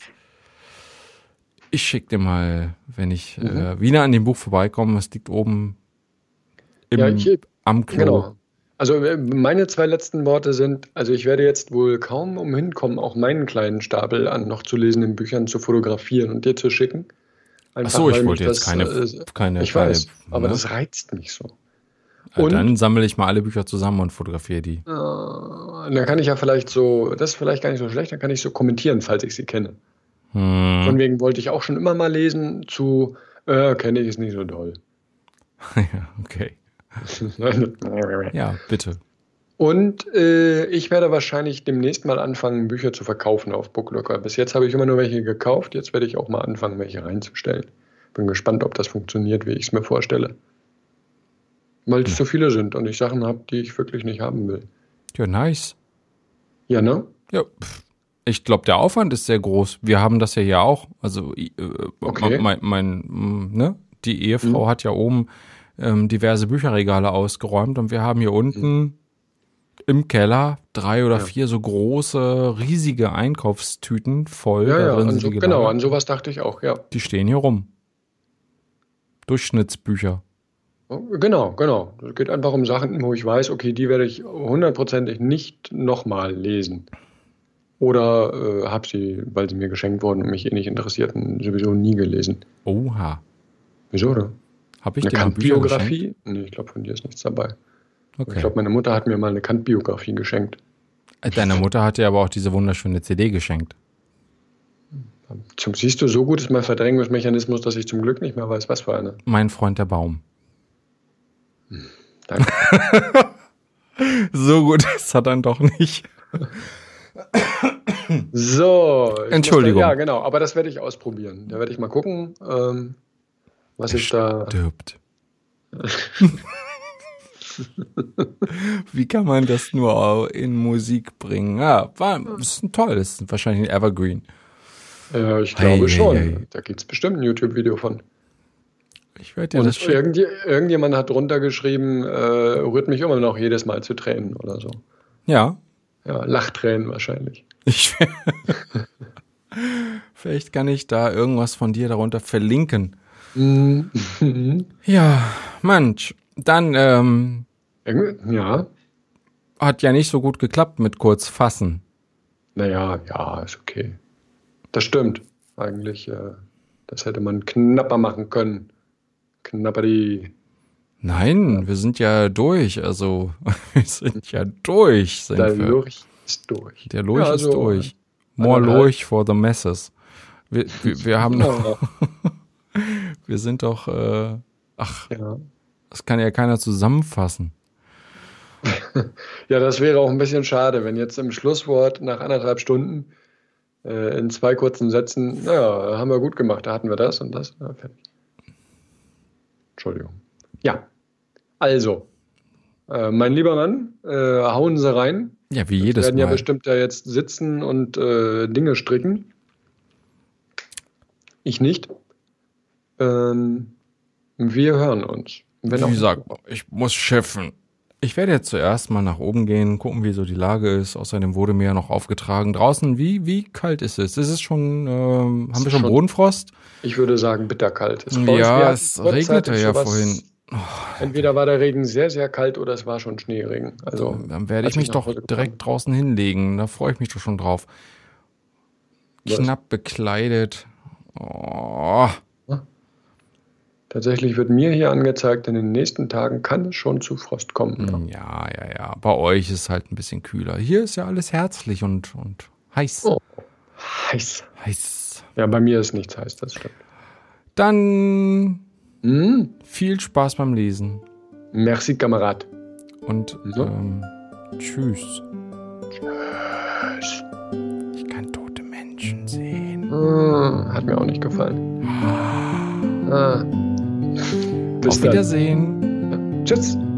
Ich schick dir mal, wenn ich Mhm. äh, wieder an dem Buch vorbeikomme, es liegt oben im, Ja, ich, am Klo. genau. Also äh, meine zwei letzten Worte sind, also ich werde jetzt wohl kaum umhin kommen, auch meinen kleinen Stapel an noch zu lesenden Büchern zu fotografieren und dir zu schicken. Ach Einfach, so, ich weil wollte mich jetzt das, keine, äh, keine, ich keine, weiß, aber ne? das reizt mich so. Ja, und- dann sammle ich mal alle Bücher zusammen und fotografiere die. Äh, dann kann ich ja vielleicht so, das ist vielleicht gar nicht so schlecht, dann kann ich so kommentieren, falls ich sie kenne. Hm. Von wegen wollte ich auch schon immer mal lesen, zu, äh, kenne ich, ist nicht so doll. Ja, okay. Ja, bitte. Und äh, ich werde wahrscheinlich demnächst mal anfangen, Bücher zu verkaufen auf Booklooker. Bis jetzt habe ich immer nur welche gekauft, jetzt werde ich auch mal anfangen, welche reinzustellen. Bin gespannt, ob das funktioniert, wie ich es mir vorstelle. Weil es zu viele sind und ich Sachen habe, die ich wirklich nicht haben will. Ja, nice. Ja, ne? Ja, pff. Ich glaube, der Aufwand ist sehr groß. Wir haben das ja hier auch. Also äh, Okay. mein, mein, mm, ne? Die Ehefrau Mhm. hat ja oben ähm, diverse Bücherregale ausgeräumt und wir haben hier unten im Keller drei oder Ja. vier so große, riesige Einkaufstüten voll. Ja, da ja, drin an sind so, die genau, gelagert. an sowas dachte ich auch, ja. Die stehen hier rum. Durchschnittsbücher. Genau, genau. Es geht einfach um Sachen, wo ich weiß, okay, die werde ich hundertprozentig nicht nochmal lesen. Oder äh, habe sie, weil sie mir geschenkt wurden und mich eh nicht interessierten, sowieso nie gelesen. Oha. Wieso, oder? Habe ich Eine dir mal Bücher geschenkt? Kant-Biografie? Nee, ich glaube, von dir ist nichts dabei. Ich Okay. glaube, meine Mutter hat mir mal eine Kant-Biografie geschenkt. Deine Mutter hat dir aber auch diese wunderschöne C D geschenkt. Zum, siehst du, so gut ist mein Verdrängungsmechanismus, dass ich zum Glück nicht mehr weiß, was für eine. Mein Freund der Baum. Danke. So gut ist er dann doch nicht. So. ich Entschuldigung. Muss da, ja, genau. Aber das werde ich ausprobieren. Da werde ich mal gucken, ähm, was ich da. Stirbt. Wie kann man das nur in Musik bringen? Ja, war, ist ein toll, ist wahrscheinlich ein Evergreen. Ja, ich glaube Hey, schon. hey, hey. Da gibt es bestimmt ein YouTube-Video von. Ich werde dir Und das schicken. irgendj irgendjemand hat drunter geschrieben, äh, rührt mich immer noch jedes Mal zu Tränen oder so. Ja, Ja, Lachtränen wahrscheinlich. ich vielleicht kann ich da irgendwas von dir darunter verlinken. Mhm. Ja, manch. Dann ähm, Irgendwie- Ja, hat ja nicht so gut geklappt mit kurz fassen. naja, ja, ist okay. Das stimmt. Eigentlich, äh, das hätte man knapper machen können. Knapperi. Nein, wir sind ja durch. Also wir sind ja durch. Sind Der wir. Lurch ist durch. Der Lurch Ja, ist also, durch. More anderthalb. Lurch for the masses. Wir, wir, wir haben noch, Ja, wir sind doch, äh, ach, ja. das kann ja keiner zusammenfassen. Ja, das wäre auch ein bisschen schade, wenn jetzt im Schlusswort nach anderthalb Stunden äh, in zwei kurzen Sätzen, naja, haben wir gut gemacht, da hatten wir das und das. Ja, fertig. Entschuldigung. Ja, also, äh, mein lieber Mann, äh, hauen Sie rein. Ja, wie jedes Wir werden Mal. ja bestimmt da jetzt sitzen und äh, Dinge stricken. Ich nicht. Ähm, wir hören uns. Wenn Wie auch- gesagt, ich muss schiffen. Ich werde jetzt zuerst mal nach oben gehen, gucken, wie so die Lage ist. Außerdem wurde mir ja noch aufgetragen. Draußen, wie, wie kalt ist es? Ist es schon, ähm, haben wir schon schon- Bodenfrost? Ich würde sagen, bitterkalt. Es- bei uns- wir Ja, hatten es kurzzeitig regnete ja sowas- vorhin. Entweder war der Regen sehr, sehr kalt oder es war schon Schneeregen. Also, Dann werde als ich mich nach doch Hause gekommen direkt draußen hinlegen. Da freue ich mich doch schon drauf. Was? Knapp bekleidet. Oh. Tatsächlich wird mir hier angezeigt, in den nächsten Tagen kann es schon zu Frost kommen. Ja, ja, ja. Bei euch ist es halt ein bisschen kühler. Hier ist ja alles herzlich und, und heiß. Oh. Heiß. Heiß. Ja, bei mir ist nichts heiß, das stimmt. Dann Hm? viel Spaß beim Lesen. Merci, Kamerad. Und So. ähm, tschüss. Ich kann tote Menschen sehen. Hm, hat mir auch nicht gefallen. Ah. Bis Auf dann. Wiedersehen. Tschüss.